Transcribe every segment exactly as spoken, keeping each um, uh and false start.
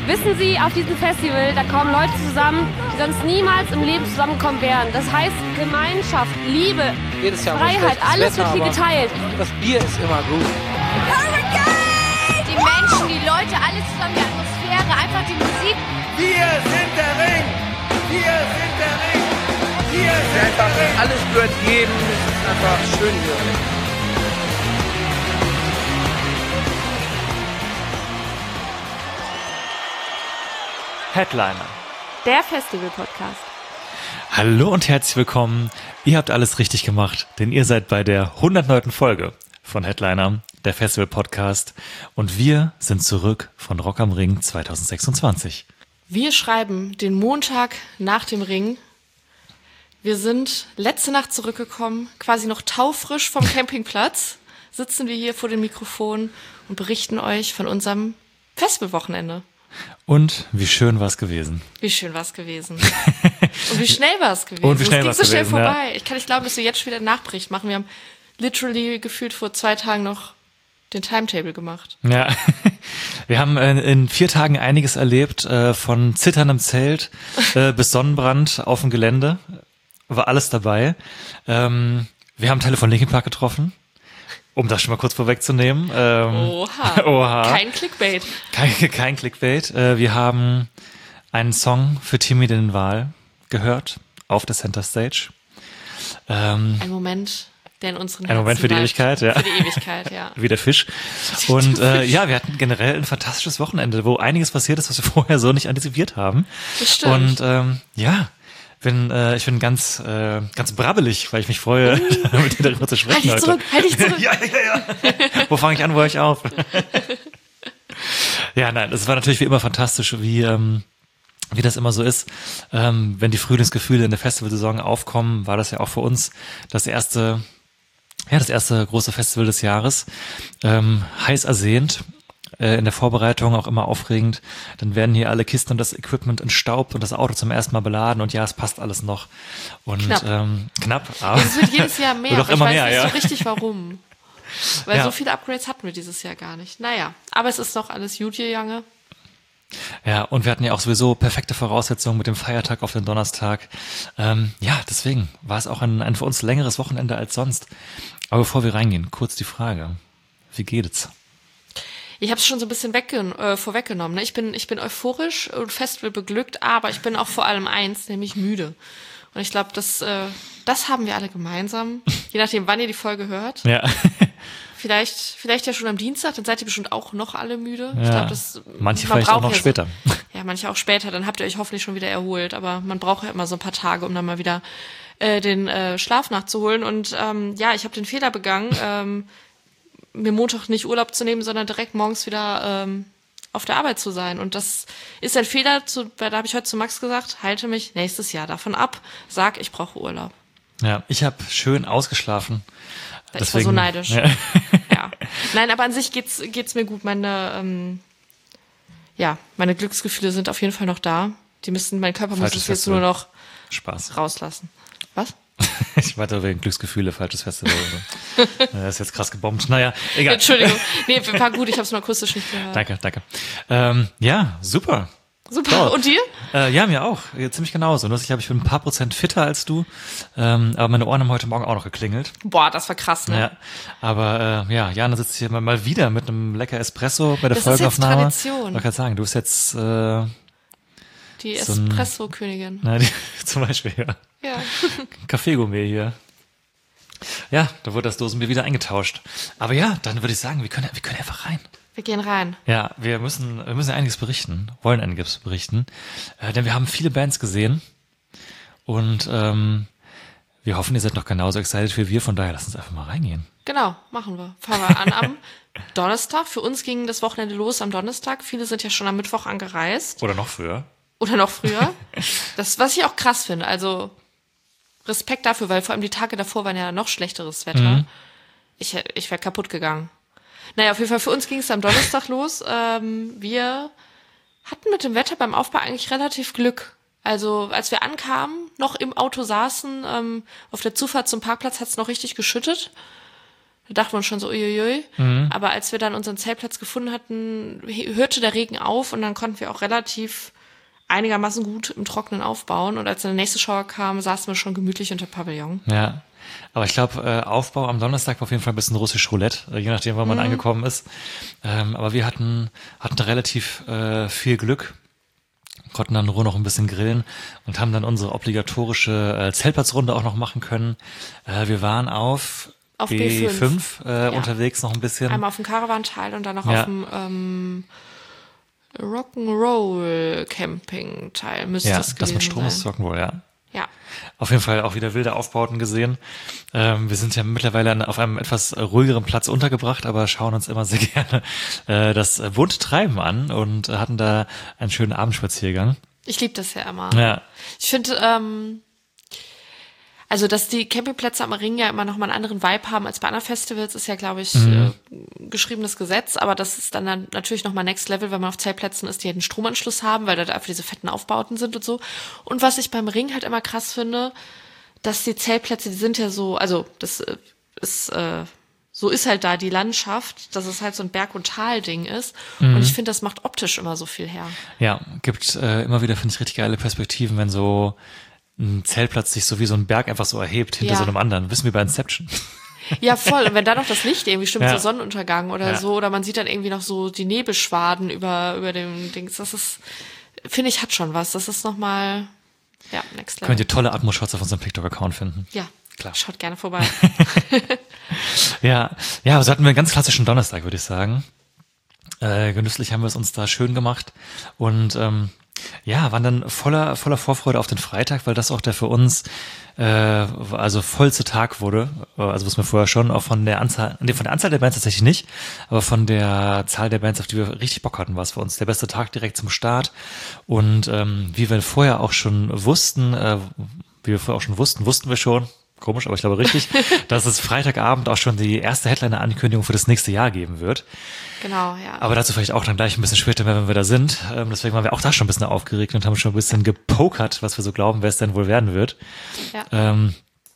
Wissen Sie, auf diesem Festival, da kommen Leute zusammen, die sonst niemals im Leben zusammenkommen wären. Das heißt Gemeinschaft, Liebe, Jedes Jahr Freiheit, alles Wetter, wird hier geteilt. Das Bier ist immer gut. Die Menschen, die Leute, alles zusammen, die Atmosphäre, einfach die Musik. Wir sind der Ring! Wir sind der Ring! Wir sind der Ring! Alles gehört jedem. Es ist einfach schön hier. Headliner. Der Festival-Podcast. Hallo und herzlich willkommen. Ihr habt alles richtig gemacht, denn ihr seid bei der hundertneunten Folge von Headliner, der Festival-Podcast. Und wir sind zurück von Rock am Ring zwanzig sechsundzwanzig. Wir schreiben den Montag nach dem Ring. Wir sind letzte Nacht zurückgekommen, quasi noch taufrisch vom Campingplatz. Sitzen wir hier vor dem Mikrofon und berichten euch von unserem Festivalwochenende. Und wie schön war es gewesen. Wie schön war es gewesen. Und wie schnell war es gewesen. Und wie schnell war es es ging so schnell gewesen, vorbei. Ich kann nicht glauben, dass wir jetzt schon wieder einen Nachbericht machen. Wir haben literally gefühlt vor zwei Tagen noch den Timetable gemacht. Ja, wir haben in, in vier Tagen einiges erlebt, äh, von zitterndem Zelt äh, bis Sonnenbrand auf dem Gelände. War alles dabei. Ähm, wir haben Teile von Linkin Park getroffen. Um das schon mal kurz vorwegzunehmen. Ähm, Oha. Oha. Kein Clickbait. Kein, kein Clickbait. Äh, wir haben einen Song für Timmy den Wal gehört auf der Center Stage. Ähm, Ein Moment, der in unseren ein Moment Herzen für die bleibt. Ewigkeit, ja. Für die Ewigkeit, ja. Wie der Fisch. Und äh, ja, wir hatten generell ein fantastisches Wochenende, wo einiges passiert ist, was wir vorher so nicht antizipiert haben. Das stimmt. Und ähm, ja, bin, äh, ich bin ganz, äh, ganz brabbelig, weil ich mich freue, uh. mit dir darüber zu sprechen. Halt dich heute. zurück, halt dich zurück. ja, ja, ja. Wo fange ich an, wo höre ich auf? Ja, nein, es war natürlich wie immer fantastisch, wie, ähm, wie das immer so ist. Ähm, wenn die Frühlingsgefühle in der Festivalsaison aufkommen, war das ja auch für uns das erste, ja, das erste große Festival des Jahres. Ähm, heiß ersehnt. In der Vorbereitung auch immer aufregend. Dann werden hier alle Kisten und das Equipment entstaubt und das Auto zum ersten Mal beladen und ja, es passt alles noch. Und Knapp. Ähm, knapp. Aber Es wird jedes Jahr mehr. Wird auch aber immer ich weiß mehr, nicht ja. so richtig warum. Weil Ja. so viele Upgrades hatten wir dieses Jahr gar nicht. Naja, aber es ist noch alles gut gegangen. Ja, und wir hatten ja auch sowieso perfekte Voraussetzungen mit dem Feiertag auf den Donnerstag. Ähm, ja, deswegen war es auch ein, ein für uns längeres Wochenende als sonst. Aber bevor wir reingehen, kurz die Frage. Wie geht's? Ich habe es schon so ein bisschen weggen- äh, vorweggenommen. Ne? Ich bin, ich bin euphorisch und Festival beglückt, aber ich bin auch vor allem eins, nämlich müde. Und ich glaube, das, äh, das haben wir alle gemeinsam. Je nachdem, wann ihr die Folge hört. Ja. Vielleicht, vielleicht ja schon am Dienstag, dann seid ihr bestimmt auch noch alle müde. Ja. Ich glaube, das Manche man vielleicht auch braucht noch ja so- später. Ja, manche auch später. Dann habt ihr euch hoffentlich schon wieder erholt. Aber man braucht ja immer so ein paar Tage, um dann mal wieder äh, den äh, Schlaf nachzuholen. Und ähm, ja, ich habe den Fehler begangen, ähm, mir Montag nicht Urlaub zu nehmen, sondern direkt morgens wieder ähm, auf der Arbeit zu sein. Und das ist ein Fehler, zu, da habe ich heute zu Max gesagt, halte mich nächstes Jahr davon ab, sag, ich brauche Urlaub. Ja, ich habe schön ausgeschlafen. Ich Deswegen, war so neidisch. Ja. Ja. Nein, aber an sich geht's geht's mir gut. Meine ähm, ja, meine Glücksgefühle sind auf jeden Fall noch da. Die müssen, mein Körper muss Falsches es jetzt Festival. nur noch Spaß. rauslassen. Was? Ich warte wegen Glücksgefühle, falsches Festival. Das ist jetzt krass gebombt. Naja, egal. Entschuldigung. Nee, war gut, ich habe es nur akustisch nicht gehört. Danke, danke. Ähm, ja, super. Super. Toll. Und dir? Äh, ja, mir auch. Ja, ziemlich genauso. Nur, dass ich glaube, ich bin ein paar Prozent fitter als du. Ähm, aber meine Ohren haben heute Morgen auch noch geklingelt. Boah, das war krass, ne? Ja. Aber äh, ja, Jana sitzt hier mal, mal wieder mit einem lecker Espresso bei der Das ist jetzt Folgeaufnahme. Tradition. Ich wollte gerade sagen, du bist jetzt äh, Die So ein- Espresso-Königin. na, die, zum Beispiel, ja. Ja. Kaffeegourmet hier. Ja, da wurde das Dosenbier wieder eingetauscht. Aber ja, dann würde ich sagen, wir können, wir können einfach rein. Wir gehen rein. Ja, wir müssen, wir müssen einiges berichten, wollen einiges berichten, äh, denn wir haben viele Bands gesehen und ähm, wir hoffen, ihr seid noch genauso excited wie wir, von daher lasst uns einfach mal reingehen. Genau, machen wir. Fangen wir an am Donnerstag. Für uns ging das Wochenende los am Donnerstag. Viele sind ja schon am Mittwoch angereist. Oder noch früher. Oder noch früher. Das, was ich auch krass finde. Also Respekt dafür, weil vor allem die Tage davor waren ja noch schlechteres Wetter. Mhm. Ich, ich wäre kaputt gegangen. Naja, auf jeden Fall für uns ging es am Donnerstag los. Ähm, wir hatten mit dem Wetter beim Aufbau eigentlich relativ Glück. Also als wir ankamen, noch im Auto saßen, ähm, auf der Zufahrt zum Parkplatz hat es noch richtig geschüttet. Da dachten wir uns schon so, uiuiui. Mhm. Aber als wir dann unseren Zeltplatz gefunden hatten, hörte der Regen auf und dann konnten wir auch relativ einigermaßen gut im Trockenen aufbauen. Und als dann der nächste Schauer kam, saßen wir schon gemütlich unter Pavillon. Ja, aber ich glaube, äh, Aufbau am Donnerstag war auf jeden Fall ein bisschen russisch Roulette, äh, je nachdem, wann man mhm. angekommen ist. Ähm, aber wir hatten, hatten relativ äh, viel Glück, konnten dann nur noch ein bisschen grillen und haben dann unsere obligatorische äh, Zeltplatzrunde auch noch machen können. Äh, wir waren auf... Auf B fünf, B fünf äh, ja. unterwegs noch ein bisschen. Einmal auf dem Caravan-Teil und dann noch ja. auf dem ähm, Rock'n'Roll-Camping-Teil müsste ja, es gewesen das mit Strom ist Rock'n'Roll, ja. Ja. Auf jeden Fall auch wieder wilde Aufbauten gesehen. Ähm, wir sind ja mittlerweile auf einem etwas ruhigeren Platz untergebracht, aber schauen uns immer sehr gerne äh, das bunte Treiben an und hatten da einen schönen Abendspaziergang. Ich liebe das ja immer. Ja. Ich finde, ähm, also, dass die Campingplätze am Ring ja immer noch mal einen anderen Vibe haben als bei anderen Festivals, ist ja, glaube ich, mhm. äh, geschriebenes Gesetz. Aber das ist dann, dann natürlich noch mal Next Level, wenn man auf Zeltplätzen ist, die halt einen Stromanschluss haben, weil da einfach diese fetten Aufbauten sind und so. Und was ich beim Ring halt immer krass finde, dass die Zeltplätze, die sind ja so, also das äh, ist, äh, so ist halt da die Landschaft, dass es halt so ein Berg- und Tal-Ding ist. Mhm. Und ich finde, das macht optisch immer so viel her. Ja, gibt äh, immer wieder, finde ich, richtig geile Perspektiven, wenn so ein Zeltplatz sich so wie so ein Berg einfach so erhebt hinter ja. so einem anderen. Wissen wir bei Inception. Ja, voll. Und wenn da noch das Licht irgendwie stimmt, ja. so Sonnenuntergang oder ja. so, oder man sieht dann irgendwie noch so die Nebelschwaden über, über dem Dings, das ist, finde ich, hat schon was. Das ist nochmal, ja, next level. Könnt ihr tolle Atmoshots auf unserem TikTok-Account finden. Ja, klar. Schaut gerne vorbei. ja, ja, also hatten wir einen ganz klassischen Donnerstag, würde ich sagen. Äh, genüsslich haben wir es uns da schön gemacht und ähm, ja, waren dann voller voller Vorfreude auf den Freitag, weil das auch der für uns äh, also vollste Tag wurde. Also wussten wir vorher schon, auch von der Anzahl, nee, von der Anzahl der Bands tatsächlich nicht, aber von der Zahl der Bands, auf die wir richtig Bock hatten, war es für uns der beste Tag direkt zum Start. Und ähm, wie wir vorher auch schon wussten, äh, wie wir vorher auch schon wussten, wussten wir schon, komisch, aber ich glaube richtig, dass es Freitagabend auch schon die erste Headliner-Ankündigung für das nächste Jahr geben wird. Genau, ja. Aber dazu vielleicht auch dann gleich ein bisschen später mehr, wenn wir da sind. Ähm, deswegen waren wir auch da schon ein bisschen aufgeregt und haben schon ein bisschen gepokert, was wir so glauben, wer es denn wohl werden wird. Ja, ähm,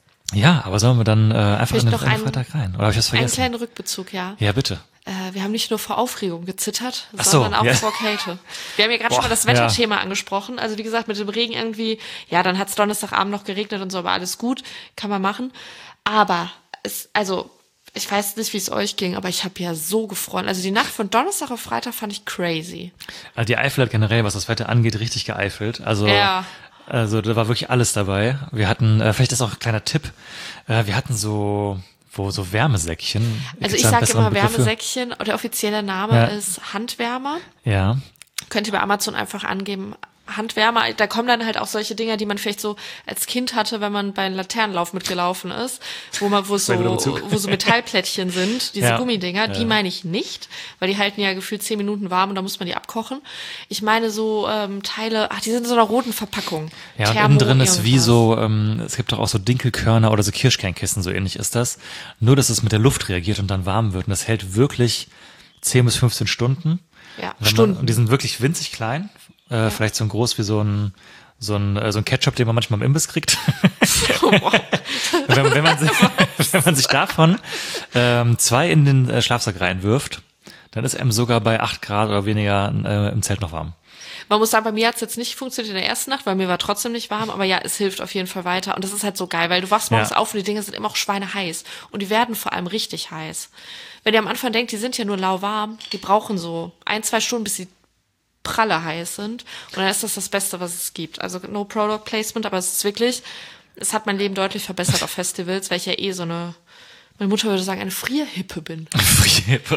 ja aber sollen wir dann äh, einfach vielleicht in den, noch in den einen, Freitag rein? Oder habe ich das vergessen? Einen kleinen Rückbezug, ja. Ja, bitte. Äh, wir haben nicht nur vor Aufregung gezittert, Ach so, sondern auch ja. vor Kälte. Wir haben ja gerade schon mal das Wetterthema ja. angesprochen. Also wie gesagt, mit dem Regen irgendwie, ja, dann hat es Donnerstagabend noch geregnet und so, aber alles gut, kann man machen. Aber es, also ich weiß nicht, wie es euch ging, aber ich habe ja so gefreut. Also die Nacht von Donnerstag auf Freitag fand ich crazy. Also die Eifel hat generell, was das Wetter angeht, richtig geeifelt. Also ja. also da war wirklich alles dabei. Wir hatten, äh, vielleicht ist auch ein kleiner Tipp, äh, wir hatten so wo so Wärmesäckchen. Also ich sage immer Wärmesäckchen, der offizielle Name ja. ist Handwärmer. Ja. Könnt ihr bei Amazon einfach angeben, Handwärmer, da kommen dann halt auch solche Dinger, die man vielleicht so als Kind hatte, wenn man bei einem Laternenlauf mitgelaufen ist, wo man, wo so, wo so Metallplättchen sind, diese ja. Gummidinger, die ja. meine ich nicht, weil die halten ja gefühlt zehn Minuten warm und da muss man die abkochen. Ich meine so ähm, Teile, ach, die sind in so einer roten Verpackung. Ja, und innen drin ist wie so, ähm, es gibt doch auch so Dinkelkörner oder so Kirschkernkissen, so ähnlich ist das. Nur, dass es mit der Luft reagiert und dann warm wird und das hält wirklich zehn bis fünfzein Stunden. Ja, Stunden. Man, und die sind wirklich winzig klein. Äh, ja. Vielleicht so groß wie so ein so ein äh, so ein Ketchup, den man manchmal im Imbiss kriegt. Oh, wow. wenn, wenn, man sich, wenn man sich davon ähm, zwei in den äh, Schlafsack reinwirft, dann ist einem sogar bei acht Grad oder weniger äh, im Zelt noch warm. Man muss sagen, bei mir hat es jetzt nicht funktioniert in der ersten Nacht, weil mir war trotzdem nicht warm, aber ja, es hilft auf jeden Fall weiter. Und das ist halt so geil, weil du wachst morgens ja. auf und die Dinge sind immer auch schweineheiß. Und die werden vor allem richtig heiß. Wenn ihr am Anfang denkt, die sind ja nur lauwarm, die brauchen so ein, zwei Stunden, bis sie pralle heiß sind. Und dann ist das das Beste, was es gibt. Also no Product Placement, aber es ist wirklich, es hat mein Leben deutlich verbessert auf Festivals, weil ich ja eh so eine, meine Mutter würde sagen, eine Frierhippe bin. Frierhippe.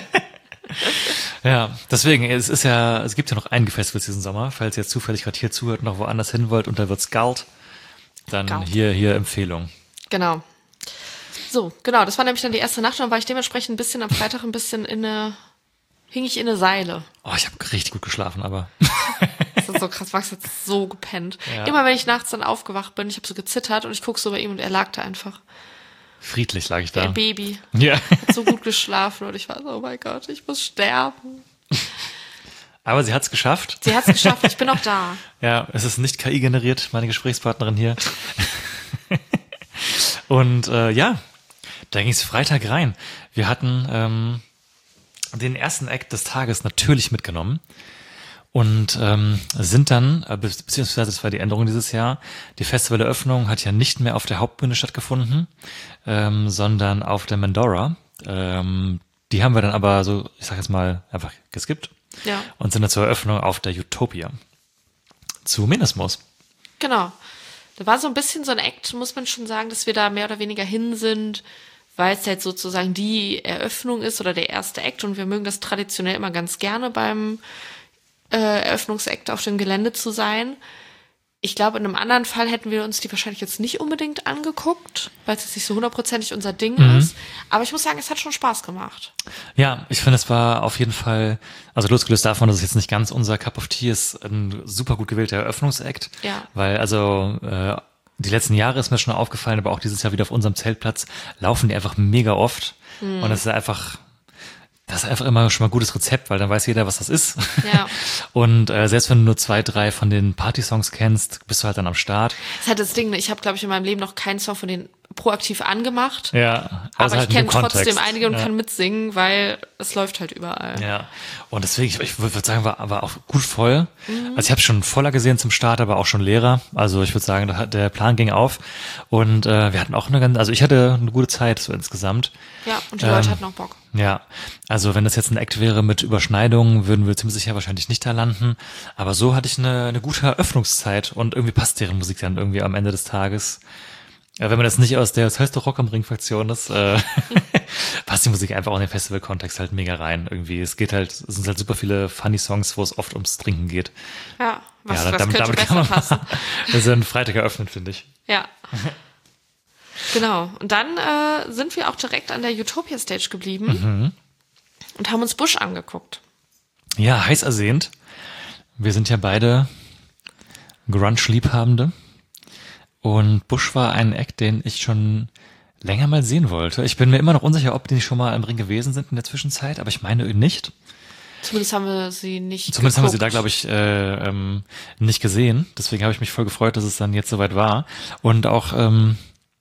Ja, deswegen, es ist ja, es gibt ja noch einige Festivals diesen Sommer. Falls ihr jetzt zufällig gerade hier zuhört und noch woanders hin wollt und da wird's kalt, dann Galt. hier, hier Empfehlung. Genau. So, genau, das war nämlich dann die erste Nacht und dann war ich dementsprechend ein bisschen am Freitag ein bisschen in eine, hing ich in eine Seile. Oh, ich habe richtig gut geschlafen, aber. Das ist so krass, Max hat so gepennt. Ja. Immer wenn ich nachts dann aufgewacht bin, ich habe so gezittert und ich gucke so bei ihm und er lag da einfach. Friedlich lag ich da. Ein Baby. Ja. Hat so gut geschlafen und ich war so, oh mein Gott, ich muss sterben. Aber sie hat's geschafft. Sie hat's geschafft, ich bin auch da. Ja, es ist nicht K I generiert, meine Gesprächspartnerin hier. Und äh, ja, Da ging es Freitag rein. Wir hatten ähm, den ersten Act des Tages natürlich mitgenommen und ähm, sind dann, äh, beziehungsweise das war die Änderung dieses Jahr, die Festivaleröffnung hat ja nicht mehr auf der Hauptbühne stattgefunden, ähm, sondern auf der Mandora. Ähm, die haben wir dann aber so, ich sag jetzt mal, einfach geskippt Ja. und sind dann zur Eröffnung auf der Utopia zu Menismus. Genau. Da war so ein bisschen so ein Act, muss man schon sagen, dass wir da mehr oder weniger hin sind, weil es halt sozusagen die Eröffnung ist oder der erste Act und wir mögen das traditionell immer ganz gerne beim äh, Eröffnungsakt auf dem Gelände zu sein. Ich glaube, in einem anderen Fall hätten wir uns die wahrscheinlich jetzt nicht unbedingt angeguckt, weil es jetzt nicht so hundertprozentig unser Ding Mhm. ist. Aber ich muss sagen, es hat schon Spaß gemacht. Ja, ich finde, es war auf jeden Fall, also losgelöst davon, dass es jetzt nicht ganz unser Cup of Tea ist, ein super gut gewählter Eröffnungsakt. Ja. Weil also äh, die letzten Jahre ist mir schon aufgefallen, aber auch dieses Jahr wieder auf unserem Zeltplatz laufen die einfach mega oft. Mhm. Und das ist einfach, das ist einfach immer schon mal ein gutes Rezept, weil dann weiß jeder, was das ist. Ja. Und äh, selbst wenn du nur zwei, drei von den Party-Songs kennst, bist du halt dann am Start. Das ist halt das Ding, ne? Ich habe, glaube ich, in meinem Leben noch keinen Song von denen proaktiv angemacht. Ja, Aber also ich halt in kenne dem Kontext. trotzdem einige und ja. kann mitsingen, weil es läuft halt überall. Ja, und deswegen, ich, ich würde sagen, war, war auch gut voll. Mhm. Also ich habe schon voller gesehen zum Start, aber auch schon leerer. Also ich würde sagen, da hat- der Plan ging auf. Und äh, wir hatten auch eine ganz, also ich hatte eine gute Zeit so insgesamt. Ja, und die Leute Ähm, hatten auch Bock. Ja, also wenn das jetzt ein Act wäre mit Überschneidungen, würden wir ziemlich sicher wahrscheinlich nicht da landen. Aber so hatte ich eine, eine gute Eröffnungszeit und irgendwie passt deren Musik dann irgendwie am Ende des Tages. Ja, wenn man das nicht aus der, das heißt doch Rock am Ring Fraktion ist, äh, passt die Musik einfach auch in den Festival-Kontext halt mega rein. Irgendwie, es geht halt, es sind halt super viele funny Songs, wo es oft ums Trinken geht. Ja, was, ja, was damit, könnte damit besser kann man passen? Das ist ein Freitag eröffnet, finde ich. Ja. Genau. Und dann äh, sind wir auch direkt an der Utopia Stage geblieben Mhm. und haben uns Bush angeguckt. Ja, heiß ersehnt. Wir sind ja beide Grunge-Liebhabende. Und Bush war ein Act, den ich schon länger mal sehen wollte. Ich bin mir immer noch unsicher, ob die schon mal im Ring gewesen sind in der Zwischenzeit, aber ich meine nicht. Zumindest haben wir sie nicht Zumindest haben wir sie da, geguckt. glaube ich, äh, ähm, nicht gesehen. Deswegen habe ich mich voll gefreut, dass es dann jetzt soweit war. Und auch, ähm,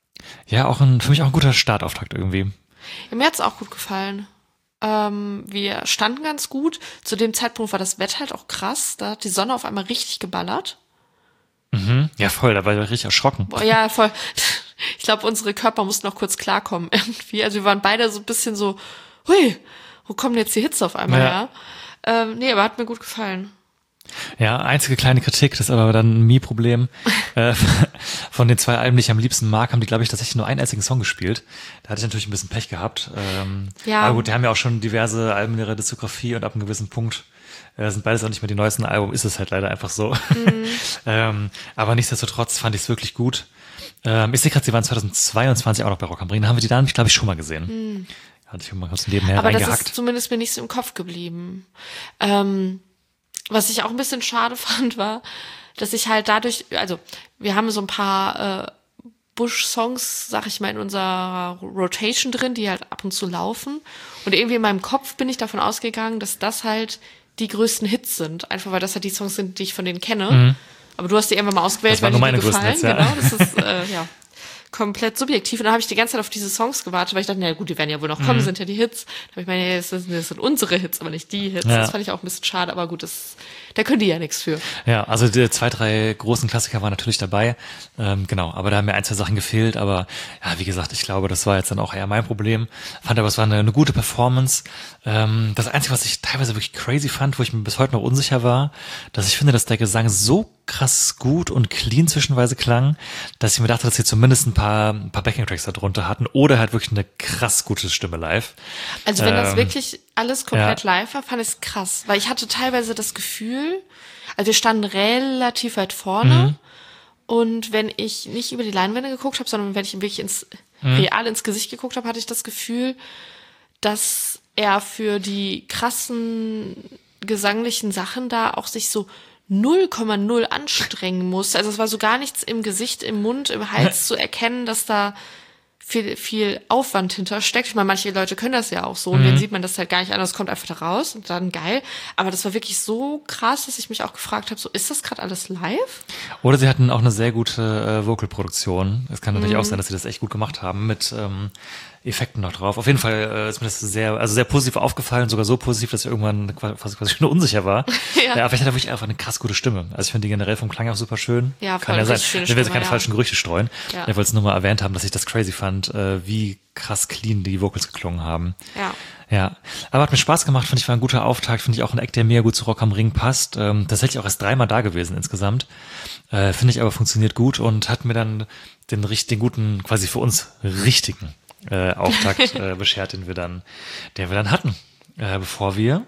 ja, auch ein, für mich auch ein guter Startauftakt irgendwie. Ja, mir hat's auch gut gefallen. Ähm, wir standen ganz gut. Zu dem Zeitpunkt war das Wetter halt auch krass. Da hat die Sonne auf einmal richtig geballert. Mhm. Ja, voll, da war ich richtig erschrocken. Boah, ja, voll. Ich glaube, unsere Körper mussten noch kurz klarkommen irgendwie. Also wir waren beide so ein bisschen so, hui, wo kommen jetzt die Hits auf einmal Ja. her? Ähm, nee, aber hat mir gut gefallen. Ja, einzige kleine Kritik, das ist aber dann ein Mie-Problem. äh, von den zwei Alben, die ich am liebsten mag, haben die, glaube ich, tatsächlich nur einen einzigen Song gespielt. Da hatte ich natürlich ein bisschen Pech gehabt. Ähm, Ja. Aber gut, die haben ja auch schon diverse Alben in ihrer Diskografie und ab einem gewissen Punkt äh, sind beides auch nicht mehr die neuesten Alben, ist es halt leider einfach so. Mhm. ähm, aber nichtsdestotrotz fand ich es wirklich gut. Ähm, ich sehe gerade, sie waren zweitausendzweiundzwanzig auch noch bei Rock am Ring. Da haben wir die da, glaube ich, schon mal gesehen. Hatte ich mal kurz nebenher Mhm. Aber das reingehackt. ist zumindest mir nicht so im Kopf geblieben. Ähm, was ich auch ein bisschen schade fand, war, dass ich halt dadurch, also wir haben so ein paar äh, Bush-Songs, sag ich mal, in unserer Rotation drin, die halt ab und zu laufen. Und irgendwie in meinem Kopf bin ich davon ausgegangen, dass das halt die größten Hits sind. Einfach weil das halt die Songs sind, die ich von denen kenne. Aber du hast die irgendwann mal ausgewählt, Das waren weil nur die dir meine größten gefallen. Hits, ja. Genau, das ist äh, ja komplett subjektiv. Und dann habe ich die ganze Zeit auf diese Songs gewartet, weil ich dachte, na gut, die werden ja wohl noch kommen, sind ja die Hits. Da habe ich meine, ja, das sind, das sind unsere Hits, aber nicht die Hits. Ja. Das fand ich auch ein bisschen schade, aber gut, das, da können die ja nichts für. Ja, also die zwei, drei großen Klassiker waren natürlich dabei. Ähm, genau, aber da haben mir ein, zwei Sachen gefehlt. Aber ja, wie gesagt, ich glaube, das war jetzt dann auch eher mein Problem. Fand aber, es war eine, eine gute Performance. Ähm, das Einzige, was ich teilweise wirklich crazy fand, wo ich mir bis heute noch unsicher war, dass ich finde, dass der Gesang so krass gut und clean zwischenweise klang, dass ich mir dachte, dass sie zumindest ein paar, ein paar Backing-Tracks da drunter hatten oder halt wirklich eine krass gute Stimme live. Also wenn das Ähm, wirklich alles komplett ja. live war, fand ich es krass. Weil ich hatte teilweise das Gefühl, also wir standen relativ weit vorne Mhm. und wenn ich nicht über die Leinwände geguckt habe, sondern wenn ich ihm wirklich ins real ins Gesicht geguckt habe, hatte ich das Gefühl, dass er für die krassen gesanglichen Sachen da auch sich so null Komma null anstrengen muss. Also es war so gar nichts im Gesicht, im Mund, im Hals zu erkennen, dass da viel, viel Aufwand hintersteckt. Ich meine, manche Leute können das ja auch so und Mhm. denen sieht man das halt gar nicht an, das kommt einfach da raus und dann geil. Aber das war wirklich so krass, dass ich mich auch gefragt habe, so ist das gerade alles live? Oder sie hatten auch eine sehr gute äh, Vocalproduktion. Es kann natürlich Mhm. auch sein, dass sie das echt gut gemacht haben mit, ähm, Effekten noch drauf. Auf jeden Fall äh, ist mir das sehr, also sehr positiv aufgefallen, sogar so positiv, dass ich irgendwann quasi, quasi schon unsicher war. Ja. Ja, aber ich hatte wirklich einfach eine krass gute Stimme. Also ich finde die generell vom Klang auch super schön. Ja, voll, kann ja sein. richtig schöne Ich will jetzt Stimme, keine ja. falschen Gerüchte streuen. Ja. Ich wollte es nur mal erwähnt haben, dass ich das crazy fand, äh, wie krass clean die Vocals geklungen haben. Ja. Ja, aber hat mir Spaß gemacht, finde ich, war ein guter Auftakt, finde ich auch ein Act, der mega gut zu Rock am Ring passt. Ähm, tatsächlich auch erst dreimal da gewesen insgesamt. Äh, finde ich aber funktioniert gut und hat mir dann den richtigen, guten, quasi für uns richtigen äh, Auftakt äh, beschert, den wir dann, den wir dann hatten, äh, bevor wir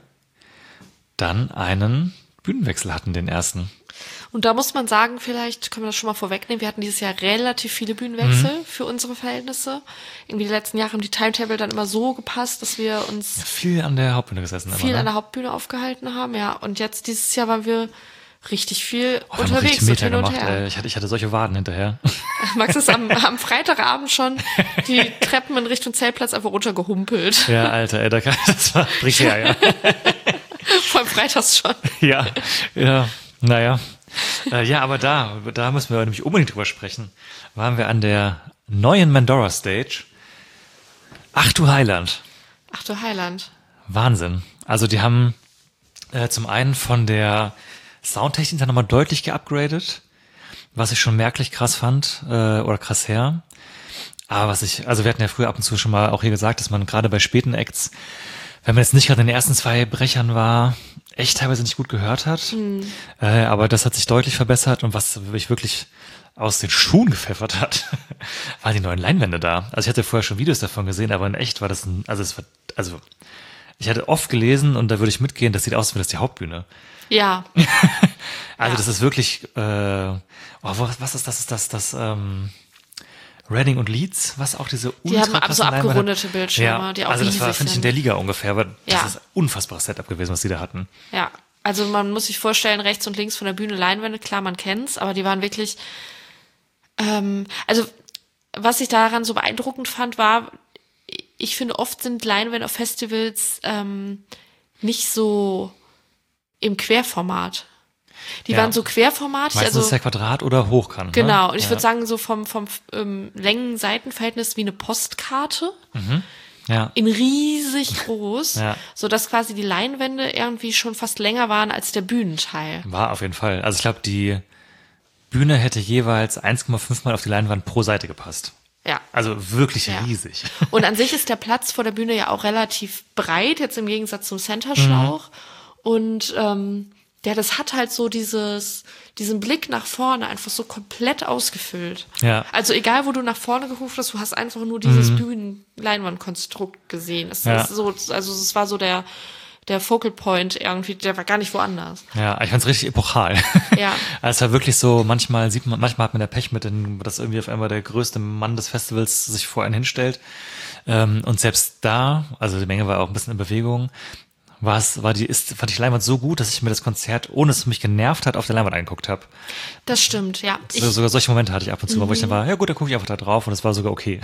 dann einen Bühnenwechsel hatten, den ersten. Und da muss man sagen, vielleicht können wir das schon mal vorwegnehmen, wir hatten dieses Jahr relativ viele Bühnenwechsel mhm. für unsere Verhältnisse. Irgendwie die letzten Jahre haben die Timetable dann immer so gepasst, dass wir uns viel an der Hauptbühne gesessen haben. viel immer, ne? an der Hauptbühne aufgehalten haben, ja. Und jetzt dieses Jahr waren wir richtig viel Oh, wir haben unterwegs richtig und Meter hin und gemacht, her. ey. Ich hatte, ich hatte solche Waden hinterher. Max ist am, am Freitagabend schon die Treppen in Richtung Zeltplatz einfach runtergehumpelt. Ja, Alter, ey, da kann, das war prekär, ja. Vor allem freitags schon. Ja, ja, naja. Äh, ja, aber da, da müssen wir nämlich unbedingt drüber sprechen. Waren wir an der neuen Mandora Stage. Ach du Heiland. Ach du Heiland. Wahnsinn. Also die haben äh, zum einen von der Soundtechnik dann nochmal deutlich geupgradet, was ich schon merklich krass fand, äh, oder krass her. Aber was ich, also wir hatten ja früher ab und zu schon mal auch hier gesagt, dass man gerade bei späten Acts, wenn man jetzt nicht gerade in den ersten zwei Brechern war, echt teilweise nicht gut gehört hat. Mhm. Äh, aber das hat sich deutlich verbessert und was mich wirklich aus den Schuhen gepfeffert hat, waren die neuen Leinwände da. Also ich hatte vorher schon Videos davon gesehen, aber in echt war das ein, also es war, also ich hatte oft gelesen und da würde ich mitgehen, das sieht aus, wie das die Hauptbühne. Ja. Also ja. das ist wirklich, äh, oh, was, was ist das? Ist das, das, ähm, Reading und Leeds, was auch diese Die haben ultra so abgerundete Bildschirme, ja, die auch also das war, riesig finde ich, in sind. der Liga ungefähr, aber das Ja. ist ein unfassbares Setup gewesen, was die da hatten. Ja, also man muss sich vorstellen, rechts und links von der Bühne Leinwände, klar, man kennt's, aber die waren wirklich, ähm, also was ich daran so beeindruckend fand, war, ich finde, oft sind Leinwände auf Festivals ähm, nicht so im Querformat. Die Ja. waren so querformatig, Meistens also ist der Quadrat oder hochkant. genau. Ne? Und ich ja. würde sagen, so vom, vom ähm, Längen-Seiten-Verhältnis wie eine Postkarte. Ja. In riesig groß, Ja. so dass quasi die Leinwände irgendwie schon fast länger waren als der Bühnenteil. War auf jeden Fall. Also ich glaube, die Bühne hätte jeweils eins Komma fünf Mal auf die Leinwand pro Seite gepasst. Ja. Also wirklich Ja. riesig. Und an sich ist der Platz vor der Bühne ja auch relativ breit, jetzt im Gegensatz zum Centerschlauch. Mhm. Und ähm, ja, das hat halt so dieses, diesen Blick nach vorne einfach so komplett ausgefüllt. Ja. Also egal, wo du nach vorne geguckt hast, du hast einfach nur dieses mhm. Bühnen-Leinwandkonstrukt gesehen. Es Ja. ist so, also es war so der, der Focal Point irgendwie, der war gar nicht woanders. Ja, ich fand's richtig epochal. Ja. Also es war wirklich so, manchmal sieht man, manchmal hat man der Pech mit, den, dass irgendwie auf einmal der größte Mann des Festivals sich vor einen hinstellt. Ähm, und selbst da, also die Menge war auch ein bisschen in Bewegung, war es, war die, ist, fand ich die Leinwand so gut, dass ich mir das Konzert, ohne dass es mich genervt hat, auf der Leinwand angeguckt habe. Das stimmt, ja. Ich, So, sogar solche Momente hatte ich ab und zu, mhm. wo ich dann war, ja gut, dann gucke ich einfach da drauf und es war sogar okay.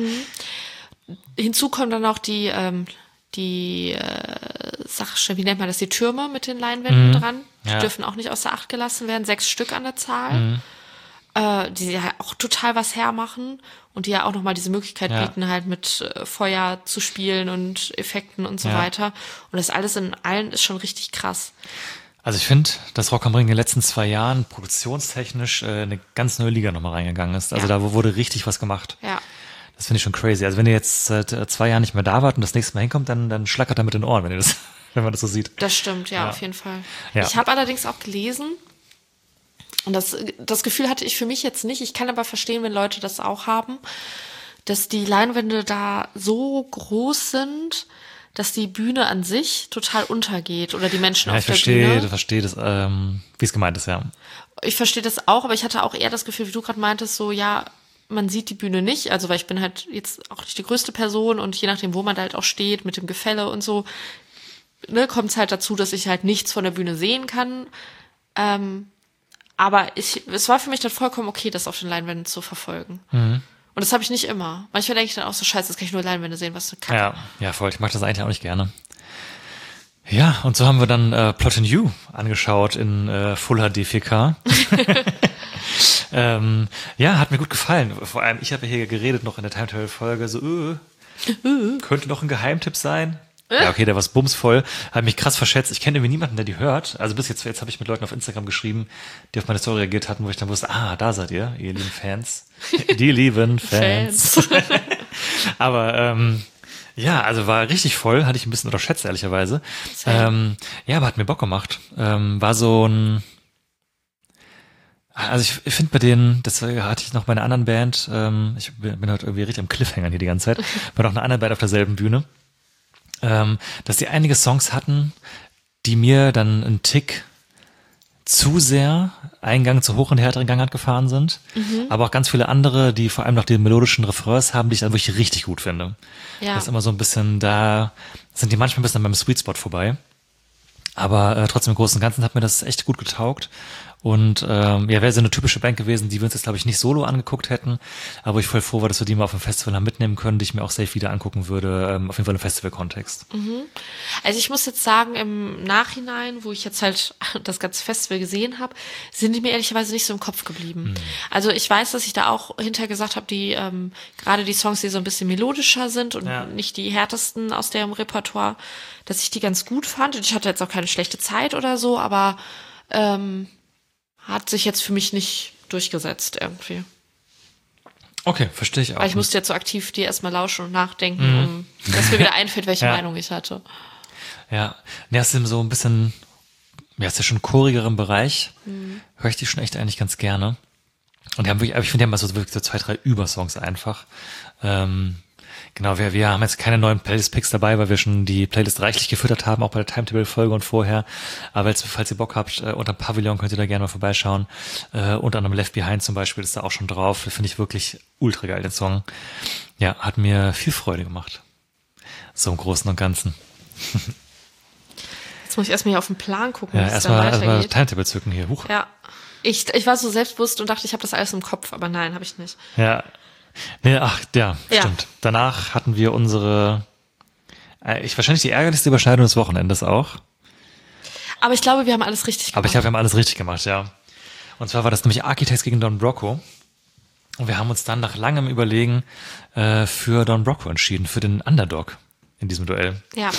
Hinzu kommen dann auch die, ähm, die, äh, sag schon, wie nennt man das, die Türme mit den Leinwänden Mhm. dran. Die Ja. dürfen auch nicht außer Acht gelassen werden. Sechs Stück an der Zahl. Mhm. Äh, die ja auch total was hermachen und die ja auch nochmal diese Möglichkeit Ja. bieten, halt mit äh, Feuer zu spielen und Effekten und so Ja. weiter. Und das alles in allen ist schon richtig krass. Also ich finde, dass Rock am Ring in den letzten zwei Jahren produktionstechnisch äh, eine ganz neue Liga nochmal reingegangen ist. Also Ja. da wurde richtig was gemacht. Ja. Das finde ich schon crazy. Also wenn ihr jetzt seit äh, zwei Jahren nicht mehr da wart und das nächste Mal hinkommt, dann, dann schlackert er mit den Ohren, wenn ihr das, wenn man das so sieht. Das stimmt, ja, Ja. auf jeden Fall. Ja. Ich habe allerdings auch gelesen, und das, das Gefühl hatte ich für mich jetzt nicht, ich kann aber verstehen, wenn Leute das auch haben, dass die Leinwände da so groß sind, dass die Bühne an sich total untergeht oder die Menschen Ja, auf ich der verstehe, Bühne. ich verstehe das, ähm, wie es gemeint ist, ja. Ich verstehe das auch, aber ich hatte auch eher das Gefühl, wie du gerade meintest, so, ja, man sieht die Bühne nicht, also weil ich bin halt jetzt auch nicht die größte Person und je nachdem, wo man da halt auch steht, mit dem Gefälle und so, ne, kommt es halt dazu, dass ich halt nichts von der Bühne sehen kann. Ähm, aber ich, es war für mich dann vollkommen okay, das auf den Leinwänden zu verfolgen. Mhm. Und das habe ich nicht immer. Manchmal denke ich dann auch so, scheiße, jetzt kann ich nur Leinwände sehen, was eine Kacke. Ja, ja, voll. Ich mag das eigentlich auch nicht gerne. Ja, und so haben wir dann äh, Plot and You angeschaut in äh, Full H D vier K. ähm, ja, hat mir gut gefallen. Vor allem, ich habe ja hier geredet noch in der Timetable-Folge, so, öh, Könnte noch ein Geheimtipp sein. Ja, okay, der war bumsvoll. Hat mich krass verschätzt. Ich kenne irgendwie niemanden, der die hört. Also bis jetzt, jetzt habe ich mit Leuten auf Instagram geschrieben, die auf meine Story reagiert hatten, wo ich dann wusste, ah, da seid ihr, ihr lieben Fans. Die lieben Fans. Fans. Aber ähm, ja, also war richtig voll, hatte ich ein bisschen unterschätzt, ehrlicherweise. Ähm, ja, aber hat mir Bock gemacht. Ähm, war so ein Also ich, ich finde bei denen, das hatte ich noch bei einer anderen Band, ähm, ich bin heute irgendwie richtig am Cliffhangern hier die ganze Zeit, bei noch einer anderen Band auf derselben Bühne, ähm, dass die einige Songs hatten, die mir dann einen Tick zu sehr Eingang zu hoch und härteren Gangart gefahren sind, mhm. aber auch ganz viele andere, die vor allem noch die melodischen Refrains haben, die ich dann wirklich richtig gut finde. Ja. Das ist immer so ein bisschen, da sind die manchmal ein bisschen an meinem Sweet Spot vorbei. Aber äh, trotzdem im Großen und Ganzen hat mir das echt gut getaugt. Und ähm, ja, wäre so eine typische Band gewesen, die wir uns jetzt, glaube ich, nicht solo angeguckt hätten, aber wo ich voll froh war, dass wir die mal auf dem Festival haben mitnehmen können, die ich mir auch safe wieder angucken würde, ähm, auf jeden Fall im Festival-Kontext. Mhm. Also ich muss jetzt sagen, im Nachhinein, wo ich jetzt halt das ganze Festival gesehen habe, sind die mir ehrlicherweise nicht so im Kopf geblieben. Mhm. Also ich weiß, dass ich da auch hinterher gesagt habe, die ähm, gerade die Songs, die so ein bisschen melodischer sind und ja. nicht die härtesten aus deren Repertoire, dass ich die ganz gut fand. Und ich hatte jetzt auch keine schlechte Zeit oder so, aber ähm, hat sich jetzt für mich nicht durchgesetzt irgendwie. Okay, verstehe ich auch. Weil ich musste jetzt so aktiv die erstmal lauschen und nachdenken, mhm. um, dass mir wieder einfällt, welche ja. Meinung ich hatte. Ja, ne, hast du so ein bisschen, ja, ist ja schon chorigeren Bereich, mhm. höre ich die schon echt eigentlich ganz gerne. Und die haben wirklich, ich finde, die haben so wirklich so zwei, drei Übersongs einfach. Ähm, Genau, wir, wir haben jetzt keine neuen Playlist-Picks dabei, weil wir schon die Playlist reichlich gefüttert haben, auch bei der Timetable-Folge und vorher. Aber jetzt, falls ihr Bock habt, äh, unter Pavillon könnt ihr da gerne mal vorbeischauen. Äh, unter anderem Left Behind zum Beispiel ist da auch schon drauf. Finde ich wirklich ultra geil, den Song. Ja, hat mir viel Freude gemacht. So im Großen und Ganzen. Jetzt muss ich erstmal hier auf den Plan gucken, ja, wie es dann weitergeht. Erstmal Timetable zücken hier. Huch. Ja, ich, ich war so selbstbewusst und dachte, ich habe das alles im Kopf, aber nein, habe ich nicht. Ja, nee, ach, ja, ja, stimmt. Danach hatten wir unsere, äh, ich wahrscheinlich die ärgerlichste Überschneidung des Wochenendes auch. Aber ich glaube, wir haben alles richtig gemacht. Aber ich glaube, wir haben alles richtig gemacht, ja. Und zwar war das nämlich Architects gegen Don Broco. Und wir haben uns dann nach langem Überlegen äh, für Don Broco entschieden, für den Underdog in diesem Duell. Ja.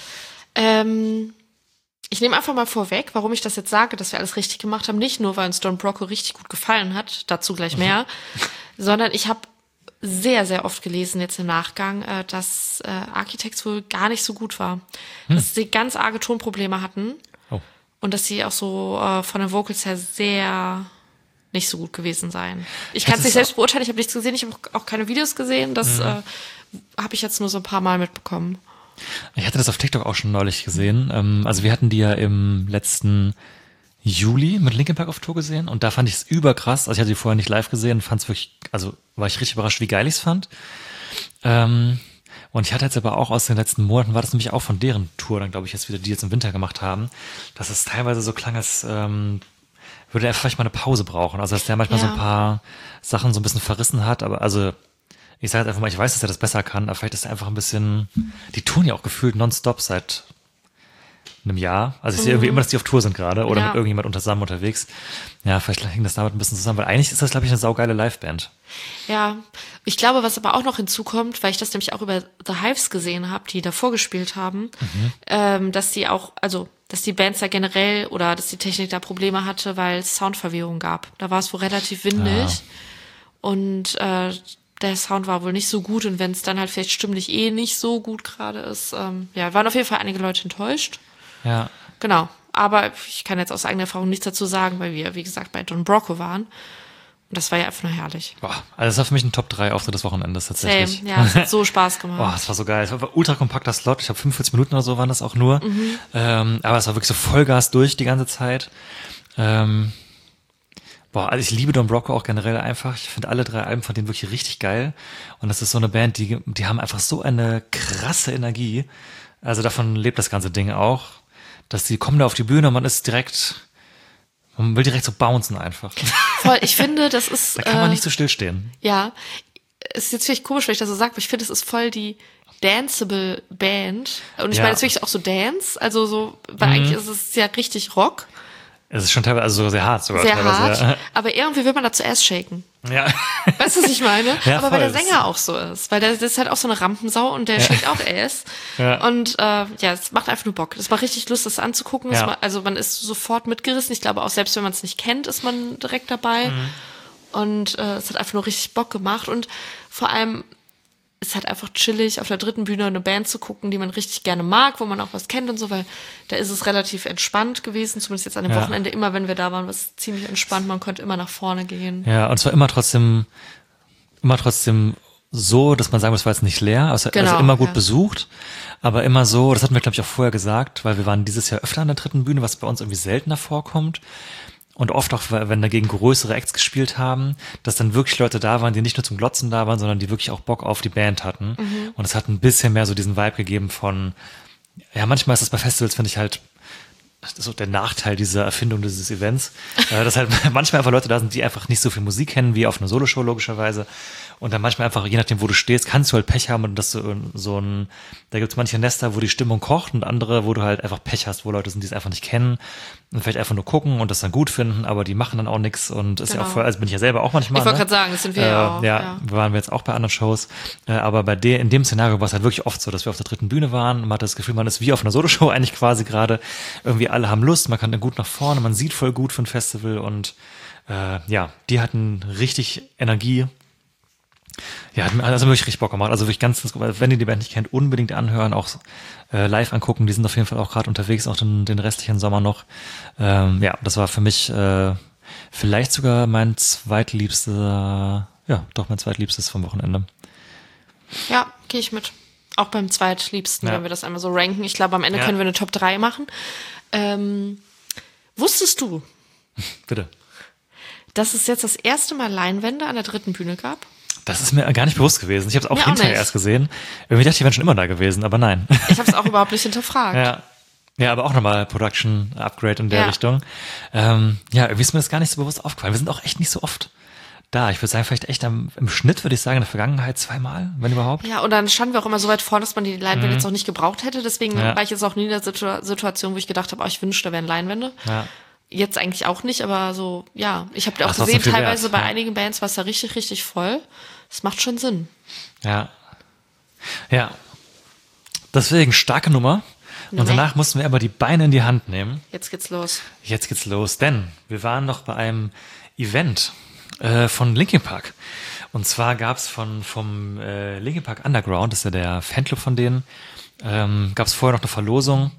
ähm, ich nehme einfach mal vorweg, warum ich das jetzt sage, dass wir alles richtig gemacht haben. Nicht nur, weil uns Don Broco richtig gut gefallen hat, dazu gleich mehr, sondern ich habe sehr, sehr oft gelesen jetzt im Nachgang, äh, dass äh, Architects wohl gar nicht so gut war. Hm. Dass sie ganz arge Tonprobleme hatten. Oh. Und dass sie auch so äh, von den Vocals her sehr nicht so gut gewesen seien. Ich kann es nicht selbst beurteilen, ich habe nichts gesehen, ich habe auch keine Videos gesehen. Das mhm. äh, habe ich jetzt nur so ein paar Mal mitbekommen. Ich hatte das auf TikTok auch schon neulich gesehen. Ähm, also wir hatten die ja im letzten Juli mit Linkin Park auf Tour gesehen und da fand ich es überkrass. Also ich hatte die vorher nicht live gesehen, fand es wirklich, also war ich richtig überrascht, wie geil ich es fand. Ähm, und ich hatte jetzt aber auch aus den letzten Monaten, war das nämlich auch von deren Tour, dann glaube ich jetzt wieder, die jetzt im Winter gemacht haben, dass es teilweise so klang, als ähm, würde er vielleicht mal eine Pause brauchen. Also dass der manchmal ja. so ein paar Sachen so ein bisschen verrissen hat, aber also ich sage jetzt einfach mal, ich weiß, dass er das besser kann, aber vielleicht ist er einfach ein bisschen, die touren ja auch gefühlt nonstop seit einem Jahr. Also ich sehe irgendwie immer, dass die auf Tour sind gerade oder ja. mit irgendjemand unter zusammen unterwegs. Ja, vielleicht hängt das damit ein bisschen zusammen, weil eigentlich ist das, glaube ich, eine saugeile Liveband. Ja, ich glaube, was aber auch noch hinzukommt, weil ich das nämlich auch über The Hives gesehen habe, die davor gespielt haben, mhm. ähm, dass die auch, also dass die Bands da generell oder dass die Technik da Probleme hatte, weil es Soundverwirrung gab. Da war es wohl relativ windig ja. und äh, der Sound war wohl nicht so gut und wenn es dann halt vielleicht stimmlich eh nicht so gut gerade ist, ähm, ja, waren auf jeden Fall einige Leute enttäuscht. Ja. Genau. Aber ich kann jetzt aus eigener Erfahrung nichts dazu sagen, weil wir, wie gesagt, bei Don Broco waren. Und das war ja einfach nur herrlich. Boah, also das war für mich ein Top drei Auftritt des Wochenendes tatsächlich. Same. Ja, es hat so Spaß gemacht. Boah, das war so geil. Es war ein ultra kompakter Slot. Ich glaube, fünfundvierzig Minuten oder so waren das auch nur. Mhm. Ähm, aber es war wirklich so Vollgas durch die ganze Zeit. Ähm, boah, also ich liebe Don Broco auch generell einfach. Ich finde alle drei Alben von denen wirklich richtig geil. Und das ist so eine Band, die, die haben einfach so eine krasse Energie. Also davon lebt das ganze Ding auch. Dass die kommen da auf die Bühne und man ist direkt, man will direkt so bouncen einfach. Voll, ich finde, das ist... Da kann man äh, nicht so still stehen. Ja, es ist jetzt vielleicht komisch, wenn ich das so sage, aber ich finde, es ist voll die danceable Band. Und ich ja. meine jetzt wirklich auch so Dance, also so, weil mhm. eigentlich ist es ja richtig Rock. Es ist schon teilweise, also sehr hart sogar. Sehr teilweise, hart, ja. aber irgendwie will man da zuerst shaken. Ja. Weißt du, was ich meine? Ja, aber voll. weil der Sänger auch so ist. Weil der, das ist halt auch so eine Rampensau und der ja. schlägt auch Ass. Ja. Und äh, ja, es macht einfach nur Bock. Es macht richtig Lust, das anzugucken. Ja. Man, also man ist sofort mitgerissen. Ich glaube auch, selbst wenn man es nicht kennt, ist man direkt dabei. Mhm. Und äh, es hat einfach nur richtig Bock gemacht. Und vor allem, es hat einfach chillig, auf der dritten Bühne eine Band zu gucken, die man richtig gerne mag, wo man auch was kennt und so, weil da ist es relativ entspannt gewesen, zumindest jetzt an dem ja. Wochenende. Immer, wenn wir da waren, war es ziemlich entspannt. Man konnte immer nach vorne gehen. Ja, und zwar immer trotzdem, immer trotzdem so, dass man sagen muss, es war jetzt nicht leer, also, genau, also immer gut ja. besucht, aber immer so, das hatten wir, glaube ich, auch vorher gesagt, weil wir waren dieses Jahr öfter an der dritten Bühne, was bei uns irgendwie seltener vorkommt. Und oft auch, wenn dagegen größere Acts gespielt haben, dass dann wirklich Leute da waren, die nicht nur zum Glotzen da waren, sondern die wirklich auch Bock auf die Band hatten. Mhm. Und es hat ein bisschen mehr so diesen Vibe gegeben von, ja, manchmal ist das bei Festivals, finde ich halt, das ist so der Nachteil dieser Erfindung dieses Events, äh, dass halt manchmal einfach Leute da sind, die einfach nicht so viel Musik kennen wie auf einer Soloshow logischerweise. Und dann manchmal einfach, je nachdem, wo du stehst, kannst du halt Pech haben und das so, so ein, da gibt es manche Nester, wo die Stimmung kocht und andere, wo du halt einfach Pech hast, wo Leute sind, die es einfach nicht kennen und vielleicht einfach nur gucken und das dann gut finden, aber die machen dann auch nichts und ist genau. ja auch voll, also bin ich ja selber auch manchmal. Ich wollte ne? gerade sagen, das sind wir äh, ja auch. Ja, ja, waren wir jetzt auch bei anderen Shows, äh, aber bei der, in dem Szenario war es halt wirklich oft so, dass wir auf der dritten Bühne waren und man hat das Gefühl, man ist wie auf einer Soloshow eigentlich quasi gerade, irgendwie alle haben Lust, man kann dann gut nach vorne, man sieht voll gut für ein Festival und äh, ja, die hatten richtig Energie. Ja, hat mir also wirklich richtig Bock gemacht. Also wirklich ganz, wenn ihr die Band nicht kennt, unbedingt anhören, auch äh, live angucken. Die sind auf jeden Fall auch gerade unterwegs, auch den, den restlichen Sommer noch. Ähm, ja, das war für mich äh, vielleicht sogar mein zweitliebster, ja, doch mein zweitliebstes vom Wochenende. Ja, gehe ich mit. Auch beim zweitliebsten, ja. wenn wir das einmal so ranken. Ich glaube, am Ende ja. können wir eine Top drei machen. Ähm, wusstest du, bitte, dass es jetzt das erste Mal Leinwände an der dritten Bühne gab? Das ist mir gar nicht bewusst gewesen. Ich habe es auch mir hinterher auch erst gesehen. Irgendwie dachte ich, die wären schon immer da gewesen, aber nein. Ich habe es auch überhaupt nicht hinterfragt. Ja. Ja, aber auch nochmal Production Upgrade in der ja. Richtung. Ähm, ja, irgendwie ist mir das gar nicht so bewusst aufgefallen. Wir sind auch echt nicht so oft da. Ich würde sagen, vielleicht echt am, im Schnitt würde ich sagen, in der Vergangenheit zweimal, wenn überhaupt. Ja, und dann standen wir auch immer so weit vor, dass man die Leinwände mhm. jetzt auch nicht gebraucht hätte. Deswegen ja. war ich jetzt auch nie in der Situ- Situation, wo ich gedacht habe, oh, ich wünschte, da wären Leinwände. Ja. Jetzt eigentlich auch nicht, aber so, ja. Ich habe auch Ach, gesehen, teilweise wert. bei ja. einigen Bands war es da richtig, richtig voll. Das macht schon Sinn. Ja. Ja. Deswegen starke Nummer. Und danach mussten wir aber die Beine in die Hand nehmen. Jetzt geht's los. Jetzt geht's los, denn wir waren noch bei einem Event äh, von Linkin Park. Und zwar gab's von vom äh, Linkin Park Underground, das ist ja der Fanclub von denen, ähm, gab's vorher noch eine Verlosung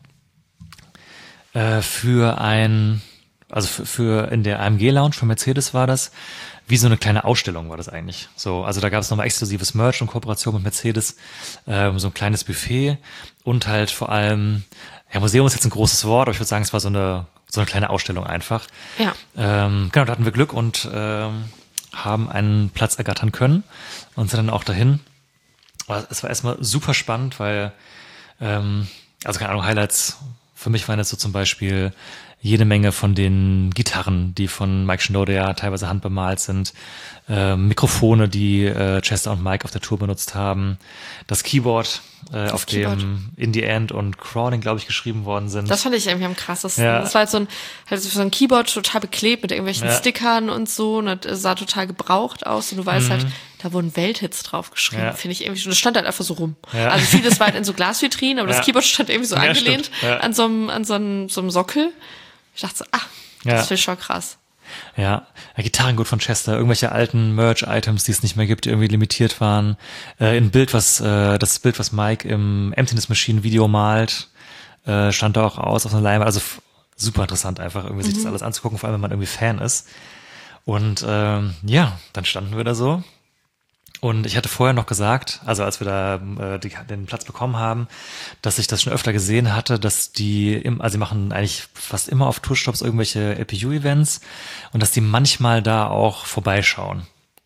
äh, für ein, also für, für in der A M G Lounge von Mercedes war das, wie so eine kleine Ausstellung war das eigentlich. So, also da gab es nochmal exklusives Merch und Kooperation mit Mercedes, ähm, so ein kleines Buffet und halt vor allem, ja, Museum ist jetzt ein großes Wort, aber ich würde sagen, es war so eine so eine kleine Ausstellung einfach. Ja. Ähm, genau, da hatten wir Glück und ähm, haben einen Platz ergattern können und sind dann auch dahin. Aber es war erstmal super spannend, weil, ähm, also keine Ahnung, Highlights für mich waren jetzt so zum Beispiel jede Menge von den Gitarren, die von Mike Shinoda ja teilweise handbemalt sind, äh, Mikrofone, die äh, Chester und Mike auf der Tour benutzt haben, das Keyboard, äh, das auf Keyboard. dem In the End und Crawling, glaube ich, geschrieben worden sind. Das fand ich irgendwie am krassesten. Ja. Das war halt so ein, halt so ein Keyboard total beklebt mit irgendwelchen ja. Stickern und so und das sah total gebraucht aus und du weißt mhm. halt, da wurden Welthits drauf geschrieben, ja. finde ich irgendwie schon. Das stand halt einfach so rum. Ja. Also vieles war halt in so Glasvitrinen, aber ja. das Keyboard stand irgendwie so ja, angelehnt ja. an so einem, an so einem, so einem Sockel. Ich dachte so, ah, das ja. finde ich schon krass. Ja, ja, Gitarrengut von Chester, irgendwelche alten Merch-Items, die es nicht mehr gibt, die irgendwie limitiert waren. Äh, ein Bild, was äh, das Bild, was Mike im Emptiness Machine Video malt, äh, stand da auch aus auf einer Leinwand. Also f- super interessant einfach, irgendwie sich Mhm. das alles anzugucken, vor allem wenn man irgendwie Fan ist. Und ähm, ja, dann standen wir da so. Und ich hatte vorher noch gesagt, also als wir da äh, die, den Platz bekommen haben, dass ich das schon öfter gesehen hatte, dass die, im, also sie machen eigentlich fast immer auf Tourstops irgendwelche L P U-Events und dass die manchmal da auch vorbeischauen.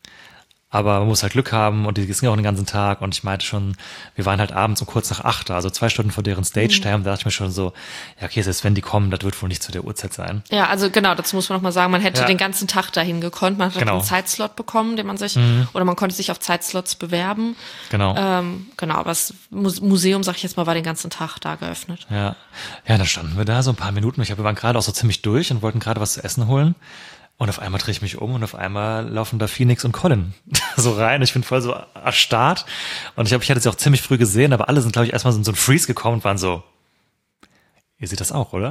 Aber man muss halt Glück haben und die sind ja auch den ganzen Tag und ich meinte schon, wir waren halt abends um kurz nach acht da, also zwei Stunden vor deren Stage-Time, mhm. da dachte ich mir schon so, ja okay, selbst wenn die kommen, das wird wohl nicht zu der Uhrzeit sein. Ja, also genau, dazu muss man nochmal sagen, man hätte Ja. den ganzen Tag dahin gekonnt, man hat Genau. einen Zeitslot bekommen, den man sich, Mhm. oder man konnte sich auf Zeitslots bewerben. Genau. Ähm, genau, aber das Muse- Museum, sag ich jetzt mal, war den ganzen Tag da geöffnet. Ja, ja, dann standen wir da so ein paar Minuten. Ich glaube, wir waren gerade auch so ziemlich durch und wollten gerade was zu essen holen. Und auf einmal drehe ich mich um und auf einmal laufen da Phoenix und Colin so rein. Ich bin voll so erstarrt. Und ich glaube, ich hatte sie auch ziemlich früh gesehen, aber alle sind, glaube ich, erstmal so in so ein Freeze gekommen und waren so, ihr seht das auch, oder?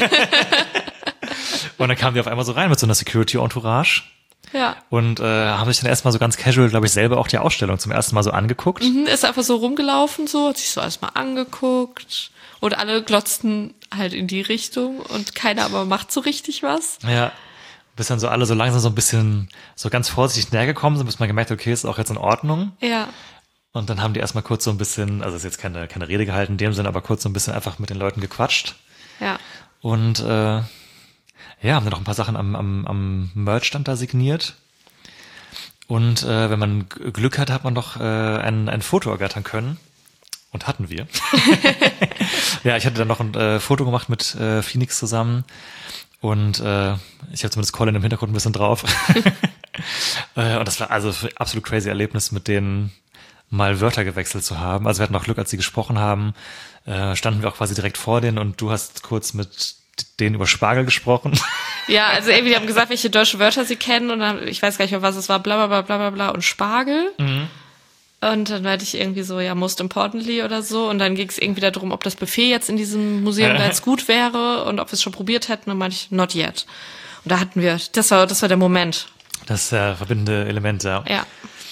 Und dann kamen die auf einmal so rein mit so einer Security-Entourage. Ja. Und äh, haben sich dann erstmal so ganz casual, glaube ich, selber auch die Ausstellung zum ersten Mal so angeguckt. Mhm, ist einfach so rumgelaufen, so, hat sich so erstmal angeguckt. Und alle glotzten halt in die Richtung und keiner aber macht so richtig was. Ja. Bis dann so alle so langsam so ein bisschen so ganz vorsichtig näher gekommen sind, bis man gemerkt hat, okay, ist auch jetzt in Ordnung. Ja. Und dann haben die erstmal kurz so ein bisschen, also ist jetzt keine, keine Rede gehalten in dem Sinne, aber kurz so ein bisschen einfach mit den Leuten gequatscht. Ja. Und äh, ja, haben dann noch ein paar Sachen am, am, am Merch-Stand da signiert. Und äh, wenn man G- Glück hat, hat man noch äh, ein, ein Foto ergattern können. Und hatten wir. Ja, ich hatte dann noch ein äh, Foto gemacht mit äh, Phoenix zusammen. Und äh, ich habe zumindest Colin im Hintergrund ein bisschen drauf. äh, und das war also ein absolut crazy Erlebnis, mit denen mal Wörter gewechselt zu haben. Also wir hatten auch Glück, als sie gesprochen haben, äh, standen wir auch quasi direkt vor denen und du hast kurz mit denen über Spargel gesprochen. Ja, also irgendwie, die haben gesagt, welche deutsche Wörter sie kennen und dann, ich weiß gar nicht mehr, was es war, bla bla bla bla bla bla und Spargel. Mhm. Und dann meinte ich irgendwie so, ja, most importantly oder so. Und dann ging es irgendwie darum, ob das Buffet jetzt in diesem Museum da jetzt gut wäre und ob wir es schon probiert hätten. Und dann meinte ich, not yet. Und da hatten wir, das war, das war der Moment. Das äh, verbindende Element, ja. Ja.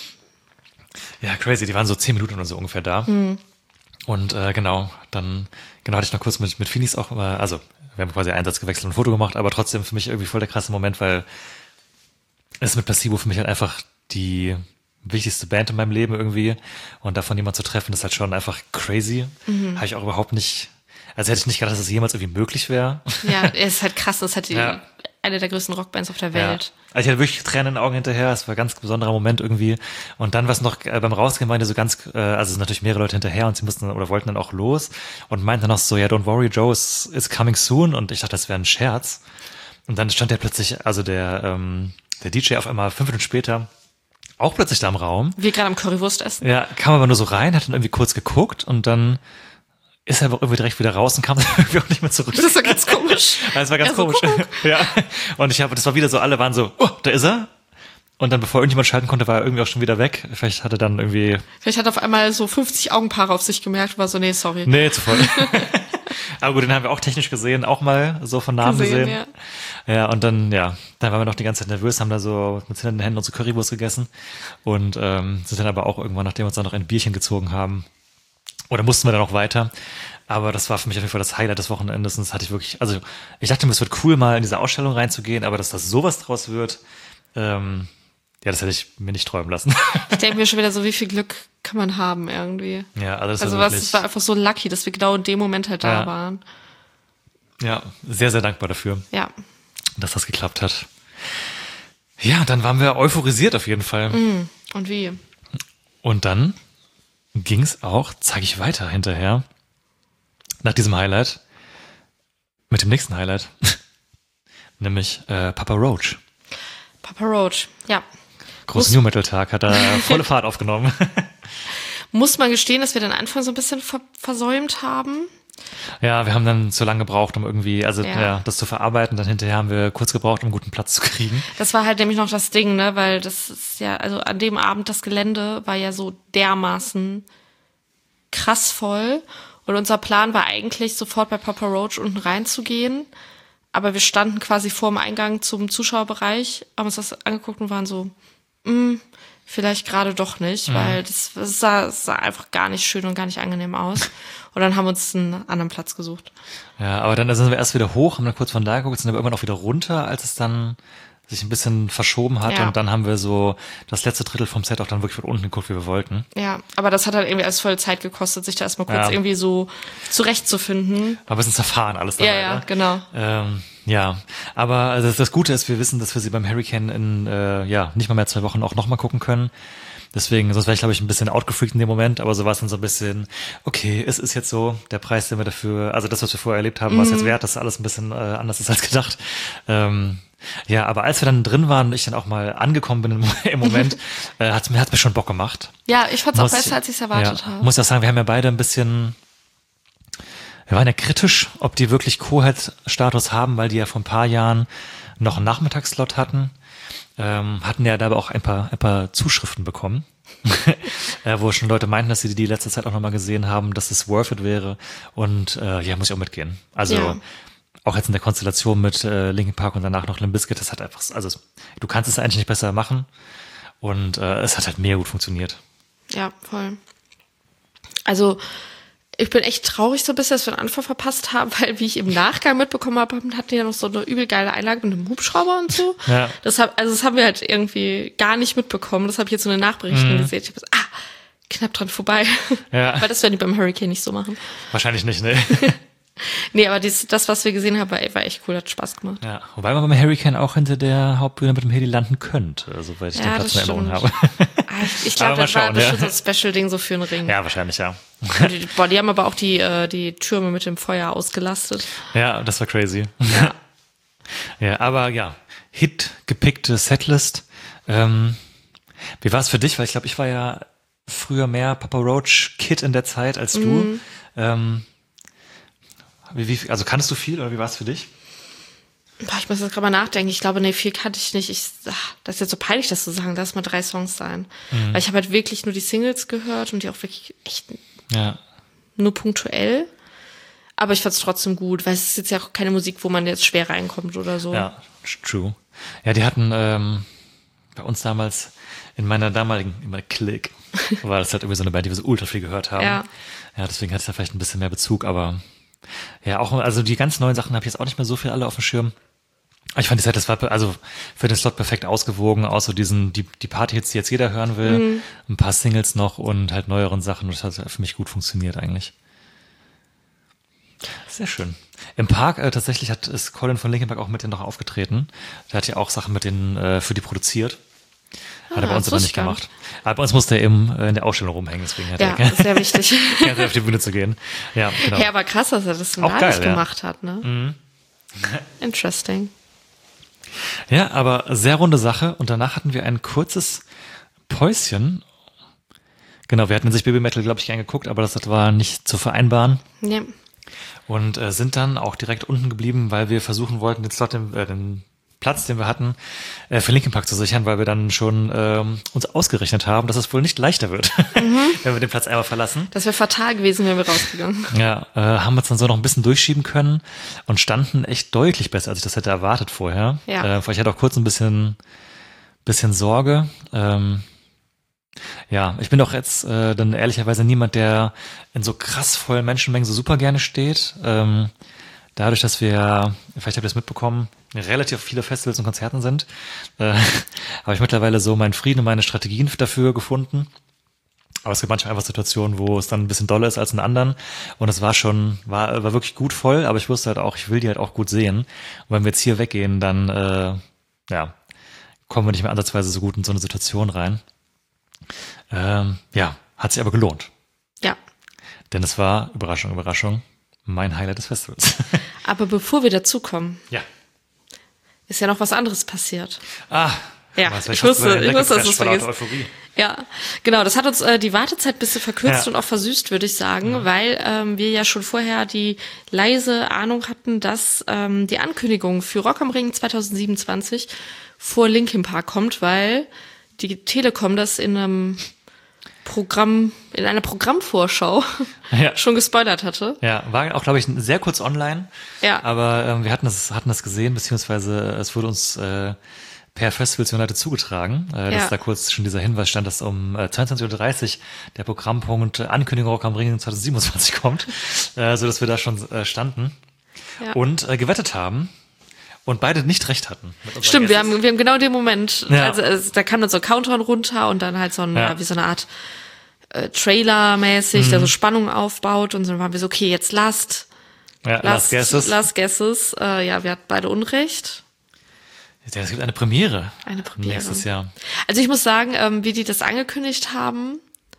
Ja, crazy. Die waren so zehn Minuten oder so ungefähr da. Mhm. Und äh, genau, dann genau hatte ich noch kurz mit, mit Phoenix auch, äh, also wir haben quasi einen Satz gewechselt und ein Foto gemacht, aber trotzdem für mich irgendwie voll der krasse Moment, weil es mit Placebo für mich halt einfach die wichtigste Band in meinem Leben irgendwie und davon jemand zu treffen, das ist halt schon einfach crazy. Mhm. Habe ich auch überhaupt nicht, also hätte ich nicht gedacht, dass es das jemals irgendwie möglich wäre. Ja, es ist halt krass, das ist halt die, ja. eine der größten Rockbands auf der Welt. Ja. Also ich hatte wirklich Tränen in den Augen hinterher, es war ein ganz besonderer Moment irgendwie und dann was noch äh, beim Rausgehen meinte so ganz, äh, also es sind natürlich mehrere Leute hinterher und sie mussten oder wollten dann auch los und meinten dann noch so, ja, don't worry, Joe is, is coming soon und ich dachte, das wäre ein Scherz und dann stand der plötzlich, also der, ähm, der D J auf einmal fünf Minuten später auch plötzlich da im Raum. Wir gerade am Currywurst essen. Ja, kam aber nur so rein, hat dann irgendwie kurz geguckt und dann ist er aber irgendwie direkt wieder raus und kam dann irgendwie auch nicht mehr zurück. Das war ganz komisch. Ja, das war ganz ja, so komisch. Guck. Ja. Und ich habe, das war wieder so, alle waren so, oh, da ist er. Und dann, bevor irgendjemand schalten konnte, war er irgendwie auch schon wieder weg. Vielleicht hatte dann irgendwie... Vielleicht hat er auf einmal so fünfzig Augenpaare auf sich gemerkt und war so, nee, sorry. Nee, zu voll. Aber gut, den haben wir auch technisch gesehen, auch mal so von Namen gesehen. gesehen. Ja. Ja, und dann, ja, dann waren wir noch die ganze Zeit nervös, haben da so mit zitternden Händen unsere Currywurst gegessen und ähm, sind dann aber auch irgendwann, nachdem wir uns dann noch ein Bierchen gezogen haben, oder mussten wir dann noch weiter. Aber das war für mich auf jeden Fall das Highlight des Wochenendes und das hatte ich wirklich, also ich dachte mir, es wird cool, mal in diese Ausstellung reinzugehen, aber dass das sowas draus wird, ähm, ja, das hätte ich mir nicht träumen lassen. Ich denke mir schon wieder so, wie viel Glück kann man haben irgendwie. Ja, also das also war was, es war einfach so lucky, dass wir genau in dem Moment halt da ja. waren. Ja, sehr, sehr dankbar dafür. Ja. Dass das geklappt hat. Ja, dann waren wir euphorisiert auf jeden Fall. Mm, und wie? Und dann ging's auch, zeige ich weiter hinterher, nach diesem Highlight, mit dem nächsten Highlight, nämlich äh, Papa Roach. Papa Roach, ja. Großen New Metal Tag, hat er volle Fahrt aufgenommen. Muss man gestehen, dass wir den Anfang so ein bisschen ver- versäumt haben. Ja, wir haben dann zu lange gebraucht, um irgendwie, also ja. ja, das zu verarbeiten. Dann hinterher haben wir kurz gebraucht, um einen guten Platz zu kriegen. Das war halt nämlich noch das Ding, ne, weil das ist ja, also an dem Abend das Gelände war ja so dermaßen krass voll. Und unser Plan war eigentlich, sofort bei Papa Roach unten reinzugehen. Aber wir standen quasi vor dem Eingang zum Zuschauerbereich, haben uns das angeguckt und waren so, mh, vielleicht gerade doch nicht, mhm. weil das, das, sah, das sah einfach gar nicht schön und gar nicht angenehm aus. Und dann haben wir uns einen anderen Platz gesucht. Ja, aber dann sind wir erst wieder hoch, haben dann kurz von da geguckt, sind aber irgendwann auch wieder runter, als es dann sich ein bisschen verschoben hat. Ja. Und dann haben wir so das letzte Drittel vom Set auch dann wirklich von unten geguckt, wie wir wollten. Ja, aber das hat halt irgendwie alles voll Zeit gekostet, sich da erstmal kurz ja. irgendwie so zurechtzufinden. Aber es ist zerfahren alles dabei. Ja, ja, ne? genau. Ähm, ja, aber also das Gute ist, wir wissen, dass wir sie beim Hurricane in äh, ja nicht mal mehr zwei Wochen auch nochmal gucken können. Deswegen, sonst wäre ich, glaube ich, ein bisschen outgefreakt in dem Moment, aber so war es dann so ein bisschen, okay, es ist jetzt so, der Preis, den wir dafür, also das, was wir vorher erlebt haben, mhm. war es jetzt wert, dass alles ein bisschen äh, anders ist als gedacht. Ähm, ja, aber als wir dann drin waren und ich dann auch mal angekommen bin im, im Moment, äh, hat's mir, hat's mir schon Bock gemacht. Ja, ich fand's auch besser, als ich es erwartet ja, habe. Muss ja sagen, wir haben ja beide ein bisschen, wir waren ja kritisch, ob die wirklich Co-Head-Status haben, weil die ja vor ein paar Jahren noch einen Nachmittagsslot hatten, ähm, hatten ja dabei auch ein paar, ein paar Zuschriften bekommen, äh, wo schon Leute meinten, dass sie die letzte Zeit auch nochmal gesehen haben, dass es worth it wäre. Und äh, ja, muss ich auch mitgehen. Also Ja. auch jetzt in der Konstellation mit äh, Linkin Park und danach noch Limp Bizkit, das hat einfach, also es, du kannst es eigentlich nicht besser machen. Und äh, es hat halt mega gut funktioniert. Ja, voll. Also, ich bin echt traurig so ein bisschen, dass wir den Anfang verpasst haben, weil, wie ich im Nachgang mitbekommen habe, hatten die ja noch so eine übel geile Einlage mit einem Hubschrauber und so. Ja. Das hab, also, das haben wir halt irgendwie gar nicht mitbekommen. Das habe ich jetzt so in den Nachberichten Mhm. gesehen. Ich habe gesagt, ah, knapp dran vorbei. Ja. Weil das werden die beim Hurricane nicht so machen. Wahrscheinlich nicht, ne? Nee, aber dies, das, was wir gesehen haben, war, war echt cool, hat Spaß gemacht. Ja, wobei man beim Hurricane auch hinter der Hauptbühne mit dem Heli landen könnte, soweit ich Ja, den Platz das in Erinnerung stimmt. habe. Ah, ich ich Aber glaube, mal das war schauen, bestimmt ja. so ein Special-Ding so für einen Ring. Ja, wahrscheinlich, ja. Und die, boah, die haben aber auch die, äh, die Türme mit dem Feuer ausgelastet. Ja, das war crazy. Ja. Ja, aber ja, Hit gepickte Setlist. Ähm, wie war es für dich? Weil ich glaube, ich war ja früher mehr Papa Roach Kid in der Zeit als du. Mhm. Ähm, wie, wie, also kannst du viel oder wie war es für dich? Boah, ich muss jetzt gerade mal nachdenken. Ich glaube, nee, viel kannte ich nicht. Ich, ach, das ist jetzt so peinlich, das zu sagen. Lass mal drei Songs sein. Mhm. Weil ich habe halt wirklich nur die Singles gehört und die auch wirklich echt Ja, nur punktuell. Aber ich fand's trotzdem gut, weil es ist jetzt ja auch keine Musik, wo man jetzt schwer reinkommt oder so. ja, true. Ja, die hatten ähm, bei uns damals in meiner damaligen, in meiner Clique, war das halt irgendwie so eine Band, die wir so ultra viel gehört haben. Ja. Ja, deswegen hatte ich da vielleicht ein bisschen mehr Bezug, aber ja, auch, also die ganz neuen Sachen habe ich jetzt auch nicht mehr so viel alle auf dem Schirm. Aber ich fand die Zeit, das war also für den Slot perfekt ausgewogen, außer diesen, die, die Party-Hits, die jetzt jeder hören will, Mhm. ein paar Singles noch und halt neueren Sachen. Das hat für mich gut funktioniert eigentlich. Sehr schön. Im Park äh, tatsächlich hat ist Colin von Linkin Park auch mit denen noch aufgetreten. Der hat ja auch Sachen mit denen äh, für die produziert. Hat er Ah, bei uns das aber wusste nicht ich gar gemacht. Aber bei uns musste er eben äh, in der Ausstellung rumhängen, deswegen hat Ja, er das ist sehr wichtig. ganz auf die Bühne zu gehen. Ja, genau. Ja, aber krass, dass er das Auch live geil, ja. gemacht hat, ne? Mhm. Interesting. Ja, aber sehr runde Sache. Und danach hatten wir ein kurzes Päuschen. Genau, wir hatten sich Baby Metal, glaube ich, gern geguckt, aber das war nicht zu vereinbaren. Ja. Und äh, sind dann auch direkt unten geblieben, weil wir versuchen wollten, den Slot, den, äh, den Platz, den wir hatten, äh, für Linkin Park zu sichern, weil wir dann schon ähm, uns ausgerechnet haben, dass es wohl nicht leichter wird, Mhm. wenn wir den Platz einmal verlassen. Das wäre fatal gewesen, wären wir rausgegangen. Ja, äh, haben wir uns dann so noch ein bisschen durchschieben können und standen echt deutlich besser, als ich das hätte erwartet vorher. Ja. Äh, ich hatte auch kurz ein bisschen, bisschen Sorge. Ähm, ja, ich bin doch jetzt äh, dann ehrlicherweise niemand, der in so krass vollen Menschenmengen so super gerne steht. Ähm, dadurch, dass wir, vielleicht habt ihr das mitbekommen, relativ viele Festivals und Konzerten sind, äh, habe ich mittlerweile so meinen Frieden und meine Strategien dafür gefunden. Aber es gibt manchmal einfach Situationen, wo es dann ein bisschen doller ist als in anderen. Und es war schon, war, war wirklich gut voll, aber ich wusste halt auch, ich will die halt auch gut sehen. Und wenn wir jetzt hier weggehen, dann, äh, ja, kommen wir nicht mehr ansatzweise so gut in so eine Situation rein. Ähm, ja, hat sich aber gelohnt. Ja. Denn es war, Überraschung, Überraschung, mein Highlight des Festivals. Aber bevor wir dazukommen, Ja. ist ja noch was anderes passiert. Ah, Ja, was, ich wusste, ich wusste, dass du es vergisst. Euphorie. Ja, genau, das hat uns äh, die Wartezeit ein bisschen verkürzt Ja. und auch versüßt, würde ich sagen, weil ähm, wir ja schon vorher die leise Ahnung hatten, dass ähm, die Ankündigung für Rock am Ring zwanzig siebenundzwanzig vor Linkin Park kommt, weil die Telekom das in einem Programm, in einer Programmvorschau Ja. schon gespoilert hatte. Ja, war auch, glaube ich, sehr kurz online. Ja. Aber ähm, wir hatten das, hatten das gesehen, beziehungsweise es wurde uns äh, per Festivals United zugetragen, äh, dass Ja. da kurz schon dieser Hinweis stand, dass um äh, zweiundzwanzig Uhr dreißig der Programmpunkt äh, Ankündigung Rock am Ring zwanzig siebenundzwanzig kommt, äh, so dass wir da schon äh, standen Ja. und äh, gewettet haben und beide nicht recht hatten. mit unseren Stimmt, wir Guesses. haben, wir haben genau den Moment, Ja. also, also da kam dann so ein Countdown runter und dann halt so ein, Ja. ja, wie so eine Art äh, Trailer-mäßig, Mhm. der so Spannung aufbaut und dann waren wir so, okay, jetzt last, ja, Last Guesses. last guesses. Äh, ja, wir hatten beide Unrecht. Ja, es gibt eine Premiere. Eine Premiere. Nächstes Jahr. Also ich muss sagen, ähm, wie die das angekündigt haben,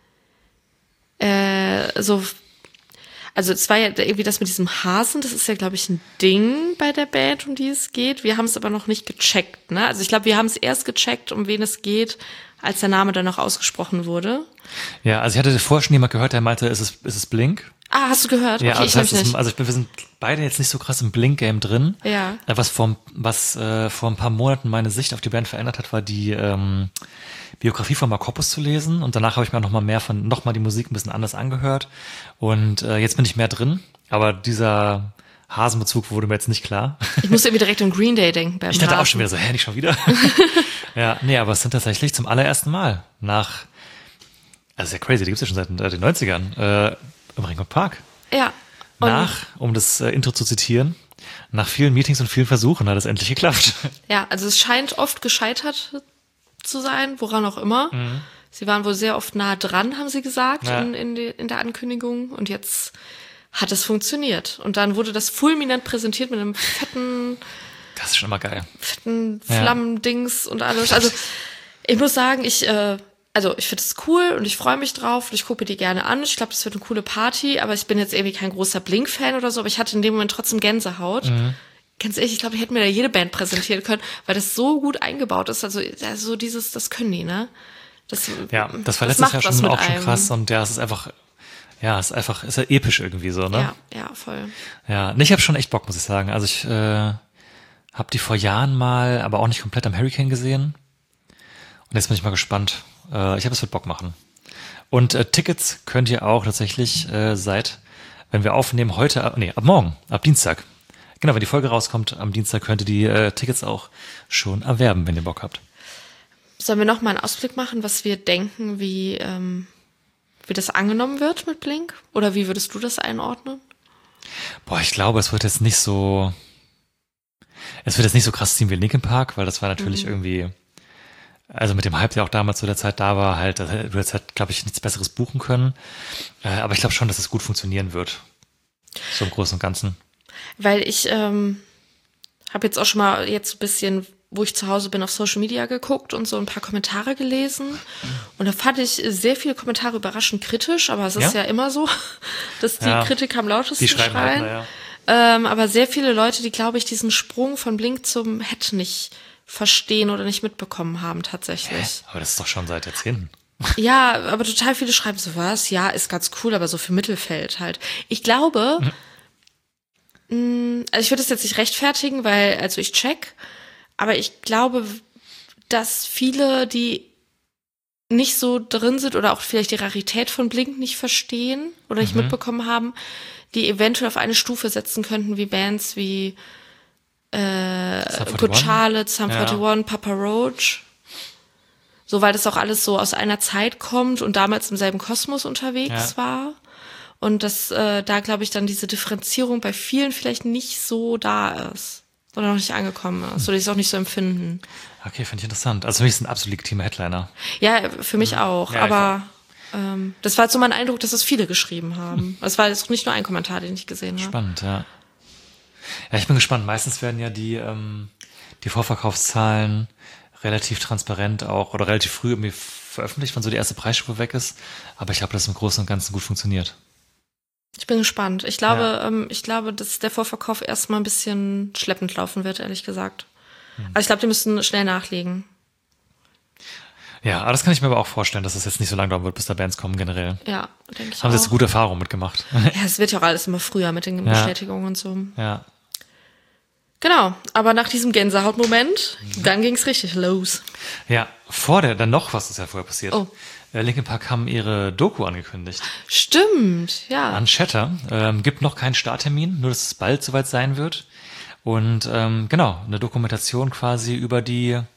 äh, so, also es war ja irgendwie das mit diesem Hasen, das ist ja, glaube ich, ein Ding bei der Band, um die es geht. Wir haben es aber noch nicht gecheckt, ne? Also ich glaube, wir haben es erst gecheckt, um wen es geht, als der Name dann noch ausgesprochen wurde. Ja, also ich hatte vorher schon jemand gehört, der meinte, ist es, ist es Blink? Ah, hast du gehört? Ja, Okay, das ich heißt, nämlich es- nicht. also ich bin, wir sind beide jetzt nicht so krass im Blink-Game drin. Ja. Äh, Was vor, was äh, vor ein paar Monaten meine Sicht auf die Band verändert hat, war die ähm, Biografie von Mark Hoppus zu lesen. Und danach habe ich mir noch mal mehr von, noch mal die Musik ein bisschen anders angehört. Und äh, jetzt bin ich mehr drin. Aber dieser Hasenbezug wurde mir jetzt nicht klar. Ich musste irgendwie direkt an Green Day denken. Beim Ich dachte auch Hasen. schon wieder so, hä, nicht schon wieder? Ja, nee, aber es sind tatsächlich zum allerersten Mal nach, also sehr crazy, die gibt's ja schon seit äh, den neunzigern, äh, im Ringgold Park. Ja. Und Nach, um das äh, Intro zu zitieren, nach vielen Meetings und vielen Versuchen hat es endlich geklappt. Ja, also es scheint oft gescheitert zu sein, woran auch immer. Sie waren wohl sehr oft nah dran, haben sie gesagt, Mhm. Ja. in, in, die, in der Ankündigung. Und jetzt hat es funktioniert. Und dann wurde das fulminant präsentiert mit einem fetten, Das ist schon mal geil. fetten Ja. Flammendings und alles. Also ich muss sagen, ich, äh, also ich finde es cool und ich freue mich drauf und ich gucke mir die gerne an. Ich glaube, das wird eine coole Party, aber ich bin jetzt irgendwie kein großer Blink-Fan oder so, aber ich hatte in dem Moment trotzdem Gänsehaut. Mhm. Ganz ehrlich, ich glaube, ich hätte mir da jede Band präsentieren können, weil das so gut eingebaut ist. Also, also so dieses, das können die, ne? Das, Ja, das war das letztes macht Jahr was schon mit auch schon einem. krass und ja, es ist einfach, ja, es ist einfach, ist ja episch irgendwie so, ne? Ja, ja, voll. Ja, nee, ich habe schon echt Bock, muss ich sagen. Also ich äh, habe die vor Jahren mal, aber auch nicht komplett am Hurricane gesehen. Und jetzt bin ich mal gespannt. Äh, ich habe es mit Bock machen. Und äh, Tickets könnt ihr auch tatsächlich äh, seit, wenn wir aufnehmen, heute, ab- nee, ab morgen, ab Dienstag. Genau, wenn die Folge rauskommt, am Dienstag könnt ihr die äh, Tickets auch schon erwerben, wenn ihr Bock habt. Sollen wir noch mal einen Ausblick machen, was wir denken, wie, ähm, wie das angenommen wird mit Blink? Oder wie würdest du das einordnen? Boah, ich glaube, es wird jetzt nicht so, es wird jetzt nicht so krass ziehen wie Linkin Park, weil das war natürlich Mhm. irgendwie, also mit dem Hype, der auch damals zu der Zeit da war, halt, da hätte- du jetzt halt, glaube ich, nichts Besseres buchen können. Äh, aber ich glaube schon, dass es gut funktionieren wird. So im Großen und Ganzen. Weil ich ähm, habe jetzt auch schon mal jetzt ein bisschen, wo ich zu Hause bin, auf Social Media geguckt und so ein paar Kommentare gelesen. Und da fand ich sehr viele Kommentare überraschend kritisch, aber es ist ja, Ja? immer so, dass die Ja. Kritiker am lautesten Die schreiben schreien. halt, naja. Ähm, aber sehr viele Leute, die, glaube ich, diesen Sprung von Blink zum Head nicht verstehen oder nicht mitbekommen haben tatsächlich. Aber das ist doch schon seit Jahrzehnten. Ja, aber total viele schreiben so, was? Ja, ist ganz cool, aber so für Mittelfeld halt. Ich glaube, mh, also ich würde es jetzt nicht rechtfertigen, weil, also ich check, aber ich glaube, dass viele, die nicht so drin sind oder auch vielleicht die Rarität von Blink nicht verstehen oder nicht mitbekommen haben, die eventuell auf eine Stufe setzen könnten wie Bands wie äh, Sum Good forty-one? Charlotte, Sum Ja. forty-one, Papa Roach. So, weil das auch alles so aus einer Zeit kommt und damals im selben Kosmos unterwegs Ja. war. Und dass äh, da, glaube ich, dann diese Differenzierung bei vielen vielleicht nicht so da ist. Oder noch nicht angekommen ist. Oder die es auch nicht so empfinden. Okay, finde ich interessant. Also für mich ist ein absolut legitimer Headliner. Ja, für mich auch. Ja, aber ähm, das war jetzt so mein Eindruck, dass es viele geschrieben haben. Es war jetzt nicht nur ein Kommentar, den ich gesehen habe. Spannend, ja. Ja, ich bin gespannt. Meistens werden ja die, ähm, die Vorverkaufszahlen relativ transparent auch oder relativ früh irgendwie veröffentlicht, wenn so die erste Preisstufe weg ist. Aber ich glaube, dass es im Großen und Ganzen gut funktioniert. Ich bin gespannt. Ich glaube, Ja. ähm, ich glaube, dass der Vorverkauf erstmal ein bisschen schleppend laufen wird, ehrlich gesagt. Also ich glaube, die müssen schnell nachlegen. Ja, aber das kann ich mir aber auch vorstellen, dass es jetzt nicht so lange dauern wird, bis da Bands kommen generell. Ja, denke ich Haben sie jetzt auch. eine gute Erfahrung mitgemacht. Ja, es wird ja auch alles immer früher mit den Ja. Bestätigungen und so. Ja. Genau, aber nach diesem Gänsehautmoment, dann ging's richtig los. Ja, vor der, dann noch, was ist ja vorher passiert. Oh. Äh, Linkin Park haben ihre Doku angekündigt. Stimmt, ja. An Shatter. Ähm, gibt noch keinen Starttermin, nur dass es bald soweit sein wird. Und ähm, genau, eine Dokumentation quasi über die, ja,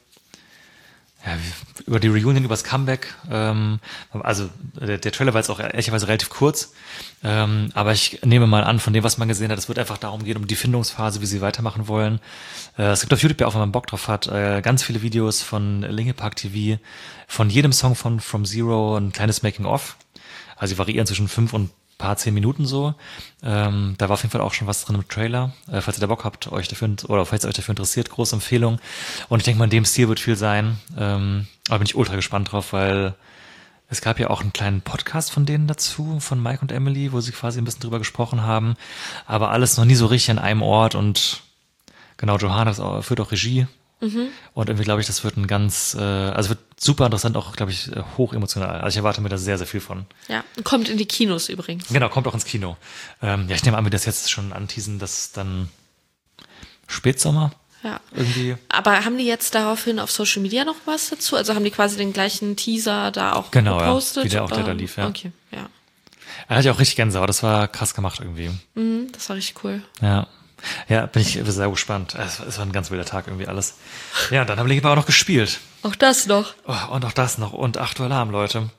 wie- über die Reunion, über das Comeback. Ähm, also der, der Trailer war jetzt auch ehrlicherweise relativ kurz. Ähm, aber ich nehme mal an, von dem, was man gesehen hat, es wird einfach darum gehen, um die Findungsphase, wie sie weitermachen wollen. Äh, es gibt auf YouTube ja auch, wenn man Bock drauf hat, äh, ganz viele Videos von Linkin Park T V, von jedem Song von From Zero ein kleines Making-of. Also sie variieren zwischen fünf und paar zehn Minuten so. Ähm, da war auf jeden Fall auch schon was drin im Trailer. Äh, falls ihr da Bock habt, euch dafür, oder falls ihr euch dafür interessiert, große Empfehlung. Und ich denke mal, in dem Stil wird viel sein. Ähm, aber bin ich ultra gespannt drauf, weil es gab ja auch einen kleinen Podcast von denen dazu, von Mike und Emily, wo sie quasi ein bisschen drüber gesprochen haben. Aber alles noch nie so richtig an einem Ort und genau, Johanna ist auch- führt auch Regie Mhm. Und irgendwie glaube ich, das wird ein ganz, äh, also wird super interessant, auch glaube ich, hoch emotional. Also ich erwarte mir da sehr, sehr viel von. Ja, kommt in die Kinos übrigens. Genau, kommt auch ins Kino. Ähm, ja, ich nehme an, wir das jetzt schon anteasen, dass dann Spätsommer Ja. irgendwie. Aber haben die jetzt daraufhin auf Social Media noch was dazu? Also haben die quasi den gleichen Teaser da auch Genau, gepostet? ja, wie der auch der da Ähm, lief, ja. Okay, ja. Er hatte ja auch richtig Gänsehaut, das war krass gemacht irgendwie. Mhm, das war richtig cool. Ja. Ja, bin ich sehr gespannt. Es, es war ein ganz wilder Tag irgendwie alles. Ja, und dann haben Linkin Park auch noch gespielt. Auch das noch. Oh, und auch das noch. Und acht Uhr Alarm, Leute.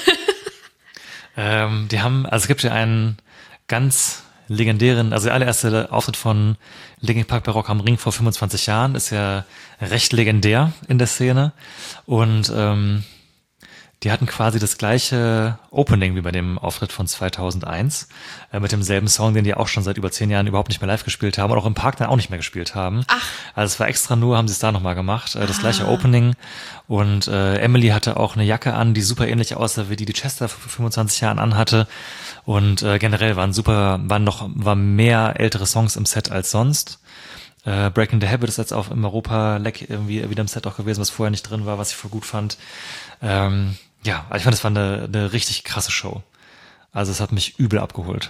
ähm, die haben, also es gibt ja einen ganz legendären, also der allererste Auftritt von Linkin Park bei Rock am Ring vor fünfundzwanzig Jahren, ist ja recht legendär in der Szene. Und ähm, die hatten quasi das gleiche Opening wie bei dem Auftritt von zweitausendeins, äh, mit demselben Song, den die auch schon seit über zehn Jahren überhaupt nicht mehr live gespielt haben und auch im Park dann auch nicht mehr gespielt haben. Ach. Also es war extra nur, haben sie es da nochmal gemacht, äh, das gleiche Opening. Und äh, Emily hatte auch eine Jacke an, die super ähnlich aussah, wie die die Chester vor fünfundzwanzig Jahren anhatte. Und äh, generell waren super, waren noch, waren mehr ältere Songs im Set als sonst. Äh, Breaking the Habit ist jetzt auch im Europa-Leck irgendwie wieder im Set auch gewesen, was vorher nicht drin war, was ich voll gut fand. Ähm, ja, also ich fand, das war eine, eine richtig krasse Show. Also es hat mich übel abgeholt.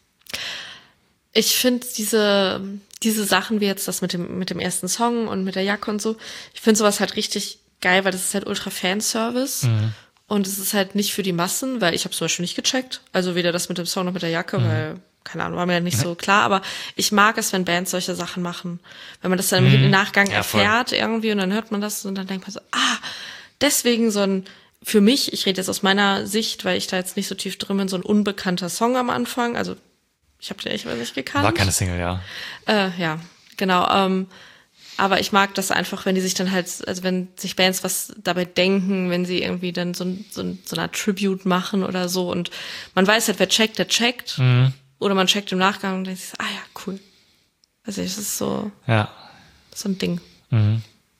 Ich finde diese, diese Sachen wie jetzt das mit dem, mit dem ersten Song und mit der Jacke und so, ich finde sowas halt richtig geil, weil das ist halt ultra Fanservice. Mhm. Und es ist halt nicht für die Massen, weil ich habe zum Beispiel nicht gecheckt. Also weder das mit dem Song noch mit der Jacke, mhm. weil, keine Ahnung, war mir ja nicht so klar. Aber ich mag es, wenn Bands solche Sachen machen. Wenn man das dann mhm. im Nachgang ja, erfährt voll. irgendwie und dann hört man das und dann denkt man so, ah, deswegen so ein, für mich, ich rede jetzt aus meiner Sicht, weil ich da jetzt nicht so tief drin bin, so ein unbekannter Song am Anfang. Also ich habe den echt mal nicht gekannt. War keine Single, ja. Äh, ja, genau. Ähm, aber ich mag das einfach, wenn die sich dann halt, also wenn sich Bands was dabei denken, wenn sie irgendwie dann so, ein, so, ein, so eine Tribute machen oder so und man weiß halt, wer checkt, der checkt. Mhm. Oder man checkt im Nachgang und denkt sich, ah ja, cool. Also es ist so, ja. so ein Ding. Mhm.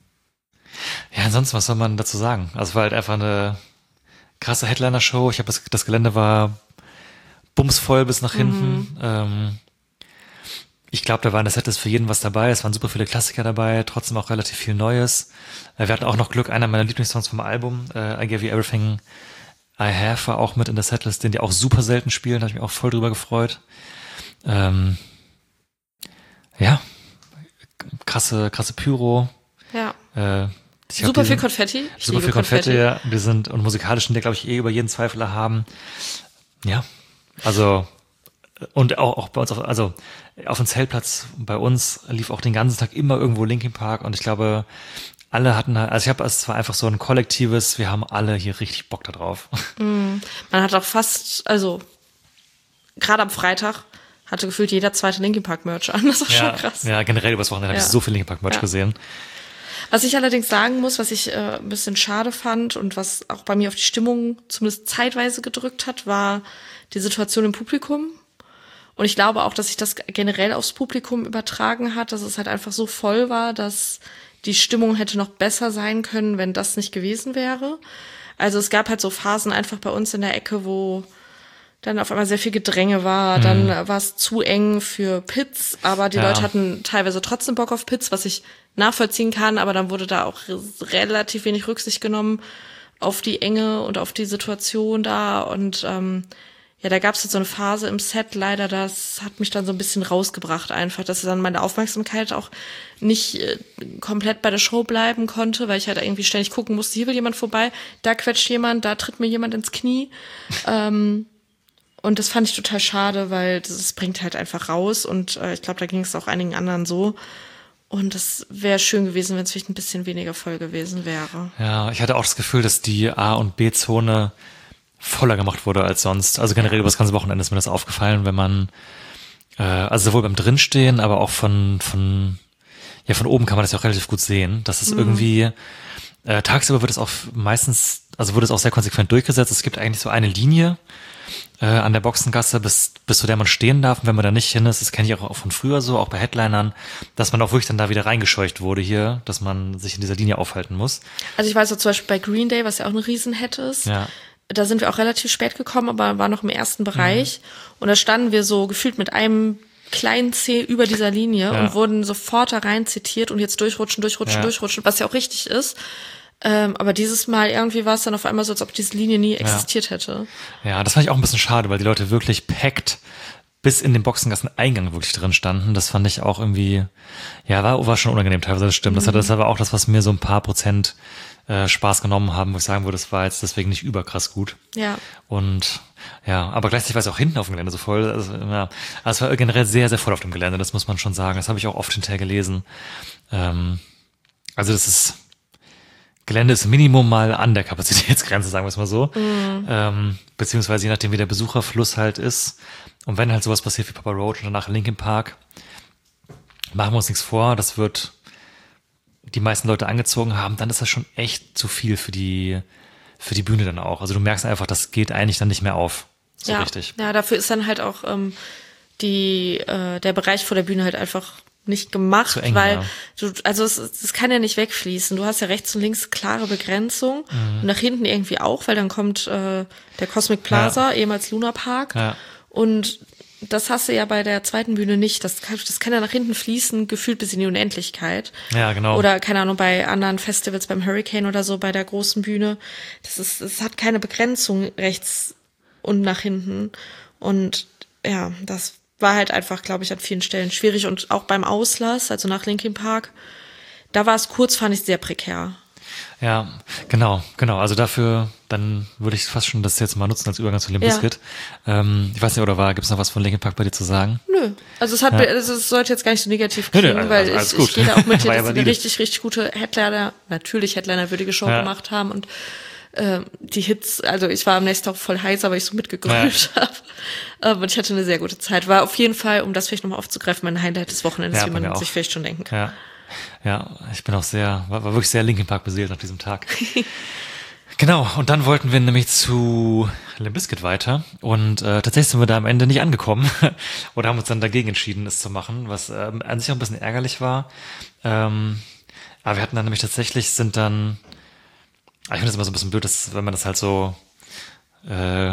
Ja, ansonsten, was soll man dazu sagen? Also es war halt einfach eine krasse Headliner-Show. Ich habe das, das Gelände war bumsvoll bis nach hinten. Mhm. Ähm, ich glaube, da war in der Setlist für jeden was dabei. Es waren super viele Klassiker dabei, trotzdem auch relativ viel Neues. Wir hatten auch noch Glück, einer meiner Lieblingssongs vom Album, äh, I Gave You Everything I Have, war auch mit in der Setlist, den die auch super selten spielen, da habe ich mich auch voll drüber gefreut. Ähm, ja, krasse, krasse Pyro. Ja. Äh, super viel Konfetti. Ich super viel Konfetti, Konfetti, ja. Wir sind, und musikalischen, der glaube ich eh über jeden Zweifel haben. Ja, also, und auch, auch bei uns, auf, also auf dem Zeltplatz bei uns lief auch den ganzen Tag immer irgendwo Linkin Park und ich glaube, alle hatten, also ich habe, es war einfach so ein kollektives, wir haben alle hier richtig Bock da drauf. Mm, man hat auch fast, also gerade am Freitag hatte gefühlt jeder zweite Linkin Park Merch an, das war ja, schon krass. Ja, generell übers Wochenende ja. habe ich so viel Linkin Park Merch ja. gesehen. Was ich allerdings sagen muss, was ich äh, ein bisschen schade fand und was auch bei mir auf die Stimmung zumindest zeitweise gedrückt hat, war die Situation im Publikum. Und ich glaube auch, dass sich das generell aufs Publikum übertragen hat, dass es halt einfach so voll war, dass die Stimmung hätte noch besser sein können, wenn das nicht gewesen wäre. Also es gab halt so Phasen einfach bei uns in der Ecke, wo dann auf einmal sehr viel Gedränge war, dann mhm. war es zu eng für Pits, aber die ja. Leute hatten teilweise trotzdem Bock auf Pits, was ich nachvollziehen kann, aber dann wurde da auch relativ wenig Rücksicht genommen auf die Enge und auf die Situation da und ähm, ja, da gab es jetzt so eine Phase im Set leider, das hat mich dann so ein bisschen rausgebracht einfach, dass dann meine Aufmerksamkeit auch nicht äh, komplett bei der Show bleiben konnte, weil ich halt irgendwie ständig gucken musste, hier will jemand vorbei, da quetscht jemand, da tritt mir jemand ins Knie. ähm, Und das fand ich total schade, weil das bringt halt einfach raus und äh, ich glaube, da ging es auch einigen anderen so. Und es wäre schön gewesen, wenn es vielleicht ein bisschen weniger voll gewesen wäre. Ja, ich hatte auch das Gefühl, dass die A- und B-Zone voller gemacht wurde als sonst. Also generell über das ganze Wochenende ist mir das aufgefallen, wenn man, äh, also sowohl beim Drinstehen, aber auch von, von, ja, von oben kann man das ja auch relativ gut sehen, dass es mhm. irgendwie, äh, tagsüber wird es auch meistens, also wurde es auch sehr konsequent durchgesetzt. Es gibt eigentlich so eine Linie, Äh, an der Boxengasse, bis, bis zu der man stehen darf. Und wenn man da nicht hin ist, das kenne ich auch, auch von früher so, auch bei Headlinern, dass man auch wirklich dann da wieder reingescheucht wurde hier, dass man sich in dieser Linie aufhalten muss. Also ich weiß auch zum Beispiel bei Green Day, was ja auch eine Riesenhit ist, ja. da sind wir auch relativ spät gekommen, aber war noch im ersten Bereich. Mhm. Und da standen wir so gefühlt mit einem kleinen C über dieser Linie Ja. und wurden sofort da rein zitiert und jetzt durchrutschen, durchrutschen, Ja. durchrutschen, was ja auch richtig ist. Ähm, aber dieses Mal irgendwie war es dann auf einmal so, als ob diese Linie nie existiert hätte. Ja, das fand ich auch ein bisschen schade, weil die Leute wirklich packt bis in den Boxengassen-Eingang wirklich drin standen. Das fand ich auch irgendwie, ja, war, war schon unangenehm teilweise, das stimmt. Mhm. Das, hat, das war auch das, was mir so ein paar Prozent äh, Spaß genommen haben, wo ich sagen würde, das war jetzt deswegen nicht überkrass gut. Ja. Und ja, aber gleichzeitig war es auch hinten auf dem Gelände so voll. Also, ja, also es war generell sehr, sehr voll auf dem Gelände, das muss man schon sagen. Das habe ich auch oft hinterher gelesen. Ähm, also das ist, Gelände ist Minimum mal an der Kapazitätsgrenze, sagen wir es mal so. Mhm. Ähm, beziehungsweise je nachdem, wie der Besucherfluss halt ist. Und wenn halt sowas passiert wie Papa Roach und danach Linkin Park, machen wir uns nichts vor, das wird die meisten Leute angezogen haben, dann ist das schon echt zu viel für die, für die Bühne dann auch. Also du merkst einfach, das geht eigentlich dann nicht mehr auf. So ja. richtig. Ja, dafür ist dann halt auch ähm, die, äh, der Bereich vor der Bühne halt einfach nicht gemacht, Zu eng, weil ja. du, also es, es kann ja nicht wegfließen. Du hast ja rechts und links klare Begrenzung Mhm. und nach hinten irgendwie auch, weil dann kommt äh, der Cosmic Plaza, Ja. ehemals Luna Park. Ja. Und das hast du ja bei der zweiten Bühne nicht. Das kann, das kann ja nach hinten fließen, gefühlt bis in die Unendlichkeit. Ja, genau. Oder, keine Ahnung, bei anderen Festivals, beim Hurricane oder so, bei der großen Bühne. Das ist, es hat keine Begrenzung rechts und nach hinten. Und ja, das war halt einfach, glaube ich, an vielen Stellen schwierig. Und auch beim Auslass, also nach Linkin Park, da war es kurz, fand ich sehr prekär. Ja, genau, genau. Also dafür, dann würde ich fast schon das jetzt mal nutzen als Übergang zu Limp Ja. Bizkit. Ähm, ich weiß nicht, oder war, gibt es noch was von Linkin Park bei dir zu sagen? Nö. Also es hat, Ja. also es sollte jetzt gar nicht so negativ Nö, nö, klingen, also weil alles ich, gut. ich gehe da auch mit dir, War ja dass sie eine valide. richtig, richtig gute Headliner, natürlich Headliner-würdige Show Ja. gemacht haben und ähm, die Hits, also ich war am nächsten Tag voll heiß, weil ich so mitgegrölt Ja. habe. Ähm, und ich hatte eine sehr gute Zeit. War auf jeden Fall, um das vielleicht nochmal aufzugreifen, mein Highlight des Wochenendes, Ja, wie bei mir man auch. sich vielleicht schon denken kann. Ja, ja, ich bin auch sehr, war, war wirklich sehr Linkin Park beseelt nach diesem Tag. Genau, und dann wollten wir nämlich zu Limp Bizkit weiter und äh, tatsächlich sind wir da am Ende nicht angekommen oder haben uns dann dagegen entschieden, es zu machen, was ähm, an sich auch ein bisschen ärgerlich war. Ähm, aber wir hatten dann nämlich tatsächlich, sind dann, ich finde das immer so ein bisschen blöd, dass, wenn man das halt so äh,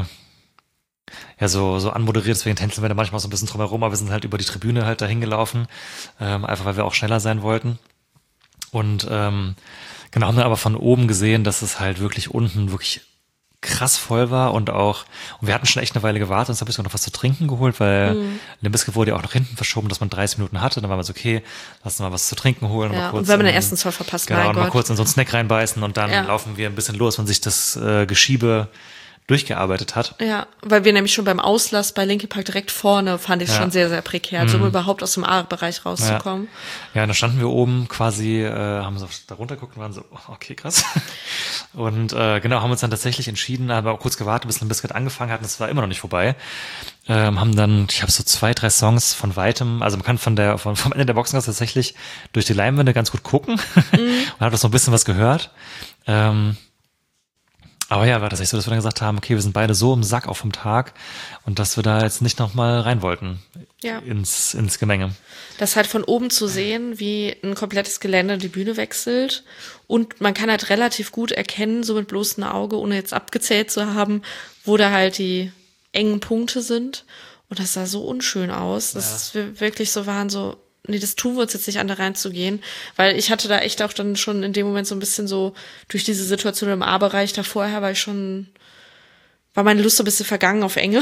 ja so so anmoderiert, deswegen tänzeln wir da manchmal so ein bisschen drumherum, aber wir sind halt über die Tribüne halt dahin gelaufen, ähm, einfach weil wir auch schneller sein wollten. Und ähm, genau, haben dann aber von oben gesehen, dass es halt wirklich unten wirklich krass voll war und auch, und wir hatten schon echt eine Weile gewartet, uns habe ich sogar noch was zu trinken geholt, weil mhm. Limp Bizkit wurde ja auch nach hinten verschoben, dass man dreißig Minuten hatte, dann war man so, okay, lass uns mal was zu trinken holen. Ja, mal kurz und wenn man den in, ersten Zoll verpasst, genau, mein und mal Gott. kurz in so einen Snack reinbeißen und dann Ja. laufen wir ein bisschen los, wenn sich das äh, Geschiebe durchgearbeitet hat. Ja, weil wir nämlich schon beim Auslass bei Linkin Park direkt vorne, fand ich Ja. schon sehr, sehr prekär, Mhm. um überhaupt aus dem A-Bereich rauszukommen. Ja, ja, und dann standen wir oben quasi, äh, haben so da runtergeguckt und waren so, okay, krass. Und äh, genau, haben uns dann tatsächlich entschieden, haben auch kurz gewartet, bis Limp Bizkit angefangen hat und es war immer noch nicht vorbei. Ähm, haben dann, ich habe so zwei, drei Songs von weitem, also man kann von der von, vom Ende der Boxengasse tatsächlich durch die Leinwände ganz gut gucken mhm. und hat auch so ein bisschen was gehört. Ähm, Aber ja, war tatsächlich so, dass wir dann gesagt haben, okay, wir sind beide so im Sack auch vom Tag und dass wir da jetzt nicht nochmal rein wollten Ja. ins, ins Gemenge. Das halt von oben zu sehen, wie ein komplettes Gelände die Bühne wechselt und man kann halt relativ gut erkennen, so mit bloßem Auge, ohne jetzt abgezählt zu haben, wo da halt die engen Punkte sind und das sah so unschön aus, dass wir wirklich so waren, so nee, das tun wir uns jetzt nicht an, da reinzugehen, weil ich hatte da echt auch dann schon in dem Moment so ein bisschen so, durch diese Situation im A-Bereich da vorher war ich schon, war meine Lust so ein bisschen vergangen auf Enge.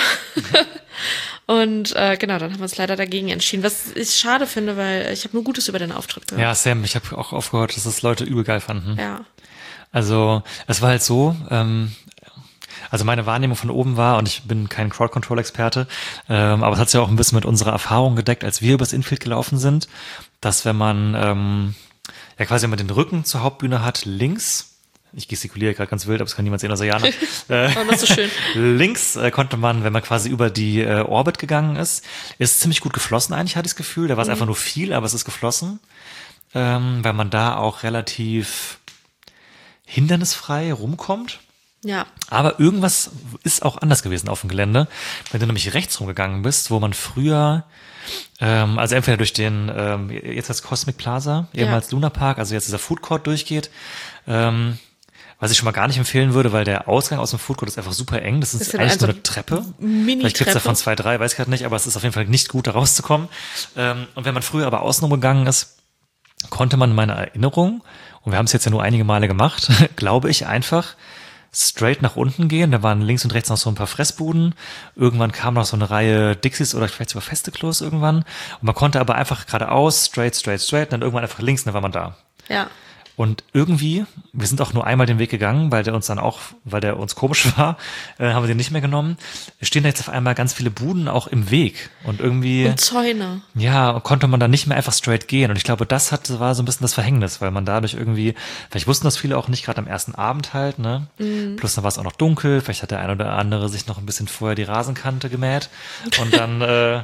Und äh, genau, dann haben wir uns leider dagegen entschieden, was ich schade finde, weil ich habe nur Gutes über den Auftritt gehört. Ja, Sam, ich habe auch aufgehört, dass das Leute übel geil fanden. Ja. Also es war halt so, ähm, also meine Wahrnehmung von oben war, und ich bin kein Crowd-Control-Experte, ähm, aber es hat sich auch ein bisschen mit unserer Erfahrung gedeckt, als wir übers Infield gelaufen sind, dass wenn man ähm, ja quasi immer den Rücken zur Hauptbühne hat, links, ich gestikuliere gerade ganz wild, aber es kann niemand sehen außer Jana, äh, Oh, das ist so schön. links äh, konnte man, wenn man quasi über die äh, Orbit gegangen ist, ist ziemlich gut geflossen eigentlich, hatte ich das Gefühl, da war es Mhm. einfach nur viel, aber es ist geflossen, ähm, weil man da auch relativ hindernisfrei rumkommt. Ja. Aber irgendwas ist auch anders gewesen auf dem Gelände. Wenn du nämlich rechts rumgegangen bist, wo man früher, ähm, also entweder durch den, ähm, jetzt das Cosmic Plaza, ehemals Ja. Luna Park, also jetzt dieser Food Court durchgeht, ähm, Was ich schon mal gar nicht empfehlen würde, weil der Ausgang aus dem Foodcourt ist einfach super eng. Das ist, ist eigentlich also nur eine Treppe. Mini-Treppe. Vielleicht gibt's davon zwei, drei, weiß ich gerade nicht, aber es ist auf jeden Fall nicht gut, da rauszukommen. Ähm, und wenn man früher aber außen gegangen ist, konnte man in meiner Erinnerung, und wir haben es jetzt ja nur einige Male gemacht, glaube ich, einfach straight nach unten gehen. Da waren links und rechts noch so ein paar Fressbuden. Irgendwann kam noch so eine Reihe Dixies oder vielleicht sogar feste Klos irgendwann. Und man konnte aber einfach geradeaus, straight, straight, straight, und dann irgendwann einfach links, und dann war man da. Ja. Und irgendwie, wir sind auch nur einmal den Weg gegangen, weil der uns dann auch, weil der uns komisch war, äh, haben wir den nicht mehr genommen. Es stehen da jetzt auf einmal ganz viele Buden auch im Weg. Und irgendwie. Und Zäune. Ja, konnte man dann nicht mehr einfach straight gehen. Und ich glaube, das hat, war so ein bisschen das Verhängnis, weil man dadurch irgendwie, vielleicht wussten das viele auch nicht, gerade am ersten Abend halt, ne? Mhm. Plus dann war es auch noch dunkel, vielleicht hat der eine oder andere sich noch ein bisschen vorher die Rasenkante gemäht. Und dann, äh,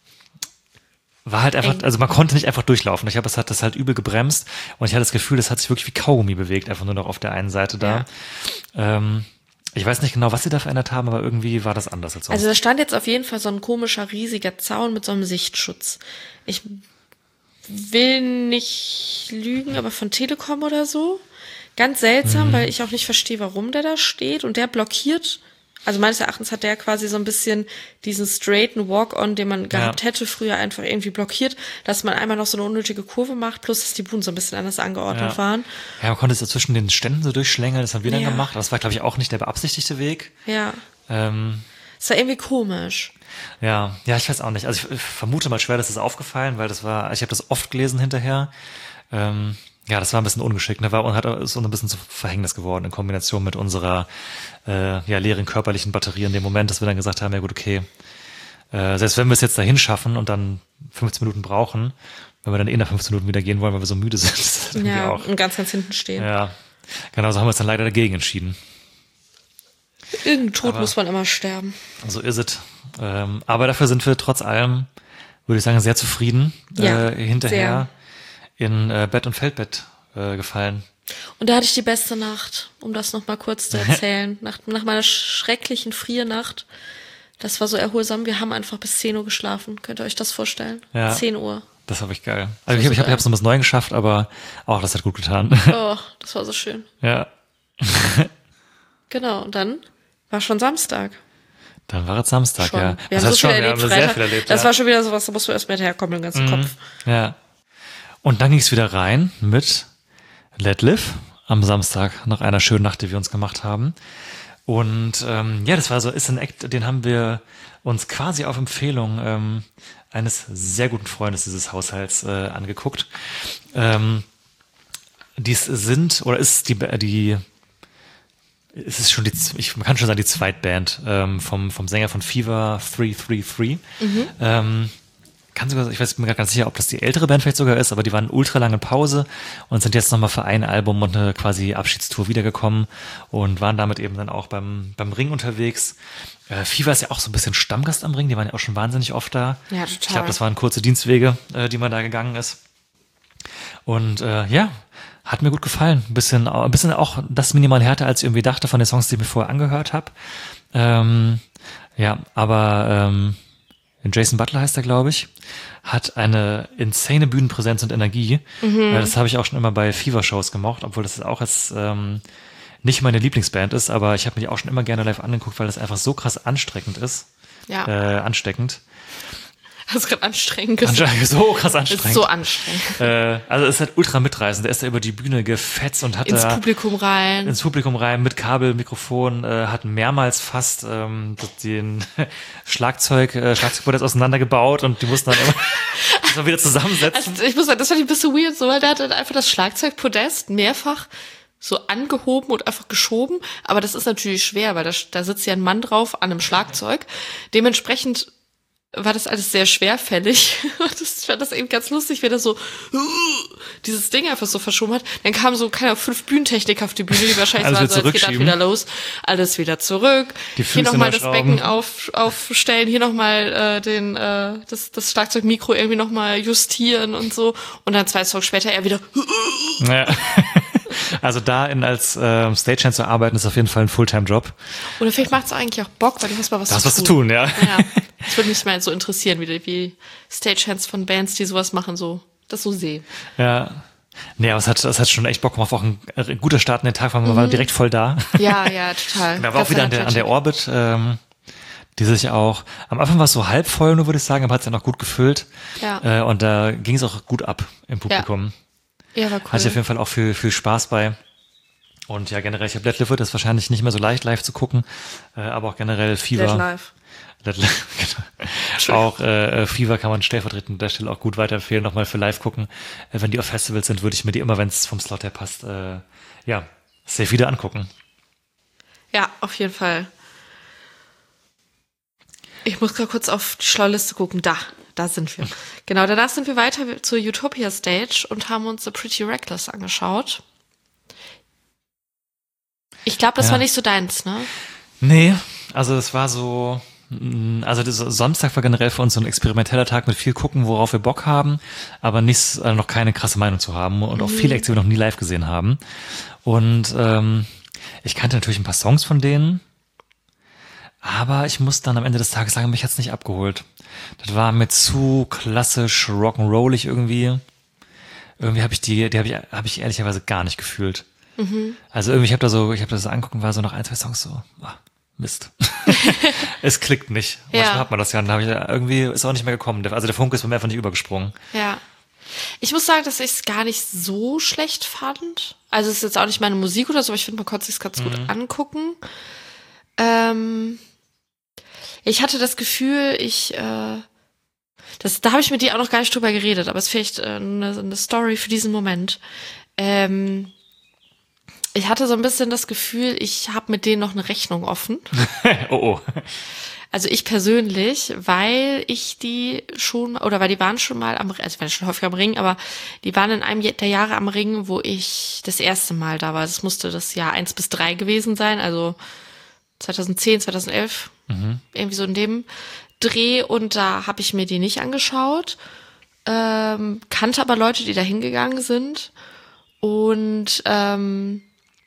war halt einfach, also man konnte nicht einfach durchlaufen. Ich habe, es hat das halt übel gebremst und ich hatte das Gefühl, das hat sich wirklich wie Kaugummi bewegt, einfach nur noch auf der einen Seite da. Ja. Ähm, ich weiß nicht genau, was sie da verändert haben, aber irgendwie war das anders als sonst. Also da stand jetzt auf jeden Fall so ein komischer, riesiger Zaun mit so einem Sichtschutz. Ich will nicht lügen, aber von Telekom oder so. Ganz seltsam, mhm. weil ich auch nicht verstehe, warum der da steht und der blockiert. Also meines Erachtens hat der quasi so ein bisschen diesen straighten Walk-on, den man gehabt ja. hätte, früher einfach irgendwie blockiert, dass man einmal noch so eine unnötige Kurve macht, plus dass die Buden so ein bisschen anders angeordnet ja. waren. Ja, man konnte es so zwischen den Ständen so durchschlängeln, das haben wir dann ja. gemacht. Das war, glaube ich, auch nicht der beabsichtigte Weg. Ja. Ähm, das war irgendwie komisch. Ja, ja, ich weiß auch nicht. Also ich, ich vermute mal schwer, dass es aufgefallen, weil das war, ich habe das oft gelesen hinterher. Ähm, Ja, das war ein bisschen ungeschickt, ne? War und hat ist so ein bisschen zu Verhängnis geworden in Kombination mit unserer äh, ja leeren körperlichen Batterie in dem Moment, dass wir dann gesagt haben, ja gut, okay, äh, selbst wenn wir es jetzt dahin schaffen und dann fünfzehn Minuten brauchen, wenn wir dann eh nach fünfzehn Minuten wieder gehen wollen, weil wir so müde sind, ist das irgendwie ja, auch. Und ganz, ganz hinten stehen. Ja, genau, so haben wir uns dann leider dagegen entschieden. Irgendein Tod aber, muss man immer sterben. So ist es. Ähm, aber dafür sind wir trotz allem, würde ich sagen, sehr zufrieden ja, äh, hinterher. Sehr. in äh, Bett und Feldbett äh, gefallen. Und da hatte ich die beste Nacht, um das noch mal kurz zu erzählen. nach, nach meiner schrecklichen Friernacht. Das war so erholsam. Wir haben einfach bis zehn Uhr geschlafen. Könnt ihr euch das vorstellen? Ja, zehn Uhr. Das habe ich geil. Also ich habe ich hab, ich hab's noch bis neun geschafft, aber auch das hat gut getan. Oh, das war so schön. Ja. Genau, und dann war schon Samstag. Dann war es Samstag, schon. ja. Wir das haben heißt so schon, viel erlebt, wir haben Freitag. sehr viel erlebt. Das ja. war schon wieder sowas, da musst du erst mit herkommen im ganzen mhm. Kopf. Ja. Und dann ging es wieder rein mit Let Live am Samstag, nach einer schönen Nacht, die wir uns gemacht haben. Und ähm, ja, das war so, ist ein Act, den haben wir uns quasi auf Empfehlung ähm, eines sehr guten Freundes dieses Haushalts äh, angeguckt. Ähm, dies sind, oder ist die, die es ist schon die, ich man kann schon sagen, die Zweitband ähm, vom, vom Sänger von Fever drei drei drei. Mhm. Ähm, kann sogar, ich weiß, bin mir gar ganz sicher, ob das die ältere Band vielleicht sogar ist, aber die waren ultra lange Pause und sind jetzt nochmal für ein Album und eine quasi Abschiedstour wiedergekommen und waren damit eben dann auch beim, beim Ring unterwegs. Äh, Fever ist ja auch so ein bisschen Stammgast am Ring, die waren ja auch schon wahnsinnig oft da. Ja, total. Ich glaube, das waren kurze Dienstwege, äh, die man da gegangen ist. Und äh, ja, hat mir gut gefallen. Ein bisschen, ein bisschen auch das minimal härter, als ich irgendwie dachte von den Songs, die ich mir vorher angehört habe. Ähm, ja, aber ähm, Jason Butler heißt er, glaube ich, hat eine insane Bühnenpräsenz und Energie. Mhm. Das habe ich auch schon immer bei Fever-Shows gemocht, obwohl das auch jetzt ähm, nicht meine Lieblingsband ist, aber ich habe mir die auch schon immer gerne live angeguckt, weil das einfach so krass anstrengend ist. Ja. Äh, ansteckend. Das ist gerade anstrengend gesagt. Anstrengend, so krass anstrengend. Das ist so anstrengend. Äh, also es ist halt ultra mitreißend. Der ist da über die Bühne gefetzt und hat ins da Publikum rein. Ins Publikum rein mit Kabel, Mikrofon, äh, hat mehrmals fast ähm, den Schlagzeug, äh, Schlagzeugpodest auseinandergebaut und die mussten dann immer das mal wieder zusammensetzen. Also ich muss sagen, das fand ich ein bisschen weird, so, weil der hat dann einfach das Schlagzeugpodest mehrfach so angehoben und einfach geschoben. Aber das ist natürlich schwer, weil da, da sitzt ja ein Mann drauf an einem Schlagzeug. Dementsprechend war das alles sehr schwerfällig. Ich fand das eben ganz lustig, wenn er so dieses Ding einfach so verschoben hat. Dann kamen so, keine Ahnung, fünf Bühnentechniker auf die Bühne, die wahrscheinlich waren so, jetzt geht das wieder los. Alles wieder zurück. Die hier nochmal das Becken auf, aufstellen, hier nochmal äh, den äh, das, das Schlagzeugmikro irgendwie nochmal justieren und so. Und dann zwei Songs später er wieder ja. Also da in als ähm, Stagehand zu arbeiten, ist auf jeden Fall ein Fulltime-Job. Oder vielleicht macht es eigentlich auch Bock, weil du hast mal was du zu hast tun. was zu tun, ja. Ja. Das würde mich mal so interessieren, wie, wie Stagehands von Bands, die sowas machen, so das so sehe. Ja. Nee, aber es hat, es hat schon echt Bock gemacht. Auch ein, ein guter Start in den Tag, weil man mhm. war direkt voll da. Ja, ja, total. Da war auch wieder an der, an der Orbit, ähm, die sich auch, am Anfang war es so halb voll, nur würde ich sagen, aber hat es ja noch gut gefüllt. Ja. Äh, und da ging es auch gut ab im Publikum. Ja, ja, war cool. Hatte ich auf jeden Fall auch viel, viel Spaß bei. Und ja, generell, ich habe Let Live wird das wahrscheinlich nicht mehr so leicht live zu gucken, äh, aber auch generell Fever. Let Live. Let Live, genau. Auch äh, Fever kann man stellvertretend an der Stelle auch gut weiterempfehlen, nochmal für live gucken. Äh, wenn die auf Festivals sind, würde ich mir die immer, wenn es vom Slot her passt, äh, ja, safe wieder angucken. Ja, auf jeden Fall. Ich muss gerade kurz auf die Schlauliste gucken. Da, da sind wir. Genau, danach sind wir weiter zur Utopia Stage und haben uns The Pretty Reckless angeschaut. Ich glaube, das ja. war nicht so deins, ne? Nee, also es war so, also das Samstag war generell für uns so ein experimenteller Tag mit viel gucken, worauf wir Bock haben, aber nichts, also noch keine krasse Meinung zu haben und mhm. auch viele Acts, die wir noch nie live gesehen haben. Und ähm, ich kannte natürlich ein paar Songs von denen, aber ich muss dann am Ende des Tages sagen, mich hat's nicht abgeholt. Das war mir zu klassisch rock'n'rollig irgendwie. Irgendwie habe ich die, die habe ich, habe ich ehrlicherweise gar nicht gefühlt. Mhm. Also irgendwie, ich habe da so, ich habe das so angucken, war so noch ein, zwei Songs so, oh, Mist. Es klickt nicht. Ja. Manchmal hat man das ja, dann habe ich irgendwie, ist auch nicht mehr gekommen. Also der Funke ist bei mir einfach nicht übergesprungen. Ja. Ich muss sagen, dass ich es gar nicht so schlecht fand. Also es ist jetzt auch nicht meine Musik oder so, aber ich finde, man konnte es sich ganz mhm. gut angucken. Ähm, ich hatte das Gefühl, ich, äh, das, da habe ich mit dir auch noch gar nicht drüber geredet, aber es ist vielleicht äh, eine, eine Story für diesen Moment. Ähm, ich hatte so ein bisschen das Gefühl, ich habe mit denen noch eine Rechnung offen. oh oh. Also ich persönlich, weil ich die schon, oder weil die waren schon mal am, also ich war schon häufiger am Ring, aber die waren in einem der Jahre am Ring, wo ich das erste Mal da war. Das musste das Jahr eins bis drei gewesen sein, also zweitausendzehn, zweitausendelf, mhm. irgendwie so in dem Dreh. Und da habe ich mir die nicht angeschaut, ähm, kannte aber Leute, die da hingegangen sind. Und ähm,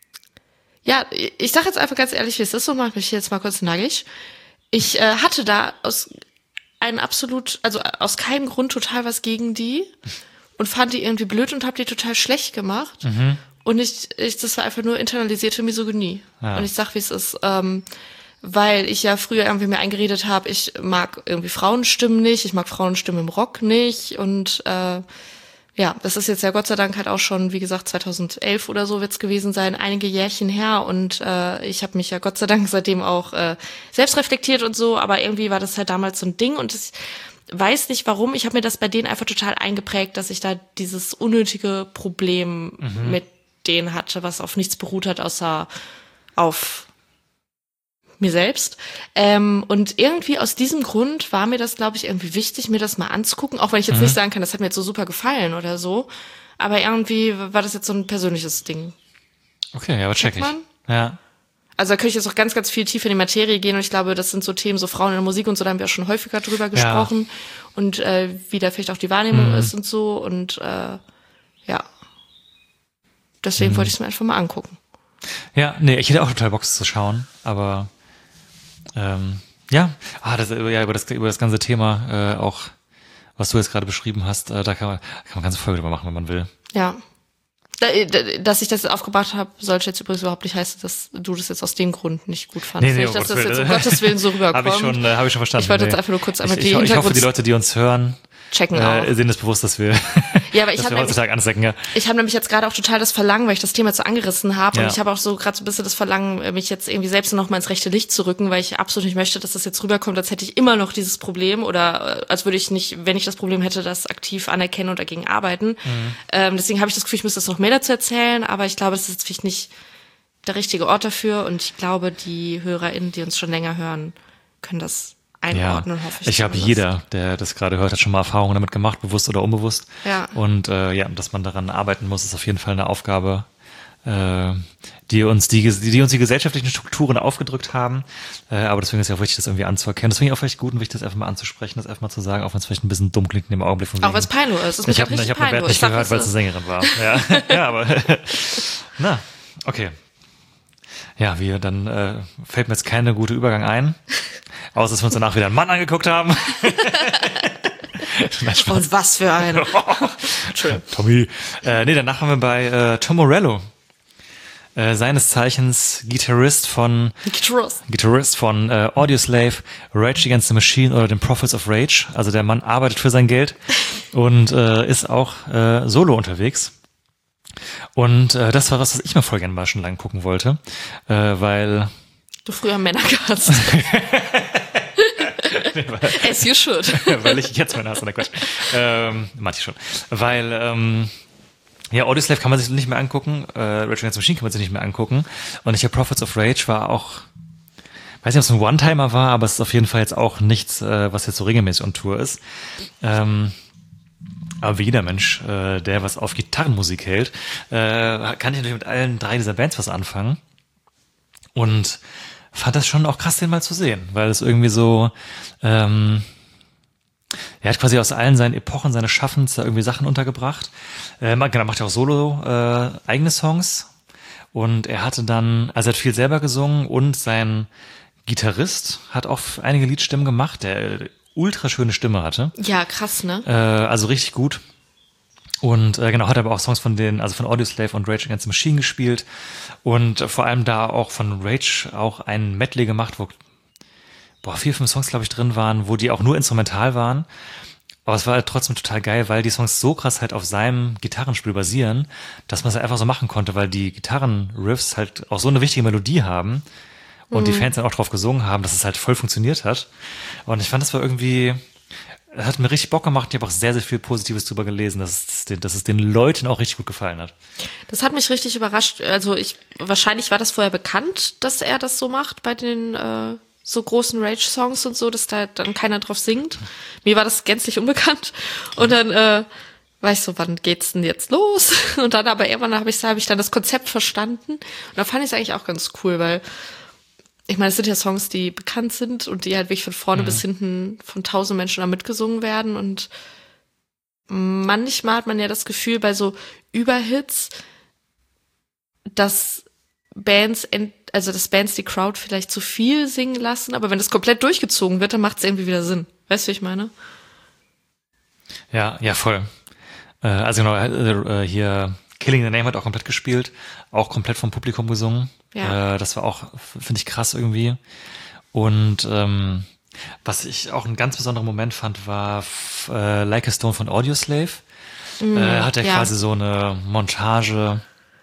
ja, ich sage jetzt einfach ganz ehrlich, wie es ist, und mache mich jetzt mal kurz nackig. Ich äh, hatte da aus einen absolut, also aus keinem Grund total was gegen die und fand die irgendwie blöd und habe die total schlecht gemacht. Mhm. Und ich, ich, das war einfach nur internalisierte Misogynie. Ja. Und ich sag, wie es ist, ähm, weil ich ja früher irgendwie mir eingeredet habe, ich mag irgendwie Frauenstimmen nicht, ich mag Frauenstimmen im Rock nicht und äh, ja, das ist jetzt ja Gott sei Dank halt auch schon, wie gesagt, zweitausendelf oder so wird's gewesen sein, einige Jährchen her und äh, ich habe mich ja Gott sei Dank seitdem auch äh, selbst reflektiert und so, aber irgendwie war das halt damals so ein Ding und ich weiß nicht warum, ich habe mir das bei denen einfach total eingeprägt, dass ich da dieses unnötige Problem mhm. mit denen hatte, was auf nichts beruht hat, außer auf mir selbst. Ähm, und irgendwie aus diesem Grund war mir das, glaube ich, irgendwie wichtig, mir das mal anzugucken, auch wenn ich jetzt mhm. nicht sagen kann, das hat mir jetzt so super gefallen oder so. Aber irgendwie war das jetzt so ein persönliches Ding. Okay, ja, aber check ich. Ja. Also da könnte ich jetzt auch ganz, ganz viel tiefer in die Materie gehen und ich glaube, das sind so Themen, so Frauen in der Musik und so, da haben wir auch schon häufiger drüber gesprochen ja. und äh, wie da vielleicht auch die Wahrnehmung mhm. ist und so und äh, ja. Deswegen mhm. wollte ich es mir einfach mal angucken. Ja, nee, ich hätte auch total Bock, es zu schauen, aber Ähm, ja, ah, das, ja, über das, über das ganze Thema, äh, auch, was du jetzt gerade beschrieben hast, äh, da kann man, kann man ganze Folge drüber machen, wenn man will. Ja. Dass ich das jetzt aufgebracht habe, sollte jetzt übrigens überhaupt nicht heißen, dass du das jetzt aus dem Grund nicht gut fandest. Nee, nee, nicht, dass das jetzt um Gottes Willen so rüberkommt. Habe ich schon, äh, habe ich schon verstanden. Ich wollte nee. jetzt einfach nur kurz einmal ich, die ich, Hintergrund... Ich hoffe, die Leute, die uns hören, checken äh, auch. sehen das bewusst, dass wir, ja, aber ich dass hab wir heutzutage ansecken. Ja. Ich habe nämlich jetzt gerade auch total das Verlangen, weil ich das Thema so angerissen habe. Ja. Und ich habe auch so gerade so ein bisschen das Verlangen, mich jetzt irgendwie selbst noch mal ins rechte Licht zu rücken, weil ich absolut nicht möchte, dass das jetzt rüberkommt, als hätte ich immer noch dieses Problem oder als würde ich nicht, wenn ich das Problem hätte, das aktiv anerkennen und dagegen arbeiten. Mhm. Ähm, deswegen habe ich das Gefühl, ich müsste das noch mehr dazu erzählen, aber ich glaube, das ist jetzt vielleicht nicht der richtige Ort dafür und ich glaube, die HörerInnen, die uns schon länger hören, können das einordnen, ja. hoffe ich. Ich glaube, jeder, der das gerade hört, hat schon mal Erfahrungen damit gemacht, bewusst oder unbewusst. Ja. Und äh, ja, dass man daran arbeiten muss, ist auf jeden Fall eine Aufgabe, äh, die uns die, die uns die gesellschaftlichen Strukturen aufgedrückt haben. Äh, aber deswegen ist ja auch wichtig, das irgendwie anzuerkennen. Deswegen auch vielleicht gut und wichtig, das einfach mal anzusprechen, das einfach mal zu sagen, auch wenn es vielleicht ein bisschen dumm klingt in dem Augenblick. Von auch wenn es peinlich ist. Das ich habe hab meine Band nicht gehört, weil es eine Sängerin war. Ja, ja aber na, okay. Ja, wir, dann äh, fällt mir jetzt keine gute Übergang ein, außer dass wir uns danach wieder einen Mann angeguckt haben. Und was für eine. Entschuldigung. Tommy. Äh, nee, danach haben wir bei äh, Tom Morello. Äh, seines Zeichens Gitarrist von Gitarrist. Gitarrist von äh, Audioslave, Rage Against the Machine oder den Prophets of Rage. Also der Mann arbeitet für sein Geld und äh, ist auch äh, solo unterwegs. Und äh, das war was, was ich mir voll gerne mal schon lang gucken wollte, äh, weil Du früher Männer gehasst. As you should. weil ich jetzt Männer hasse, na Quatsch. Ähm, manche schon. Weil ähm, ja, Audioslave kann man sich nicht mehr angucken, äh, Rage Against the Machine kann man sich nicht mehr angucken. Und ich habe Prophets of Rage war auch, weiß nicht, ob es ein One-Timer war, aber es ist auf jeden Fall jetzt auch nichts, äh, was jetzt so regelmäßig on Tour ist. Ähm, aber wie jeder Mensch, äh, der was auf Gitarrenmusik hält, äh, kann ich natürlich mit allen drei dieser Bands was anfangen. Und fand das schon auch krass, den mal zu sehen, weil es irgendwie so, ähm, er hat quasi aus allen seinen Epochen seines Schaffens da irgendwie Sachen untergebracht. Äh, genau, macht ja auch solo äh, eigene Songs. Und er hatte dann, also er hat viel selber gesungen und sein Gitarrist hat auch einige Liedstimmen gemacht, der ultra schöne Stimme hatte. Ja, krass, ne? Äh, also richtig gut. Und äh, genau, hat aber auch Songs von den, also von Audioslave und Rage Against the Machine gespielt. Und äh, vor allem da auch von Rage auch ein Medley gemacht, wo boah, vier, fünf Songs, glaube ich, drin waren, wo die auch nur instrumental waren. Aber es war halt trotzdem total geil, weil die Songs so krass halt auf seinem Gitarrenspiel basieren, dass man es halt einfach so machen konnte, weil die Gitarrenriffs halt auch so eine wichtige Melodie haben und mhm. die Fans dann auch drauf gesungen haben, dass es halt voll funktioniert hat. Und ich fand, das war irgendwie, das hat mir richtig Bock gemacht. Ich habe auch sehr, sehr viel Positives drüber gelesen, dass es, den, dass es den Leuten auch richtig gut gefallen hat. Das hat mich richtig überrascht. Also ich, wahrscheinlich war das vorher bekannt, dass er das so macht bei den äh, so großen Rage-Songs und so, dass da dann keiner drauf singt. Mir war das gänzlich unbekannt. Und dann äh, war ich so, wann geht's denn jetzt los? Und dann aber irgendwann habe ich, hab ich dann das Konzept verstanden. Und da fand ich es eigentlich auch ganz cool, weil ich meine, es sind ja Songs, die bekannt sind und die halt wirklich von vorne mhm. bis hinten von tausend Menschen da mitgesungen werden. Und manchmal hat man ja das Gefühl bei so Überhits, dass Bands, ent- also dass Bands die Crowd vielleicht zu viel singen lassen, aber wenn das komplett durchgezogen wird, dann macht es irgendwie wieder Sinn. Weißt du, wie ich meine? Ja, ja, voll. Äh, also genau, äh, hier Killing the Name hat auch komplett gespielt, auch komplett vom Publikum gesungen. Ja. Äh, das war auch, finde ich, krass irgendwie. Und ähm, was ich auch einen ganz besonderen Moment fand, war f- äh, Like a Stone von Audioslave. Mm, äh, hat er ja. quasi so eine Montage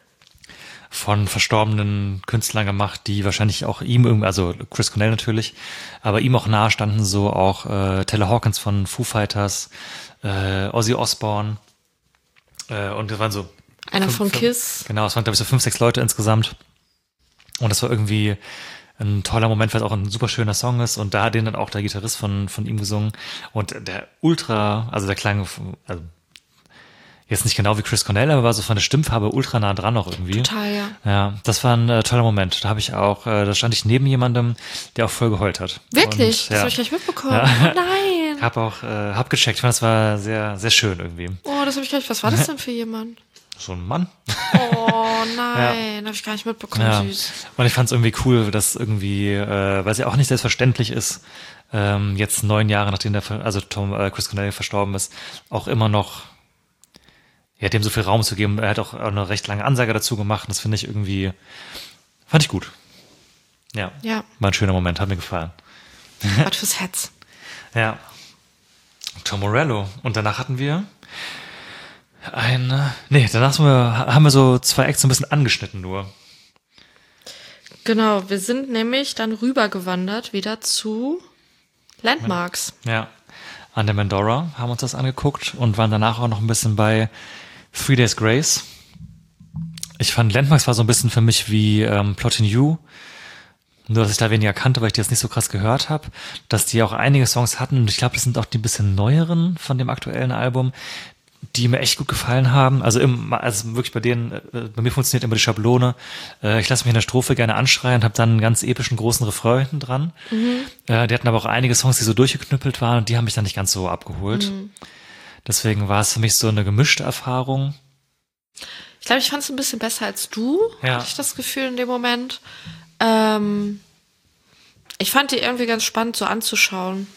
von verstorbenen Künstlern gemacht, die wahrscheinlich auch ihm irgendwie, also Chris Cornell natürlich, aber ihm auch nahe standen, so auch äh, Taylor Hawkins von Foo Fighters, äh, Ozzy Osbourne äh, und das waren so einer fünf, von fünf, Kiss. Genau, es waren glaube ich so fünf, sechs Leute insgesamt und das war irgendwie ein toller Moment, weil es auch ein super schöner Song ist und da hat den dann auch der Gitarrist von von ihm gesungen und der ultra, also der klang, also jetzt nicht genau wie Chris Cornell, aber war so von der Stimmfarbe ultra nah dran noch irgendwie. Total, ja. Ja, das war ein äh, toller Moment. Da habe ich auch, äh, da stand ich neben jemandem, der auch voll geheult hat. Wirklich? Und, das ja. habe ich gleich mitbekommen. Ja. Oh nein. Hab auch, äh, hab gecheckt. Ich fand, das war sehr, sehr schön irgendwie. Oh, das habe ich gleich, was war das denn für jemand? So ein Mann. Oh nein, ja. habe ich gar nicht mitbekommen, Ja. süß. Und ich fand es irgendwie cool, dass irgendwie, äh, weil es ja auch nicht selbstverständlich ist, ähm, jetzt neun Jahre nachdem der, also Tom, äh, Chris Cornell verstorben ist, auch immer noch ja, dem so viel Raum zu geben. Er hat auch eine recht lange Ansage dazu gemacht. Das finde ich irgendwie, fand ich gut. Ja, Ja. war ein schöner Moment, hat mir gefallen. Was fürs Herz. Ja. Tom Morello. Und danach hatten wir eine, nee, danach haben wir, haben wir so zwei Acts so ein bisschen angeschnitten nur. Genau, wir sind nämlich dann rübergewandert wieder zu Landmarks. Ja. An der Mandora haben uns das angeguckt und waren danach auch noch ein bisschen bei Three Days Grace. Ich fand Landmarks war so ein bisschen für mich wie ähm, Plotting You. Nur, dass ich da weniger kannte, weil ich die jetzt nicht so krass gehört habe. Dass die auch einige Songs hatten. Und ich glaube, das sind auch die bisschen neueren von dem aktuellen Album, die mir echt gut gefallen haben. Also, im, also wirklich bei denen, äh, bei mir funktioniert immer die Schablone. Äh, ich lasse mich in der Strophe gerne anschreien und habe dann einen ganz epischen großen Refrain hinten dran. Mhm. Äh, die hatten aber auch einige Songs, die so durchgeknüppelt waren und die haben mich dann nicht ganz so abgeholt. Mhm. Deswegen war es für mich so eine gemischte Erfahrung. Ich glaube, ich fand es ein bisschen besser als du, ja. hatte ich das Gefühl in dem Moment. Ähm, ich fand die irgendwie ganz spannend so anzuschauen.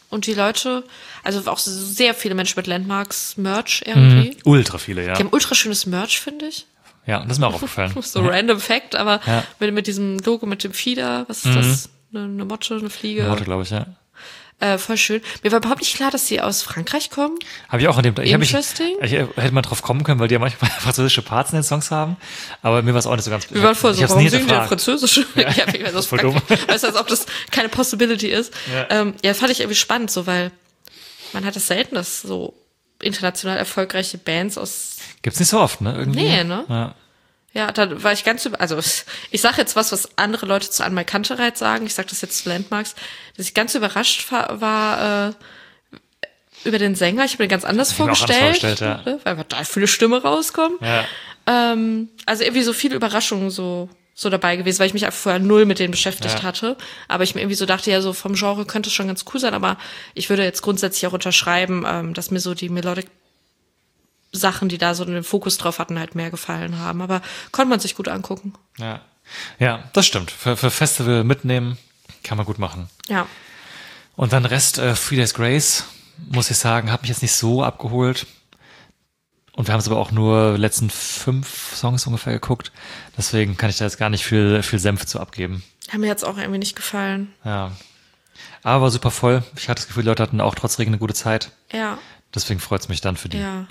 Und die Leute, also auch sehr viele Menschen mit Landmarks-Merch irgendwie. Mhm. Ultra viele, ja. Die haben ultra schönes Merch, finde ich. Ja, das ist mir auch aufgefallen. So ja. Random Fact, aber ja. mit, mit diesem Logo, mit dem Fieder, was ist mhm. das? Eine, eine Motte, eine Fliege? Eine Motte, glaube ich, ja. Äh, voll schön. Mir war überhaupt nicht klar, dass sie aus Frankreich kommen. Habe ich auch an dem ich Interesting. Ich, ich hätte mal drauf kommen können, weil die ja manchmal französische Parts in den Songs haben. Aber mir war es auch nicht so ganz. Wir waren voll so, warum singen die denn Französisch? Ja, ja, ich weiß, aus voll dumm. Weißt du, als ob das keine Possibility ist. Ja, ähm, ja fand ich irgendwie spannend, so, weil man hat es selten, dass so international erfolgreiche Bands aus. Gibt's nicht so oft, ne? Irgendwie. Nee, ne? Ja. Ja, da war ich ganz über, also ich sage jetzt was, was andere Leute zu Anmal Kantereit sagen, ich sage das jetzt zu Landmarks, dass ich ganz überrascht war, war äh, über den Sänger, ich habe mir ganz anders ich vorgestellt, anders vorgestellt ja. weil da viele Stimme rauskommen. Ja. Ähm, also irgendwie so viele Überraschungen so so dabei gewesen, weil ich mich einfach vorher null mit denen beschäftigt ja. hatte, aber ich mir irgendwie so dachte, ja, so vom Genre könnte es schon ganz cool sein, aber ich würde jetzt grundsätzlich auch unterschreiben, ähm, dass mir so die Melodic Sachen, die da so den Fokus drauf hatten, halt mehr gefallen haben. Aber konnte man sich gut angucken. Ja, ja, das stimmt. Für, für Festival mitnehmen kann man gut machen. Ja. Und dann Rest äh, Three Days Grace, muss ich sagen, hat mich jetzt nicht so abgeholt. Und wir haben es aber auch nur letzten fünf Songs ungefähr geguckt. Deswegen kann ich da jetzt gar nicht viel, viel Senf zu abgeben. Hat mir jetzt auch irgendwie nicht gefallen. Ja. Aber war super voll. Ich hatte das Gefühl, die Leute hatten auch trotz Regen eine gute Zeit. Ja. Deswegen freut es mich dann für die. Ja.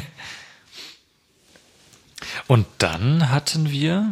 Und dann hatten wir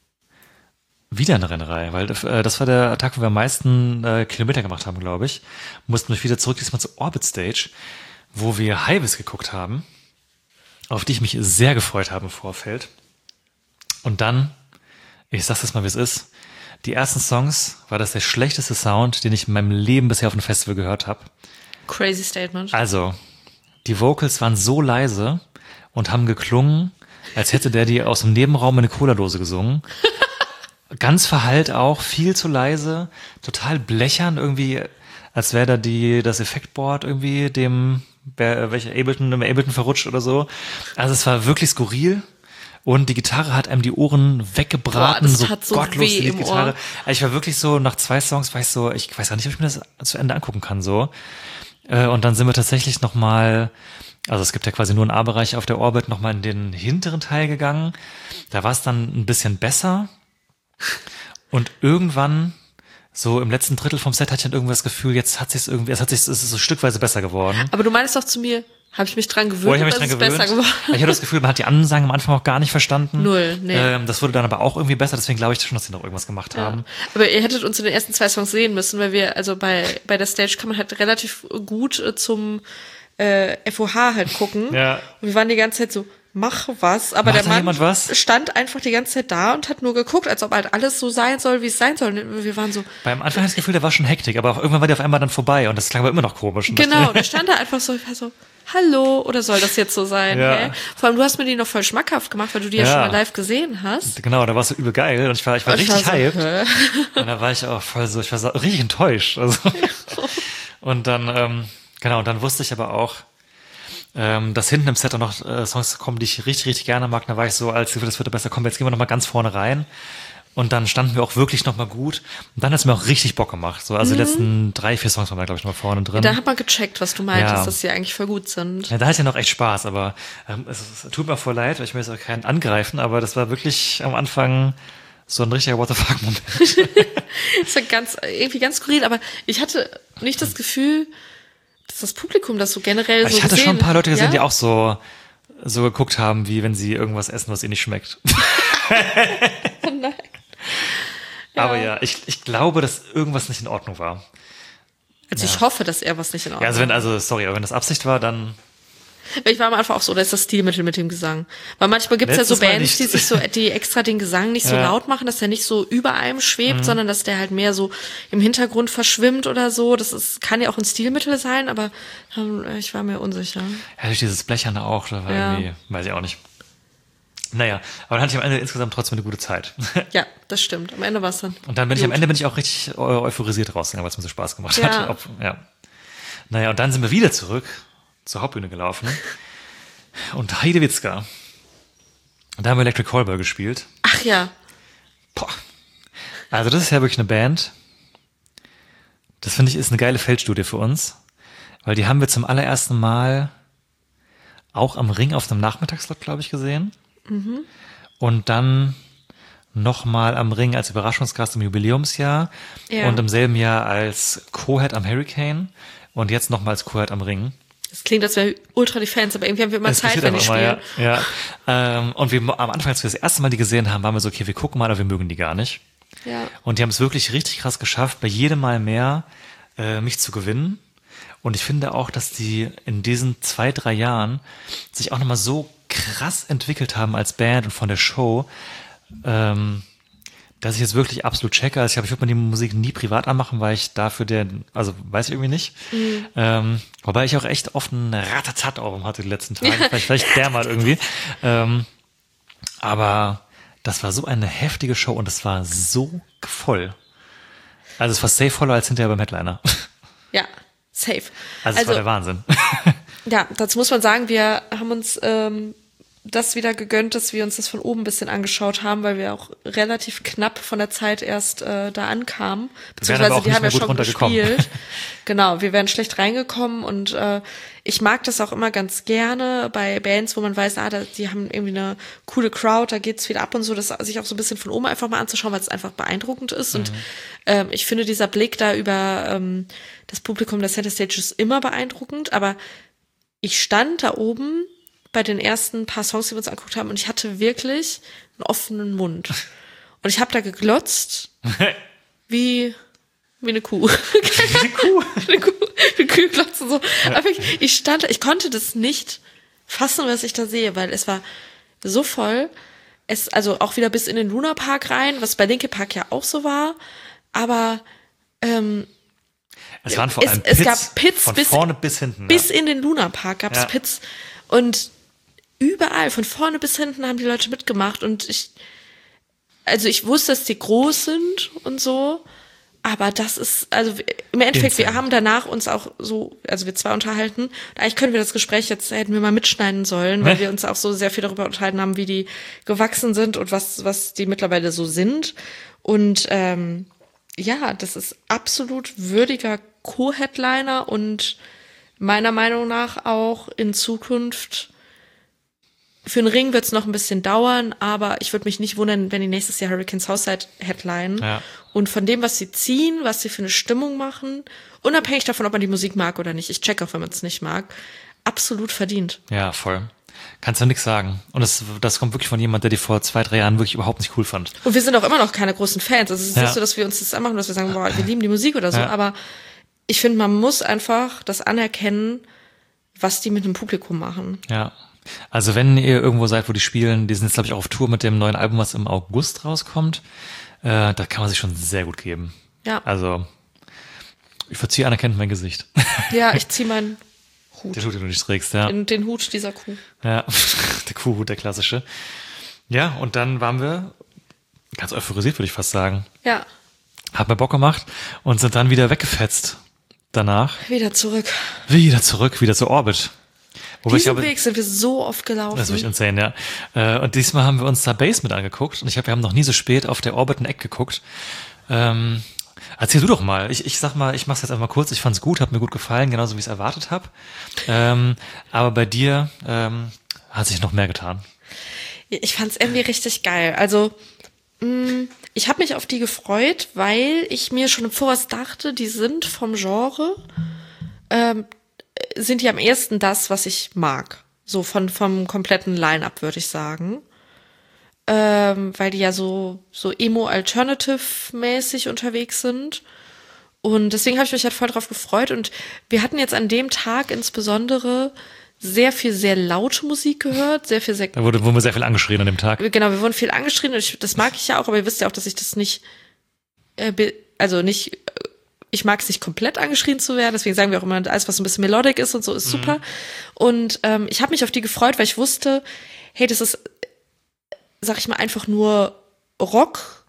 wieder eine Rennerei, weil äh, das war der Tag, wo wir am meisten äh, Kilometer gemacht haben, glaube ich. Mussten wir wieder zurück, diesmal zur Orbit Stage, wo wir Highways geguckt haben, auf die ich mich sehr gefreut habe im Vorfeld. Und dann, ich sag's jetzt mal, wie es ist, die ersten Songs war das der schlechteste Sound, den ich in meinem Leben bisher auf einem Festival gehört habe. Crazy Statement. Also, die Vocals waren so leise und haben geklungen, als hätte der die aus dem Nebenraum in eine Cola-Dose gesungen. Ganz verhallt auch, viel zu leise, total blechern irgendwie, als wäre da die, das Effektboard irgendwie dem, welcher Ableton, dem Ableton verrutscht oder so. Also es war wirklich skurril. Und die Gitarre hat einem die Ohren weggebraten, Boah, das so hat so gottlos weh die im Gitarre. Ohr. Also ich war wirklich so, nach zwei Songs war ich so, ich weiß gar nicht, ob ich mir das zu Ende angucken kann, so. Und dann sind wir tatsächlich nochmal, also es gibt ja quasi nur einen A-Bereich auf der Orbit, nochmal in den hinteren Teil gegangen. Da war es dann ein bisschen besser. Und irgendwann, so im letzten Drittel vom Set, hatte ich dann irgendwie das Gefühl, jetzt hat sich's irgendwie, es hat sich, es ist so stückweise besser geworden. Aber du meinst doch zu mir, habe ich mich dran gewöhnt, oh, ich hab mich dass dran es gewöhnt. besser geworden. Ich hatte das Gefühl, man hat die Ansagen am Anfang auch gar nicht verstanden. Null, nee. Ähm, das wurde dann aber auch irgendwie besser, deswegen glaube ich schon, dass sie noch irgendwas gemacht haben. Ja. Aber ihr hättet uns in den ersten zwei Songs sehen müssen, weil wir, also bei, bei der Stage kann man halt relativ gut äh, zum äh, F O H halt gucken. Ja. Und wir waren die ganze Zeit so, mach was. Aber Macht der da Mann jemand was? stand einfach die ganze Zeit da und hat nur geguckt, als ob halt alles so sein soll, wie es sein soll. Und wir waren so. Beim Anfang hatte ich das Gefühl, da war schon Hektik, aber auch irgendwann war der auf einmal dann vorbei und das klang aber immer noch komisch. Und Genau, da stand er einfach so, ich war so, hallo, oder soll das jetzt so sein? Ja. Hä? Vor allem, du hast mir die noch voll schmackhaft gemacht, weil du die ja, Ja. schon mal live gesehen hast. Genau, da war es so übel geil und ich war, ich war Und ich richtig war so, hyped. hä? Und da war ich auch voll so, ich war so richtig enttäuscht. Also. Und dann, ähm, genau, und dann wusste ich aber auch, ähm, dass hinten im Set auch noch äh, Songs kommen, die ich richtig, richtig gerne mag. Da war ich so, als das wird besser kommen, jetzt gehen wir nochmal ganz vorne rein. Und dann standen wir auch wirklich nochmal gut. Und dann hat es mir auch richtig Bock gemacht. So, also Mhm. die letzten drei, vier Songs waren da, glaube ich, noch vorne drin. Da hat man gecheckt, was du meintest, Ja. dass sie eigentlich voll gut sind. Ja, da hatte ich ja noch echt Spaß, aber ähm, es, es tut mir voll leid, weil ich mir jetzt auch keinen angreifen, aber das war wirklich am Anfang so ein richtiger What the fuck Moment. Das war ganz, irgendwie ganz skurril, aber ich hatte nicht das Gefühl, dass das Publikum das so generell so Ich hatte gesehen, schon ein paar Leute gesehen, ja? die auch so, so geguckt haben, wie wenn sie irgendwas essen, was ihnen nicht schmeckt. Oh nein. Aber ja, ich, ich glaube, dass irgendwas nicht in Ordnung war. Also ich hoffe, dass er was nicht in Ordnung Ja, also wenn, also sorry, aber wenn das Absicht war, dann Ich war am Anfang auch so, da ist das Stilmittel mit dem Gesang. Weil manchmal gibt es ja so Letztes Mal Bands, nicht. die sich so, die extra den Gesang nicht so Ja. laut machen, dass der nicht so über einem schwebt, Mhm. sondern dass der halt mehr so im Hintergrund verschwimmt oder so. Das ist, kann ja auch ein Stilmittel sein, aber ähm, ich war mir unsicher. ja, durch dieses Blecherne auch, da war Ja. irgendwie, weiß ich auch nicht. Naja, aber dann hatte ich am Ende insgesamt trotzdem eine gute Zeit. Ja, das stimmt. Am Ende war es dann. Und dann bin ich am gut. Ende bin ich auch richtig eu- euphorisiert rausgegangen, weil es mir so Spaß gemacht Ja. hat. Ob, ja. Naja, und dann sind wir wieder zurück zur Hauptbühne gelaufen. Und Heidewitzka. Und da haben wir Electric Callboy gespielt. Ach ja. Boah. Also das ist ja wirklich eine Band. Das finde ich ist eine geile Feldstudie für uns. weil die haben wir zum allerersten Mal auch am Ring auf einem Nachmittagslot, glaube ich, gesehen. Mhm. Und dann nochmal am Ring als Überraschungsgast im Jubiläumsjahr Ja. und im selben Jahr als Co-Head am Hurricane und jetzt nochmal als Co-Head am Ring. Das klingt, als wäre ultra die Fans, aber irgendwie haben wir immer Es Zeit, passiert wenn die einfach spielen. mal, ja. ja. Ähm, und wir am Anfang, als wir das erste Mal die gesehen haben, waren wir so, okay, wir gucken mal, aber wir mögen die gar nicht. Ja. Und die haben es wirklich richtig krass geschafft, bei jedem Mal mehr äh, mich zu gewinnen. Und ich finde auch, dass die in diesen zwei, drei Jahren sich auch nochmal so krass entwickelt haben als Band und von der Show, ähm, dass ich jetzt wirklich absolut checke. Also ich glaube, ich würde mir die Musik nie privat anmachen, weil ich dafür der, also weiß ich irgendwie nicht. Mhm. Ähm, wobei ich auch echt oft ein Ratatat-Album hatte die letzten Tage. vielleicht, vielleicht der mal irgendwie. Ähm, aber das war so eine heftige Show und es war so voll. Also es war safe voller als hinterher beim Headliner. Ja, safe. Also es war der Wahnsinn. Ja, dazu muss man sagen, wir haben uns ähm, das wieder gegönnt, dass wir uns das von oben ein bisschen angeschaut haben, weil wir auch relativ knapp von der Zeit erst äh, da ankamen. Beziehungsweise die haben ja schon gespielt. Genau, wir wären schlecht reingekommen und äh, ich mag das auch immer ganz gerne bei Bands, wo man weiß, ah, da, die haben irgendwie eine coole Crowd, da geht's wieder ab und so, das sich auch so ein bisschen von oben einfach mal anzuschauen, weil es einfach beeindruckend ist. Mhm. Und ähm, ich finde, dieser Blick da über ähm, das Publikum der Center Stage ist immer beeindruckend, aber ich stand da oben bei den ersten paar Songs, die wir uns angeguckt haben, und ich hatte wirklich einen offenen Mund. Und ich habe da geglotzt wie, wie eine Kuh. Wie eine Kuh? eine Kuh. Wie Kühe glotzen so. Aber ich, ich stand da, ich konnte das nicht fassen, was ich da sehe, weil es war so voll. Es, also auch wieder bis in den Luna Park rein, was bei Linkin Park ja auch so war. Aber ähm, es waren vor allem es, Pits, es gab Pits von bis, vorne bis hinten. Bis ja. in den Luna Park gab es ja. Pits. Und überall, von vorne bis hinten, haben die Leute mitgemacht. Und ich, also ich wusste, dass die groß sind und so. Aber das ist, also im Endeffekt, Insane. wir haben danach uns auch so, also wir zwei unterhalten. Und eigentlich können wir das Gespräch jetzt, hätten wir mal mitschneiden sollen, weil wir uns auch so sehr viel darüber unterhalten haben, wie die gewachsen sind und was, was die mittlerweile so sind. Und ähm, ja, das ist absolut würdiger Co-Headliner und meiner Meinung nach auch in Zukunft. Für den Ring wird es noch ein bisschen dauern, aber ich würde mich nicht wundern, wenn die nächstes Jahr Hurricanes Southside headlinen. Ja. Und von dem, was sie ziehen, was sie für eine Stimmung machen, unabhängig davon, ob man die Musik mag oder nicht, ich check auch, wenn man es nicht mag, absolut verdient. Ja, voll. Kannst du nichts sagen. Und das, das kommt wirklich von jemand, der die vor zwei, drei Jahren wirklich überhaupt nicht cool fand. Und wir sind auch immer noch keine großen Fans. Also es ist Ja. nicht so, dass wir uns das anmachen, dass wir sagen, boah, wir lieben die Musik oder so, Ja. aber ich finde, man muss einfach das anerkennen, was die mit dem Publikum machen. Ja. Also wenn ihr irgendwo seid, wo die spielen, die sind jetzt, glaube ich, auch auf Tour mit dem neuen Album, was im August rauskommt, äh, da kann man sich schon sehr gut geben. Ja. Also, ich verziehe anerkennend mein Gesicht. Ja, ich zieh meinen Hut. Der Hut, den du nicht trägst, ja. Den, den Hut dieser Kuh. Ja, der Kuhhut, der klassische. Ja, und dann waren wir ganz euphorisiert, würde ich fast sagen. Ja, Hat mir Bock gemacht und sind dann wieder weggefetzt. Danach wieder zurück. wieder zurück, wieder zu Orbit. Wobei ich Diesen glaube, Weg sind wir so oft gelaufen. das ist wirklich insane, ja. Äh, Und diesmal haben wir uns da Bass mit angeguckt. Und ich glaube, wir haben noch nie so spät auf der Orbit ein Eck geguckt. Ähm, erzähl du doch mal. Ich, ich sag mal, ich mach's jetzt einfach mal kurz. Ich fand's gut, hat mir gut gefallen, genauso wie ich es erwartet habe. Ähm, aber bei dir ähm, hat sich noch mehr getan. Ich fand's irgendwie richtig geil. Also, mh, ich habe mich auf die gefreut, weil ich mir schon im Voraus dachte, die sind vom Genre, ähm, sind die am ehesten das, was ich mag. So von vom kompletten Line-Up, würde ich sagen. Ähm, weil die ja so so Emo-Alternative-mäßig unterwegs sind. Und deswegen habe ich mich halt voll drauf gefreut. Und wir hatten jetzt an dem Tag insbesondere sehr viel, sehr laute Musik gehört, sehr viel, sehr... Da wurde, wurden wir sehr viel angeschrien an dem Tag. Genau, wir wurden viel angeschrien und ich, das mag ich ja auch, aber ihr wisst ja auch, dass ich das nicht, äh, be- also nicht, äh, ich mag es nicht komplett angeschrien zu werden, deswegen sagen wir auch immer, alles, was so ein bisschen melodic ist und so, ist super. Und ähm, ich habe mich auf die gefreut, weil ich wusste, hey, das ist, sag ich mal, einfach nur Rock,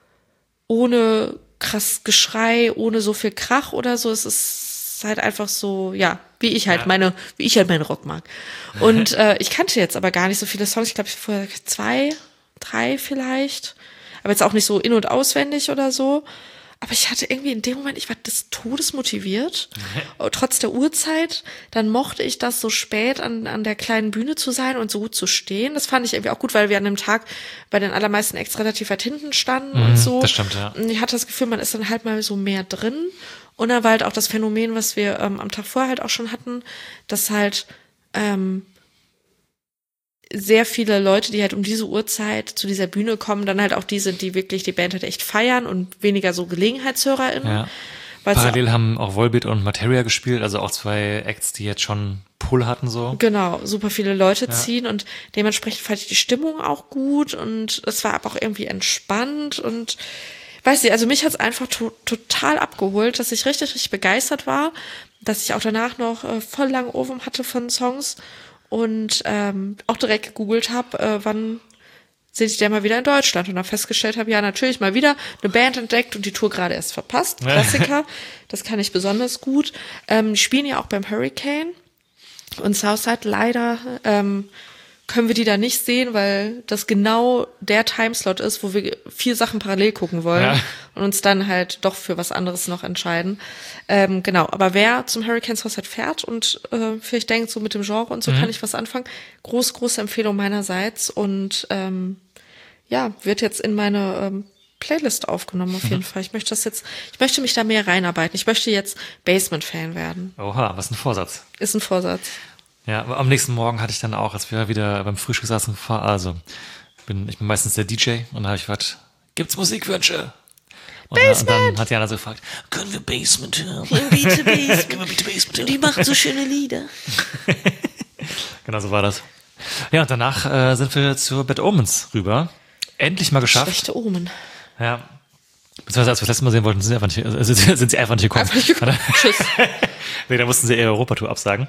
ohne krass Geschrei, ohne so viel Krach oder so. Es ist halt einfach so, ja, wie ich halt Ja. meine, wie ich halt meinen Rock mag. Und äh, ich kannte jetzt aber gar nicht so viele Songs. Ich glaube, vorher zwei, drei vielleicht. Aber jetzt auch nicht so in- und auswendig oder so. Aber ich hatte irgendwie in dem Moment, ich war des Todes motiviert, mhm. trotz der Uhrzeit. Dann mochte ich das, so spät an, an der kleinen Bühne zu sein und so gut zu stehen. Das fand ich irgendwie auch gut, weil wir an dem Tag bei den allermeisten Acts relativ weit hinten standen mhm, und so. Das stimmt, ja. Und ich hatte das Gefühl, man ist dann halt mal so mehr drin. Und dann war halt auch das Phänomen, was wir ähm, am Tag vorher halt auch schon hatten, dass halt ähm, sehr viele Leute, die halt um diese Uhrzeit zu dieser Bühne kommen, dann halt auch die sind, die wirklich die Band halt echt feiern und weniger so GelegenheitshörerInnen. Ja. Weil's Parallel auch, haben auch Volbeat und Materia gespielt, also auch zwei Acts, die jetzt schon Pull hatten so. Genau, super viele Leute ja. ziehen und dementsprechend fand ich die Stimmung auch gut und es war aber auch irgendwie entspannt und weiß nicht, also mich hat's einfach to- total abgeholt, dass ich richtig, richtig begeistert war, dass ich auch danach noch äh, voll lang Ohrwurm hatte von Songs und ähm, auch direkt gegoogelt habe, äh, wann sind die denn mal wieder in Deutschland und dann festgestellt habe, ja, natürlich mal wieder eine Band entdeckt und die Tour gerade erst verpasst. Klassiker, das kann ich besonders gut. Ähm, die spielen ja auch beim Hurricane und Southside leider ähm, können wir die da nicht sehen, weil das genau der Timeslot ist, wo wir vier Sachen parallel gucken wollen ja. und uns dann halt doch für was anderes noch entscheiden. Ähm, genau, aber wer zum Hurricane Southside fährt und äh, vielleicht denkt, so mit dem Genre und so mhm. kann ich was anfangen, groß, große Empfehlung meinerseits und ähm, ja, wird jetzt in meine ähm, Playlist aufgenommen auf jeden mhm. Fall. Ich möchte das jetzt, ich möchte mich da mehr reinarbeiten. Ich möchte jetzt Basement-Fan werden. Oha, was ein Vorsatz. Ist ein Vorsatz. Ja, aber am nächsten Morgen hatte ich dann auch, als wir wieder beim Frühstück saßen, also bin, ich bin meistens der D J und da habe ich gefragt, gibt's Musikwünsche? Und, Basement! Und dann hat Jana so gefragt, können wir Basement hören? Ja, bitte Basement. Können wir bitte Basement hören? Die machen so schöne Lieder. Genau so war das. Ja, und danach äh, sind wir zu Bad Omens rüber. Endlich mal geschafft. Schlechte Omen. Ja. Beziehungsweise als wir das letzte Mal sehen wollten, sind sie einfach nicht, also sind sie einfach nicht gekommen. Einfach nicht gekommen. Tschüss. Nee, da mussten sie ihre Europatour absagen.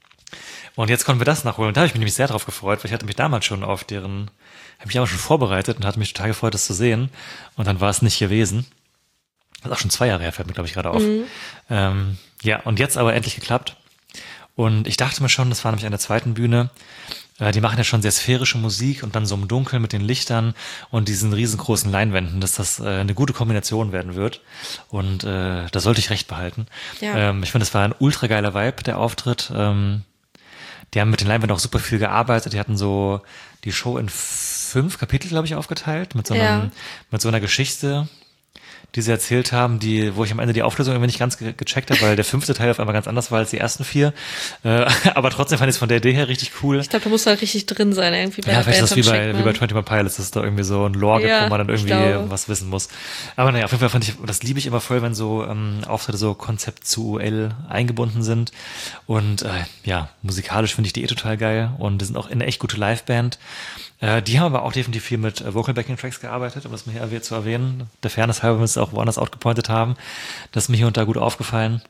Und jetzt konnten wir das nachholen. Und da habe ich mich nämlich sehr drauf gefreut, weil ich hatte mich damals schon auf deren, habe mich damals schon vorbereitet und hatte mich total gefreut, das zu sehen. Und dann war es nicht gewesen. Das ist auch schon zwei Jahre her, fällt mir, glaube ich, gerade auf. Mhm. Ähm, ja, und jetzt aber endlich geklappt. Und ich dachte mir schon, das war nämlich an der zweiten Bühne, äh, die machen ja schon sehr sphärische Musik und dann so im Dunkeln mit den Lichtern und diesen riesengroßen Leinwänden, dass das äh, eine gute Kombination werden wird. Und äh, da sollte ich recht behalten. Ja. Ähm, ich finde, das war ein ultra geiler Vibe, der Auftritt. Ähm, Die haben mit den Leinwänden auch super viel gearbeitet. Die hatten so die Show in fünf Kapitel, glaube ich, aufgeteilt, mit so, einem, ja. mit so einer Geschichte, die sie erzählt haben, die, wo ich am Ende die Auflösung irgendwie nicht ganz ge- gecheckt habe, weil der fünfte Teil auf einmal ganz anders war als die ersten vier. Äh, aber trotzdem fand ich es von der Idee her richtig cool. Ich glaube, da muss halt richtig drin sein, irgendwie bei ja, der vielleicht ist das wie bei, Check, wie bei twenty One Pilots, dass es da irgendwie so ein Lore gibt, ja, wo man dann irgendwie was wissen muss. Aber naja, auf jeden Fall fand ich, das liebe ich immer voll, wenn so ähm, Auftritte so konzeptuell eingebunden sind. Und äh, ja, musikalisch finde ich die eh total geil und die sind auch eine echt gute Liveband. Äh, die haben aber auch definitiv viel mit äh, Vocal Backing Tracks gearbeitet, um das mal hier zu erwähnen. Der Fairness halber müssen es auch woanders outgepointet haben. Das ist mir hier und da gut aufgefallen.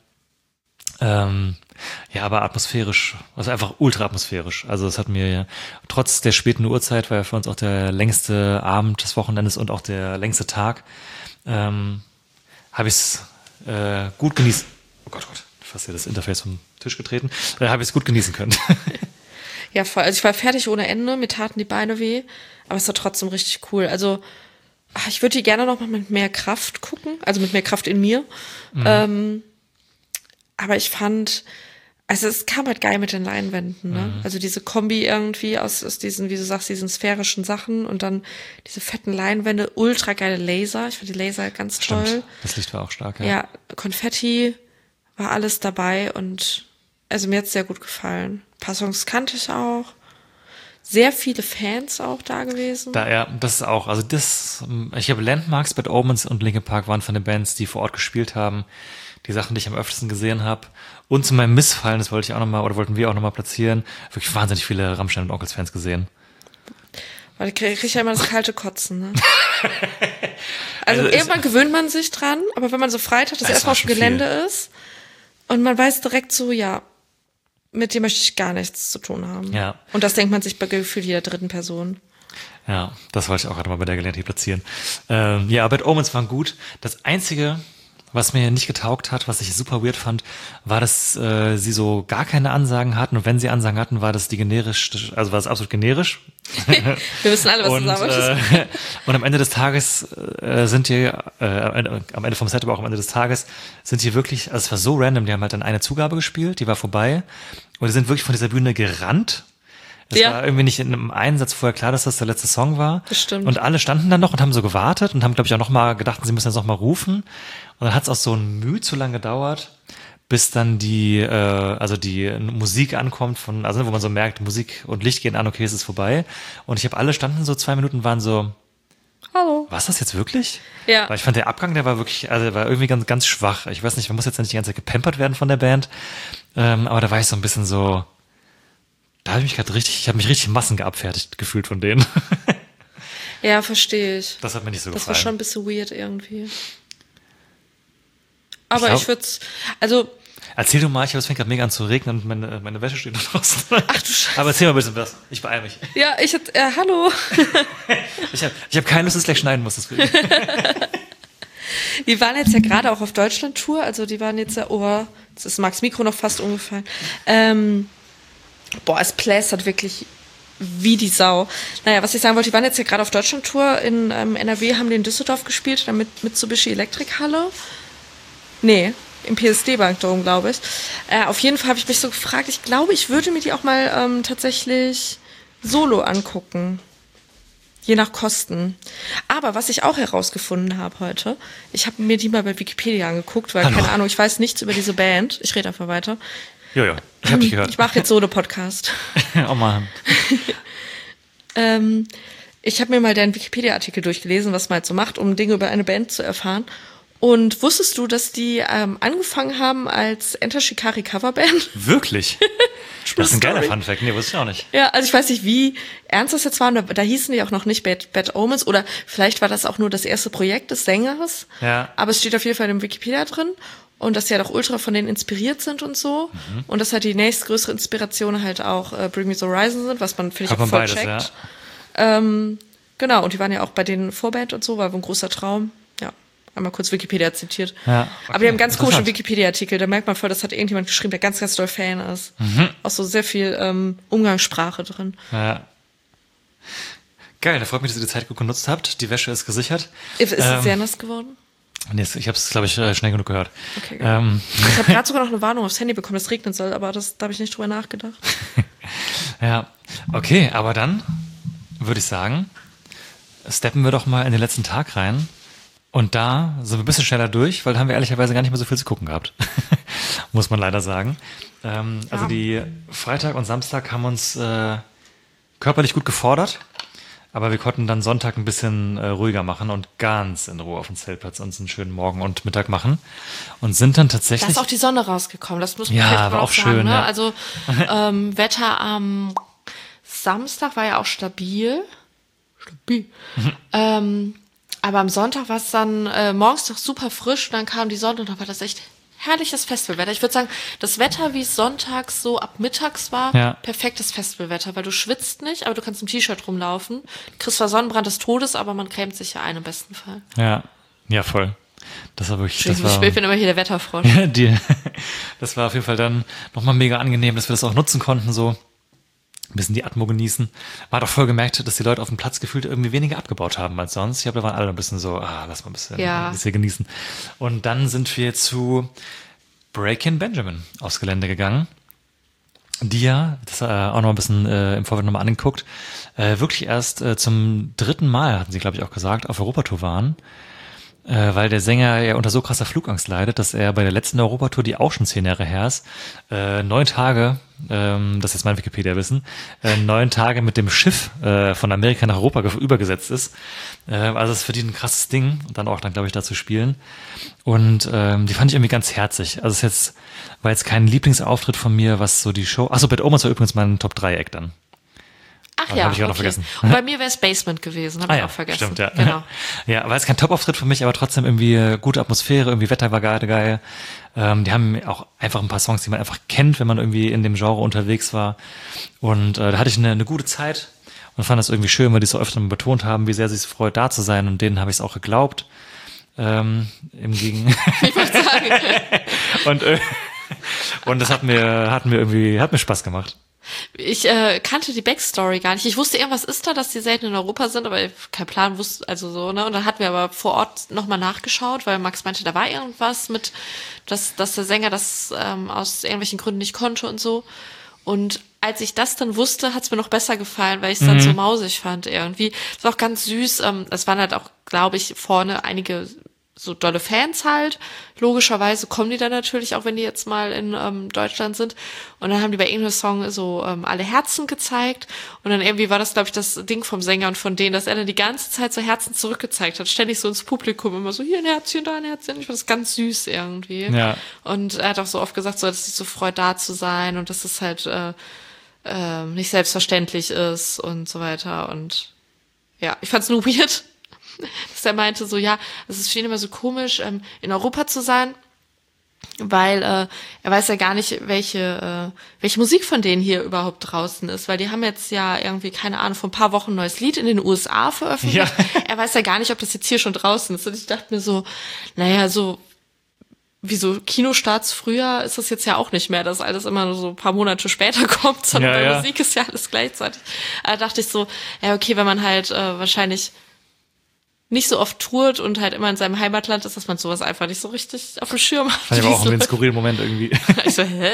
Ähm, ja, aber atmosphärisch, also einfach ultra atmosphärisch. Also es hat mir ja, trotz der späten Uhrzeit, war ja für uns auch der längste Abend des Wochenendes und auch der längste Tag, ähm, habe ich es äh, gut genießen. Oh Gott, Gott, fast hier das Interface vom Tisch getreten. Da äh, habe ich es gut genießen können. Ja, voll. Also ich war fertig ohne Ende, mir taten die Beine weh, aber es war trotzdem richtig cool. Also ach, ich würde die gerne noch mal mit mehr Kraft gucken, also mit mehr Kraft in mir. Mhm. Ähm, aber ich fand, also es kam halt geil mit den Leinwänden, ne? Mhm. Also diese Kombi irgendwie aus, aus diesen, wie du sagst, diesen sphärischen Sachen und dann diese fetten Leinwände, ultra geile Laser. Ich fand die Laser ganz Stimmt. toll. Das Licht war auch stark, ja. Ja, Konfetti war alles dabei und also mir hat's sehr gut gefallen. Ein paar Songs kannte ich auch. Sehr viele Fans auch da gewesen. Da, ja, das ist auch, also das, ich glaube Landmarks, Bad Omens und Linkin Park waren von den Bands, die vor Ort gespielt haben, die Sachen, die ich am öftesten gesehen habe. Und zu meinem Missfallen, das wollte ich auch nochmal, oder wollten wir auch nochmal platzieren, wirklich wahnsinnig viele Rammstein und Onkels-Fans gesehen. Weil ich kriege krieg ja immer das kalte Kotzen, ne? Also, also irgendwann gewöhnt man sich dran, aber wenn man so Freitag das erste Mal auf dem Gelände viel. ist und man weiß direkt so, ja, mit dem möchte ich gar nichts zu tun haben. Ja. Und das denkt man sich bei Gefühl jeder dritten Person. Ja, das wollte ich auch gerade mal bei der Gelegenheit platzieren. Ähm, ja, Bad Omens waren gut. Das Einzige, Was mir nicht getaugt hat, was ich super weird fand, war, dass äh, sie so gar keine Ansagen hatten. Und wenn sie Ansagen hatten, war das die generisch, also war es absolut generisch. Wir wissen alle, was und, du sagen wolltest. Äh, und am Ende des Tages äh, sind die, äh, am Ende vom Set, aber auch am Ende des Tages, sind die wirklich, also es war so random, die haben halt dann eine Zugabe gespielt, die war vorbei. Und die sind wirklich von dieser Bühne gerannt. Es Ja. war irgendwie nicht in einem Einsatz vorher klar, dass das der letzte Song war. Das stimmt. Und alle standen dann noch und haben so gewartet und haben, glaube ich, auch noch mal gedacht, sie müssen jetzt noch mal rufen. Und dann hat es auch so ein Mühe zu lang gedauert, bis dann die, äh, also die Musik ankommt von, also wo man so merkt, Musik und Licht gehen an, okay, es ist vorbei. Und ich habe alle standen so zwei Minuten, waren so, Hallo. war es das jetzt wirklich? Ja. Weil ich fand, der Abgang, der war wirklich, also der war irgendwie ganz, ganz schwach. Ich weiß nicht, man muss jetzt nicht die ganze Zeit gepampert werden von der Band. Ähm, aber da war ich so ein bisschen so, da habe ich mich gerade richtig, ich habe mich richtig massengeabfertigt gefühlt von denen. Ja, verstehe ich. Das hat mir nicht so Das war gefallen. schon ein bisschen weird irgendwie. Aber glaub- ich würde es, also, Erzähl du mal, ich habe es fängt gerade mega an zu regnen und meine, meine Wäsche steht noch draußen. ach du Scheiße. Aber erzähl mal ein bisschen was. Ich beeile mich. Ja, ich hatte, äh, hallo. Ich habe ich hab keine Lust, dass ich gleich schneiden muss. Deswegen. Die waren jetzt ja gerade auch auf Deutschland-Tour, also die waren jetzt ja, oh, jetzt ist Max Mikro noch fast umgefallen. Ähm, boah, es plästert wirklich wie die Sau. Naja, was ich sagen wollte, die waren jetzt ja gerade auf Deutschland-Tour in ähm, N R W, haben die in Düsseldorf gespielt, dann mit Mitsubishi Elektrikhalle. Nee, im P S D-Bank Dome, glaube ich. Äh, auf jeden Fall habe ich mich so gefragt, ich glaube, ich würde mir die auch mal ähm, tatsächlich solo angucken. Je nach Kosten. Aber was ich auch herausgefunden habe heute, ich habe mir die mal bei Wikipedia angeguckt, weil, Hallo. keine Ahnung, ich weiß nichts über diese Band. Ich rede einfach weiter. Jojo, ich habe dich gehört. Ich mache jetzt Solo-Podcast. Oh Mann. ähm, ich habe mir mal deinen Wikipedia-Artikel durchgelesen, was man halt so macht, um Dinge über eine Band zu erfahren. Und wusstest du, dass die ähm, angefangen haben als Enter Shikari Coverband? Wirklich? Das ist ein geiler Story. Funfact. Nee, wusste ich auch nicht. Ja, also ich weiß nicht, wie ernst das jetzt war. Da, da hießen die auch noch nicht Bad, Bad Omens oder vielleicht war das auch nur das erste Projekt des Sängers. Ja. Aber es steht auf jeden Fall im Wikipedia drin. Und dass die halt auch ultra von denen inspiriert sind und so. Mhm. Und dass halt die nächstgrößere Inspiration halt auch äh, Bring Me The Horizon sind, was man, finde ich, Hat auch man voll beides, checkt. ja. Ähm, genau, und die waren ja auch bei denen Vorband und so, war wohl ein großer Traum. Ja, einmal kurz Wikipedia zitiert. Ja, Aber die haben ganz komischen interessant. Wikipedia-Artikel, da merkt man voll, das hat irgendjemand geschrieben, der ganz, ganz doll Fan ist. Mhm. Auch so sehr viel ähm, Umgangssprache drin. Ja. Geil, da freut mich, dass ihr die Zeit gut genutzt habt. Die Wäsche ist gesichert. Ist es Ähm, sehr nass geworden? Nee, ich habe es, glaube ich, äh, schnell genug gehört. Okay, geil. Ähm, Ich habe gerade sogar noch eine Warnung aufs Handy bekommen, dass es regnen soll, aber das, da habe ich nicht drüber nachgedacht. ja, okay, aber dann würde ich sagen, steppen wir doch mal in den letzten Tag rein. Und da sind wir ein bisschen schneller durch, weil da haben wir ehrlicherweise gar nicht mehr so viel zu gucken gehabt. Muss man leider sagen. Ähm, also Ja. die Freitag und Samstag haben uns äh, körperlich gut gefordert, aber wir konnten dann Sonntag ein bisschen äh, ruhiger machen und ganz in Ruhe auf dem Zeltplatz uns einen schönen Morgen und Mittag machen und sind dann Da tatsächlich... ist auch die Sonne rausgekommen, das muss man Ja, vielleicht war mal auch sagen, schön, ne? ja. Also ähm, Wetter am Samstag war ja auch stabil. Stabil. Mhm. ähm, aber am Sonntag war es dann äh, morgens doch super frisch und dann kam die Sonne und dann war das echt herrliches Festivalwetter. Ich würde sagen, das Wetter, wie es sonntags so ab mittags war, Ja. perfektes Festivalwetter, weil du schwitzt nicht, aber du kannst im T-Shirt rumlaufen. Du kriegst zwar Sonnenbrand des Todes, aber man cremt sich ja ein im besten Fall. Ja, ja, voll. Das war wirklich... Das Ich war, bin immer hier der Wetterfrosch. die, das war auf jeden Fall dann nochmal mega angenehm, dass wir das auch nutzen konnten, so ein bisschen die Atmo genießen. Man hat auch voll gemerkt, dass die Leute auf dem Platz gefühlt irgendwie weniger abgebaut haben als sonst. Ich glaube, da waren alle ein bisschen so, ah, lass mal ein bisschen Ja. das hier genießen. Und dann sind wir zu Breakin' Benjamin aufs Gelände gegangen. Die ja, das äh, auch noch ein bisschen äh, im Vorfeld nochmal angeguckt, äh, wirklich erst äh, zum dritten Mal, hatten sie, glaube ich, auch gesagt, auf Europatour waren. Äh, weil der Sänger ja unter so krasser Flugangst leidet, dass er bei der letzten Europatour, die auch schon zehn Jahre her ist, äh, neun Tage, ähm, das ist mein Wikipedia-Wissen, äh, neun Tage mit dem Schiff äh, von Amerika nach Europa ge- übergesetzt ist. Äh, also es ist für die ein krasses Ding und dann auch dann, glaube ich, da zu spielen. Und ähm, die fand ich irgendwie ganz herzig. Also es ist jetzt, war jetzt kein Lieblingsauftritt von mir, was so die Show... Achso, Bad Omens war übrigens mein Top-drei-Act dann. Ach Aber ja, hab ich auch noch okay. vergessen. Und bei mir wäre es Basement gewesen, habe Ah ich ja, auch vergessen. stimmt, ja. Genau. Ja, war jetzt kein Top-Auftritt für mich, aber trotzdem irgendwie äh, gute Atmosphäre, irgendwie Wetter war gerade geil. Ähm, die haben auch einfach ein paar Songs, die man einfach kennt, wenn man irgendwie in dem Genre unterwegs war. Und äh, da hatte ich eine, eine gute Zeit und fand das irgendwie schön, weil die so öfter mal betont haben, wie sehr sie es freut, da zu sein. Und denen habe ich es auch geglaubt. Ähm, Im Gegen. Ich wollte sagen. und äh, und das hat mir, hat mir irgendwie, hat mir Spaß gemacht. Ich äh, kannte die Backstory gar nicht. Ich wusste, irgendwas ist da, dass die selten in Europa sind, aber kein Plan wusste, also so, ne? Und dann hatten wir aber vor Ort nochmal nachgeschaut, weil Max meinte, da war irgendwas mit, dass, dass der Sänger das ähm, aus irgendwelchen Gründen nicht konnte und so. Und als ich das dann wusste, hat's mir noch besser gefallen, weil ich es dann Mhm. so mausig fand irgendwie. Es war auch ganz süß. Ähm, es waren halt auch, glaube ich, vorne einige so dolle Fans halt. Logischerweise kommen die dann natürlich, auch wenn die jetzt mal in ähm, Deutschland sind. Und dann haben die bei irgendeinem Song so ähm, alle Herzen gezeigt. Und dann irgendwie war das, glaube ich, das Ding vom Sänger und von denen, dass er dann die ganze Zeit so Herzen zurückgezeigt hat. Ständig so ins Publikum, immer so, hier ein Herzchen, da ein Herzchen. Ich fand das ganz süß irgendwie. Ja. Und er hat auch so oft gesagt, so, dass es sich so freut, da zu sein und dass es halt äh, äh, nicht selbstverständlich ist und so weiter. Und ja, ich fand's nur weird, dass er meinte so, ja, es ist für ihn immer so komisch, ähm, in Europa zu sein, weil äh, er weiß ja gar nicht, welche äh, welche Musik von denen hier überhaupt draußen ist, weil die haben jetzt ja irgendwie, keine Ahnung, vor ein paar Wochen ein neues Lied in den U S A veröffentlicht. Ja. Er weiß ja gar nicht, ob das jetzt hier schon draußen ist. Und ich dachte mir so, naja, so wie so Kinostarts früher ist das jetzt ja auch nicht mehr, dass alles immer nur so ein paar Monate später kommt, sondern Ja, bei ja. Musik ist ja alles gleichzeitig. Da dachte ich so, ja okay, wenn man halt äh, wahrscheinlich nicht so oft tourt und halt immer in seinem Heimatland ist, dass man sowas einfach nicht so richtig auf dem Schirm hat. Fand ich aber auch Wie einen so- skurrilen Moment irgendwie. Ich so, hä?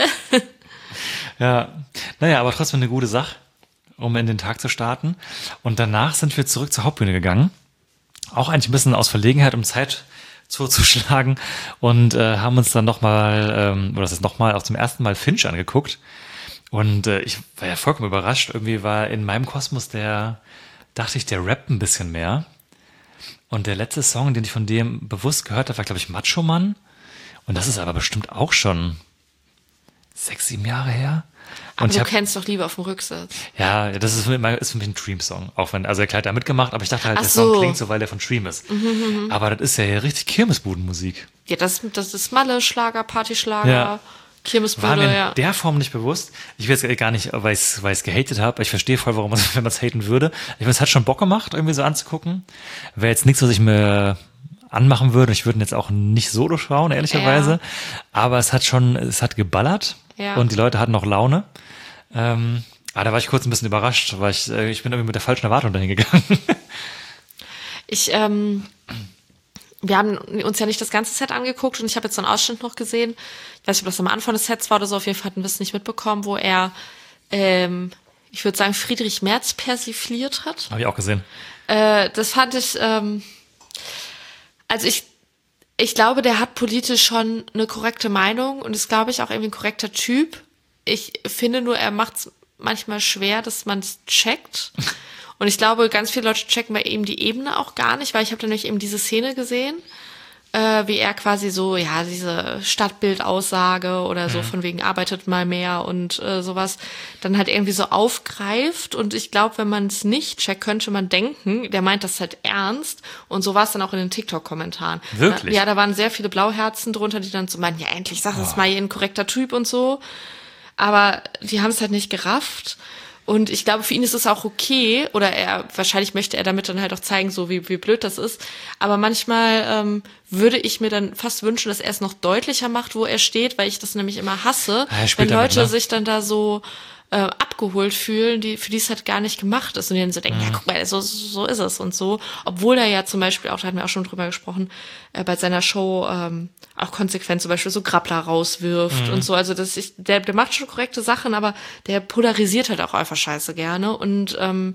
Ja, naja, aber trotzdem eine gute Sache, um in den Tag zu starten. Und danach sind wir zurück zur Hauptbühne gegangen. Auch eigentlich ein bisschen aus Verlegenheit, um Zeit zuzuschlagen. Und äh, haben uns dann nochmal, ähm, oder das ist nochmal, auch zum ersten Mal Finch angeguckt. Und äh, ich war ja vollkommen überrascht. Irgendwie war in meinem Kosmos der, dachte ich, der rappt ein bisschen mehr. Und der letzte Song, den ich von dem bewusst gehört habe, war, glaube ich, Macho Mann. Und das ist aber bestimmt auch schon sechs, sieben Jahre her. Aber Und ich du hab, kennst doch Liebe auf dem Rücksitz. ja, das ist für mich, ist für mich ein Dream-Song. Auch wenn, also er hat da mitgemacht, aber ich dachte halt, Ach der Song so. klingt so, weil der von Dream ist. Aber das ist ja hier richtig Kirmesbudenmusik. Ja, das, das ist Malle-Schlager, Partyschlager, Ja. Kirmesbude, War mir in ja. der Form nicht bewusst. Ich will jetzt gar nicht, weil ich es weil ich's gehatet habe. Ich verstehe voll, warum man wenn man es haten würde. Ich meine, es hat schon Bock gemacht, irgendwie so anzugucken. Wäre jetzt nichts, was ich mir anmachen würde. Ich würde ihn jetzt auch nicht solo schauen, ehrlicherweise. Ja. Aber es hat schon, es hat geballert. Ja. Und die Leute hatten noch Laune. Ähm, aber da war ich kurz ein bisschen überrascht, weil ich, äh, ich bin irgendwie mit der falschen Erwartung dahin gegangen. Ich, ähm, wir haben uns ja nicht das ganze Set angeguckt und ich habe jetzt so einen Ausschnitt noch gesehen. Ich weiß nicht, ob das am Anfang des Sets war oder so. Auf jeden Fall hatten wir es nicht mitbekommen, wo er, ähm, ich würde sagen, Friedrich Merz persifliert hat. Habe ich auch gesehen. Äh, das fand ich, ähm, also ich, ich glaube, der hat politisch schon eine korrekte Meinung und ist, glaube ich, auch irgendwie ein korrekter Typ. Ich finde nur, er macht es manchmal schwer, dass man es checkt. Und ich glaube, ganz viele Leute checken bei ihm die Ebene auch gar nicht, weil ich habe dann nämlich eben diese Szene gesehen, äh, wie er quasi so, ja, diese Stadtbildaussage oder so von wegen arbeitet mal mehr und äh, sowas, dann halt irgendwie so aufgreift. Und ich glaube, wenn man es nicht checkt, könnte man denken, der meint das halt ernst. Und so war es dann auch in den TikTok-Kommentaren. Wirklich? Ja, da waren sehr viele Blauherzen drunter, die dann so meinen, ja, endlich sag das mal, ihr ein korrekter Typ und so. Aber die haben es halt nicht gerafft. Und ich glaube, für ihn ist es auch okay, oder er, wahrscheinlich möchte er damit dann halt auch zeigen, so wie, wie blöd das ist. Aber manchmal ähm, würde ich mir dann fast wünschen, dass er es noch deutlicher macht, wo er steht, weil ich das nämlich immer hasse, Ah, er spielt wenn damit, Leute ne? sich dann da so äh, abgeholt fühlen, die für die es halt gar nicht gemacht ist und die dann so denken, ja, guck mal, so, so ist es und so. Obwohl er ja zum Beispiel auch, da hatten wir auch schon drüber gesprochen, äh, bei seiner Show ähm, auch konsequent zum Beispiel so Grappler rauswirft und so. Also das ich, der, der macht schon korrekte Sachen, aber der polarisiert halt auch einfach scheiße gerne. Und ähm,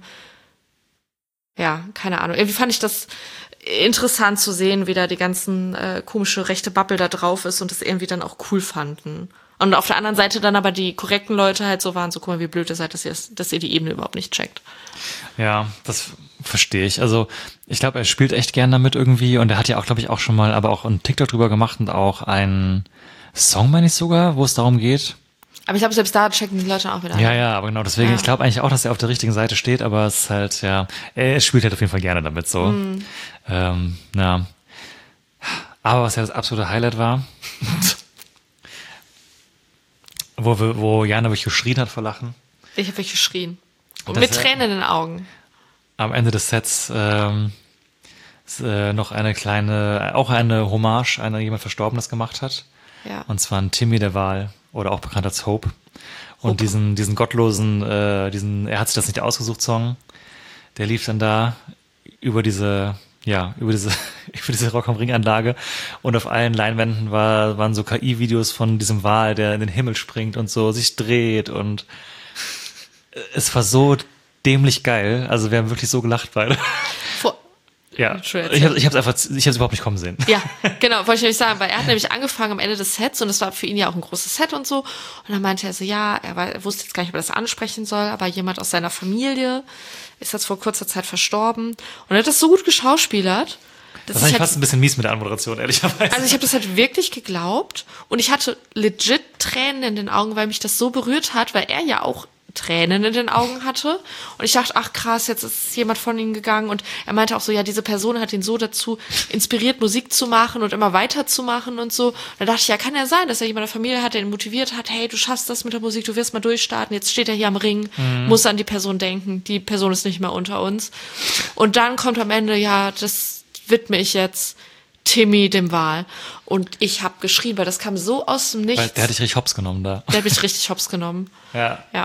ja, keine Ahnung. Irgendwie fand ich das interessant zu sehen, wie da die ganzen äh, komische rechte Bubble da drauf ist und das irgendwie dann auch cool fanden. Und auf der anderen Seite dann aber die korrekten Leute halt so waren, so guck mal, wie blöd ihr seid, dass ihr, dass ihr die Ebene überhaupt nicht checkt. Ja, das verstehe ich. Also ich glaube, er spielt echt gern damit irgendwie und er hat ja auch, glaube ich, auch schon mal, aber auch einen TikTok drüber gemacht und auch einen Song, meine ich sogar, wo es darum geht. Aber ich glaube, selbst da checken die Leute auch wieder. Ja, ja, aber genau, deswegen, Ja. ich glaube eigentlich auch, dass er auf der richtigen Seite steht, aber es ist halt, ja, er spielt halt auf jeden Fall gerne damit so. Mhm. Ähm, ja. Aber was ja das absolute Highlight war, wo, wir, wo Jana wirklich geschrien hat vor Lachen. Ich habe wirklich geschrien. Und Das mit ist ja- Tränen in den Augen. Am Ende des Sets ähm, äh, noch eine kleine, auch eine Hommage an jemand Verstorbenes gemacht hat. Ja. Und zwar ein Timmy der Wahl oder auch bekannt als Hope. Und Hope. diesen, diesen gottlosen, äh, diesen, er hat sich das nicht ausgesucht Song, der lief dann da über diese, ja, über diese, über diese Rock am Ring Anlage und auf allen Leinwänden war, waren so K I-Videos von diesem Wal, der in den Himmel springt und so sich dreht und es war so dämlich geil. Also wir haben wirklich so gelacht beide. Vor Ja, ich habe ich hab's einfach, ich hab's überhaupt nicht kommen sehen. Ja, genau, wollte ich nämlich sagen, weil er hat nämlich angefangen am Ende des Sets und das war für ihn ja auch ein großes Set und so. Und dann meinte er so, ja, er, war, er wusste jetzt gar nicht, ob er das ansprechen soll, aber jemand aus seiner Familie ist jetzt vor kurzer Zeit verstorben und er hat das so gut geschauspielert. Das ist eigentlich fast ein bisschen mies mit der Anmoderation, ehrlicherweise. Also ich habe das halt wirklich geglaubt und ich hatte legit Tränen in den Augen, weil mich das so berührt hat, weil er ja auch Tränen in den Augen hatte und ich dachte, ach krass, jetzt ist jemand von ihm gegangen und er meinte auch so, ja, diese Person hat ihn so dazu inspiriert, Musik zu machen und immer weiterzumachen und so. Und da dachte ich, ja, kann ja sein, dass er jemand in der Familie hat, der ihn motiviert hat, hey, du schaffst das mit der Musik, du wirst mal durchstarten, jetzt steht er hier am Ring, mhm. muss an die Person denken, die Person ist nicht mehr unter uns. Und dann kommt am Ende, ja, das widme ich jetzt Timmy dem Wal. Und ich habe geschrien, weil das kam so aus dem Nichts. Weil der hat dich richtig hops genommen da. Der hat mich richtig hops genommen. Ja. Ja.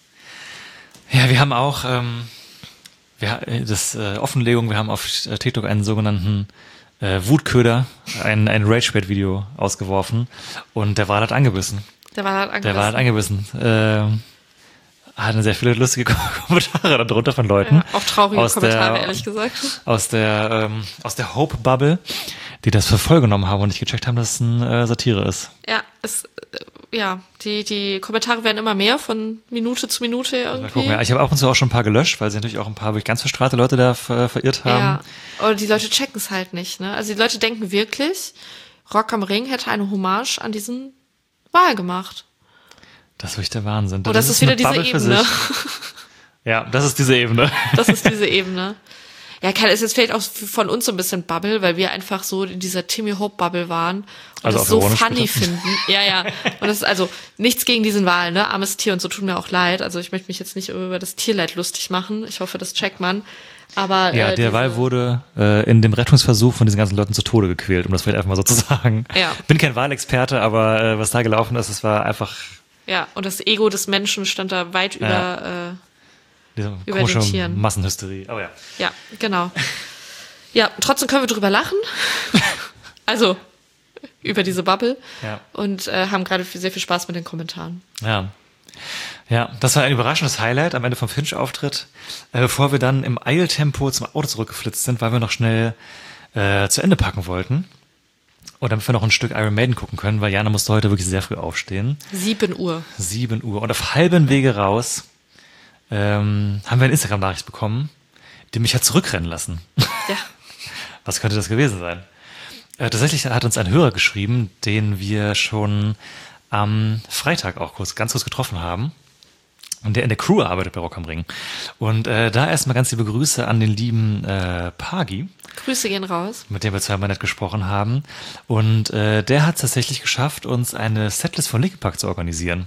Ja, wir haben auch ähm, wir, das äh, Offenlegung, wir haben auf TikTok einen sogenannten äh, Wutköder, ein, ein Rage-Bait-Video ausgeworfen und der Wal hat angebissen. Der Wal hat angebissen. Der Wal hat angebissen. Ähm, hatten sehr viele lustige Kommentare darunter von Leuten. Ja, auch traurige aus Kommentare, der, ehrlich gesagt. Aus der, ähm, aus der Hope-Bubble, die das für voll genommen haben und nicht gecheckt haben, dass es eine äh, Satire ist. Ja, es, äh, ja, die, die Kommentare werden immer mehr von Minute zu Minute irgendwie. Mal gucken, ja. Ich habe ab und zu auch schon ein paar gelöscht, weil sie natürlich auch ein paar wirklich ganz verstrahlte Leute da ver verirrt haben. Ja, aber die Leute checken es halt nicht, ne? Also die Leute denken wirklich, Rock am Ring hätte eine Hommage an diesen Wal gemacht. Das ist wirklich der Wahnsinn. Oh, das, das ist wieder diese Ebene. Ja, das ist diese Ebene. Das ist diese Ebene. Ja, kann, ist jetzt vielleicht auch von uns so ein bisschen Bubble, weil wir einfach so in dieser Timmy Hope Bubble waren und also das so funny finden. Ja, ja. Und das ist also nichts gegen diesen Wal, ne? Armes Tier und so, tut mir auch leid. Also ich möchte mich jetzt nicht über das Tierleid lustig machen. Ich hoffe, das checkt man. Aber ja, äh, der Wal wurde äh, in dem Rettungsversuch von diesen ganzen Leuten zu Tode gequält, um das vielleicht einfach mal so zu sagen. Ja. Bin kein Walexperte, aber äh, was da gelaufen ist, es war einfach. Ja, und das Ego des Menschen stand da weit über, ja. äh, Diese über komische den Tieren. Massenhysterie. Aber ja. Ja, genau. Ja, trotzdem können wir drüber lachen. Also, über diese Bubble. Ja. Und äh, haben gerade sehr viel Spaß mit den Kommentaren. Ja. Ja, das war ein überraschendes Highlight am Ende vom Finch-Auftritt, äh, bevor wir dann im Eiltempo zum Auto zurückgeflitzt sind, weil wir noch schnell äh, zu Ende packen wollten. Und damit wir noch ein Stück Iron Maiden gucken können, weil Jana musste heute wirklich sehr früh aufstehen. sieben Uhr. sieben Uhr. Und auf halbem Wege raus ähm, haben wir eine Instagram-Nachricht bekommen, die mich hat zurückrennen lassen. Ja. Was könnte das gewesen sein? Äh, tatsächlich hat uns ein Hörer geschrieben, den wir schon am Freitag auch kurz, ganz kurz getroffen haben. Und der in der Crew arbeitet bei Rock am Ring. Und äh, da erstmal ganz liebe Grüße an den lieben äh, Pagi. Grüße gehen raus. Mit dem wir zweimal nett gesprochen haben. Und äh, der hat es tatsächlich geschafft, uns eine Setlist von Linkin Park zu organisieren.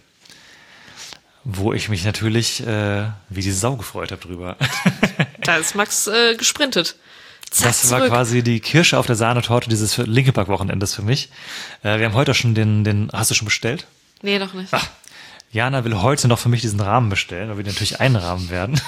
Wo ich mich natürlich äh, wie die Sau gefreut habe drüber. Da ist Max äh, gesprintet. Zack, das war zurück. quasi die Kirsche auf der Sahnetorte dieses Linkin Park Wochenendes für mich. Äh, wir haben heute auch schon den, den, hast du schon bestellt? Nee, noch nicht. Ach, Jana will heute noch für mich diesen Rahmen bestellen, weil wir den natürlich einrahmen werden.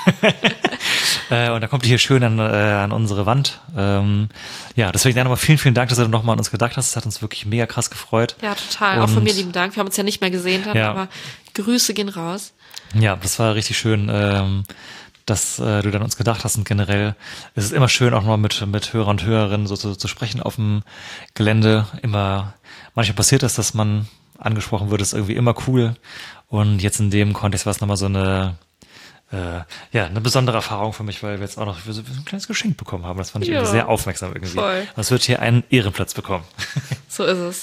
äh, und dann kommt die hier schön an, äh, an unsere Wand. Ähm, ja, deswegen nochmal vielen, vielen Dank, dass du nochmal an uns gedacht hast. Das hat uns wirklich mega krass gefreut. Ja, total. Und auch von mir lieben Dank. Wir haben uns ja nicht mehr gesehen dann, ja. aber Grüße gehen raus. Ja, das war richtig schön, ähm, dass äh, du dann uns gedacht hast. Und generell ist es immer schön, auch noch mit, mit Hörer und Hörerinnen so zu, zu sprechen auf dem Gelände. Immer, manchmal passiert das, dass man angesprochen wird, ist irgendwie immer cool. Und jetzt in dem Kontext war es nochmal so eine, äh, ja, eine besondere Erfahrung für mich, weil wir jetzt auch noch so ein kleines Geschenk bekommen haben. Das fand ich Ja, irgendwie sehr aufmerksam irgendwie. voll. Und es wird hier einen Ehrenplatz bekommen. So ist es.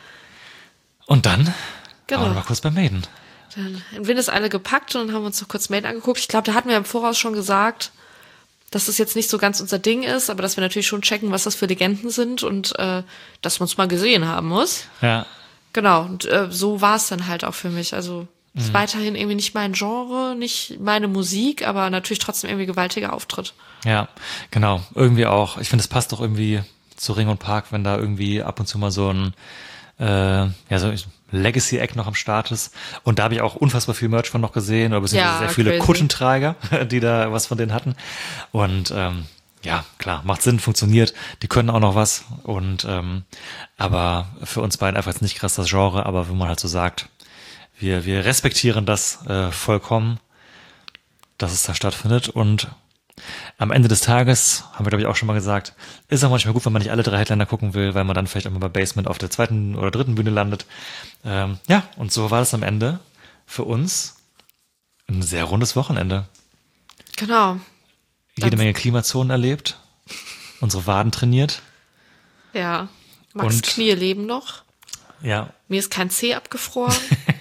Und dann Genau. waren wir mal kurz bei Maiden. Dann in Windeseile gepackt und dann haben wir uns noch kurz Maiden angeguckt. Ich glaube, da hatten wir im Voraus schon gesagt, dass das jetzt nicht so ganz unser Ding ist, aber dass wir natürlich schon checken, was das für Legenden sind und äh, dass man es mal gesehen haben muss. Ja. Genau, und äh, so war es dann halt auch für mich. Also Ist weiterhin irgendwie nicht mein Genre, nicht meine Musik, aber natürlich trotzdem irgendwie gewaltiger Auftritt. Ja, genau. Irgendwie auch. Ich finde, es passt doch irgendwie zu Ring und Park, wenn da irgendwie ab und zu mal so ein äh, ja, so Legacy-Act noch am Start ist. Und da habe ich auch unfassbar viel Merch von noch gesehen, oder beziehungsweise Ja, sehr viele crazy. Kuttenträger, die da was von denen hatten. Und ähm, ja, klar, macht Sinn, funktioniert. Die können auch noch was. Und ähm, aber für uns beiden einfach jetzt nicht krass das Genre, aber wenn man halt so sagt, wir, wir respektieren das äh, vollkommen, dass es da stattfindet. Und am Ende des Tages, haben wir glaube ich auch schon mal gesagt, ist auch manchmal gut, wenn man nicht alle drei Headliner gucken will, weil man dann vielleicht auch mal bei Basement auf der zweiten oder dritten Bühne landet. Ähm, ja, und so war das am Ende für uns ein sehr rundes Wochenende. Genau. Jede Das- Menge Klimazonen erlebt, unsere Waden trainiert. Ja. Max Und- Knie leben noch. Ja, Mir ist kein Zeh abgefroren.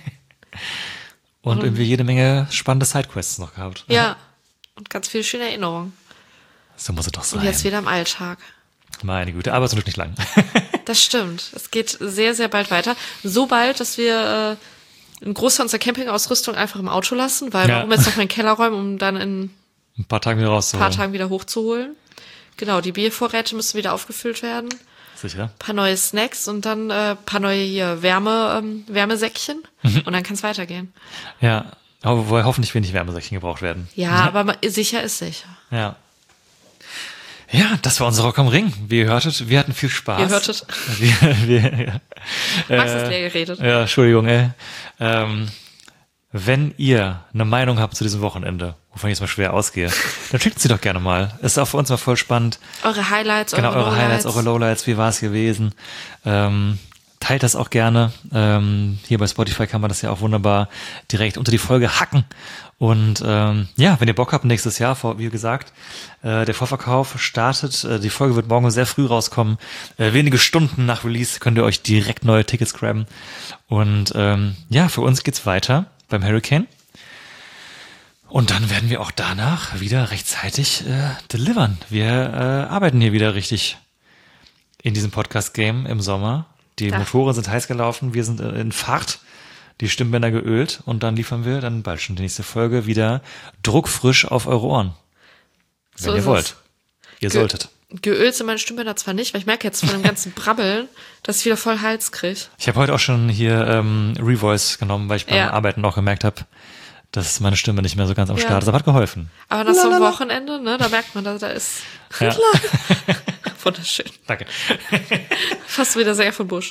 und irgendwie jede Menge spannende Sidequests noch gehabt. Ja. Und ganz viele schöne Erinnerungen. So muss es doch Und sein. jetzt wieder im Alltag. Meine Güte, aber zum Glück nicht lang. Das stimmt. Es geht sehr, sehr bald weiter. So bald, dass wir äh, einen Großteil unserer Campingausrüstung einfach im Auto lassen, weil Ja. warum jetzt noch in den Keller räumen, um dann in Ein paar Tage wieder ein rauszuholen. paar Tagen wieder hochzuholen. Genau, die Biervorräte müssen wieder aufgefüllt werden. Sicher? Ein paar neue Snacks und dann ein äh, paar neue hier Wärme, ähm, Wärmesäckchen. Mhm. Und dann kann es weitergehen. Ja, aber wobei hoffentlich wenig Wärmesäckchen gebraucht werden. Ja, aber ma- sicher ist sicher. Ja. Ja, das war unser Rock am Ring. Wie ihr hörtet, wir hatten viel Spaß. Ihr hörtet. Wir, wir, ja. Max Äh, ist leer geredet. Ja, Entschuldigung, ey. Ähm, wenn ihr eine Meinung habt zu diesem Wochenende, wovon ich jetzt mal schwer ausgehe, dann schickt sie doch gerne mal. Ist auch für uns mal voll spannend. Eure Highlights, Genau, eure, eure Highlights, Lowlights. eure Lowlights, wie war es gewesen? Ähm, teilt das auch gerne. Ähm, hier bei Spotify kann man das ja auch wunderbar direkt unter die Folge hacken. Und ähm, ja, wenn ihr Bock habt, nächstes Jahr, vor, wie gesagt, äh, der Vorverkauf startet. Äh, die Folge wird morgen sehr früh rauskommen. Äh, wenige Stunden nach Release könnt ihr euch direkt neue Tickets grabben. Und ähm, ja, für uns geht's weiter beim Hurricane. Und dann werden wir auch danach wieder rechtzeitig äh, delivern. Wir äh, arbeiten hier wieder richtig in diesem Podcast-Game im Sommer. Die Ja. Motoren sind heiß gelaufen, wir sind äh, in Fahrt, die Stimmbänder geölt und dann liefern wir dann bald schon die nächste Folge wieder druckfrisch auf eure Ohren. Wenn So ihr ist wollt. es. Ihr Ge- solltet. Geölt sind meine Stimmbänder zwar nicht, weil ich merke jetzt von dem ganzen Brabbeln, dass ich wieder voll Hals kriege. Ich habe heute auch schon hier ähm, Revoice genommen, weil ich beim Ja. Arbeiten auch gemerkt habe, dass meine Stimme nicht mehr so ganz am Ja. Start ist. Aber hat geholfen. Aber nach so einem Wochenende, ne, da merkt man, da, da ist Ja. wunderschön. Danke. Fast wieder sehr von Busch.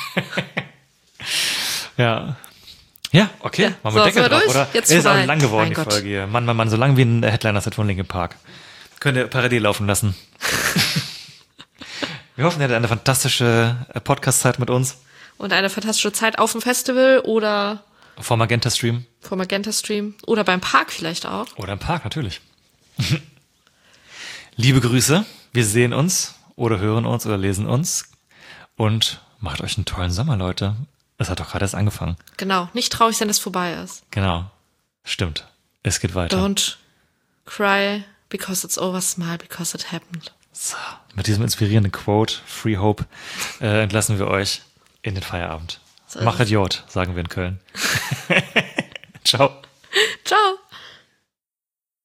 Ja. Ja, okay. Ja, Machen wir so, Deckel sind wir drauf, durch? oder? Jetzt Ist auch vorbei. lang geworden, Mein die Gott. Folge hier. Mann, Mann, Mann, so lang wie ein Headliner-Set von Linkin Park. Könnt ihr parallel laufen lassen. Wir hoffen, ihr hattet eine fantastische äh, Podcast-Zeit mit uns. Und eine fantastische Zeit auf dem Festival oder Vom Magenta-Stream. vom Magenta Stream oder beim Park vielleicht auch. Oder im Park, natürlich. Liebe Grüße. Wir sehen uns oder hören uns oder lesen uns. Und macht euch einen tollen Sommer, Leute. Es hat doch gerade erst angefangen. Genau, nicht traurig sein, dass es vorbei ist. Genau. Stimmt. Es geht weiter. Don't cry because it's over, smile because it happened. So, mit diesem inspirierenden Quote, Free Hope, äh, entlassen wir euch in den Feierabend. So ist Machet Jod, sagen wir in Köln. Ciao. Ciao!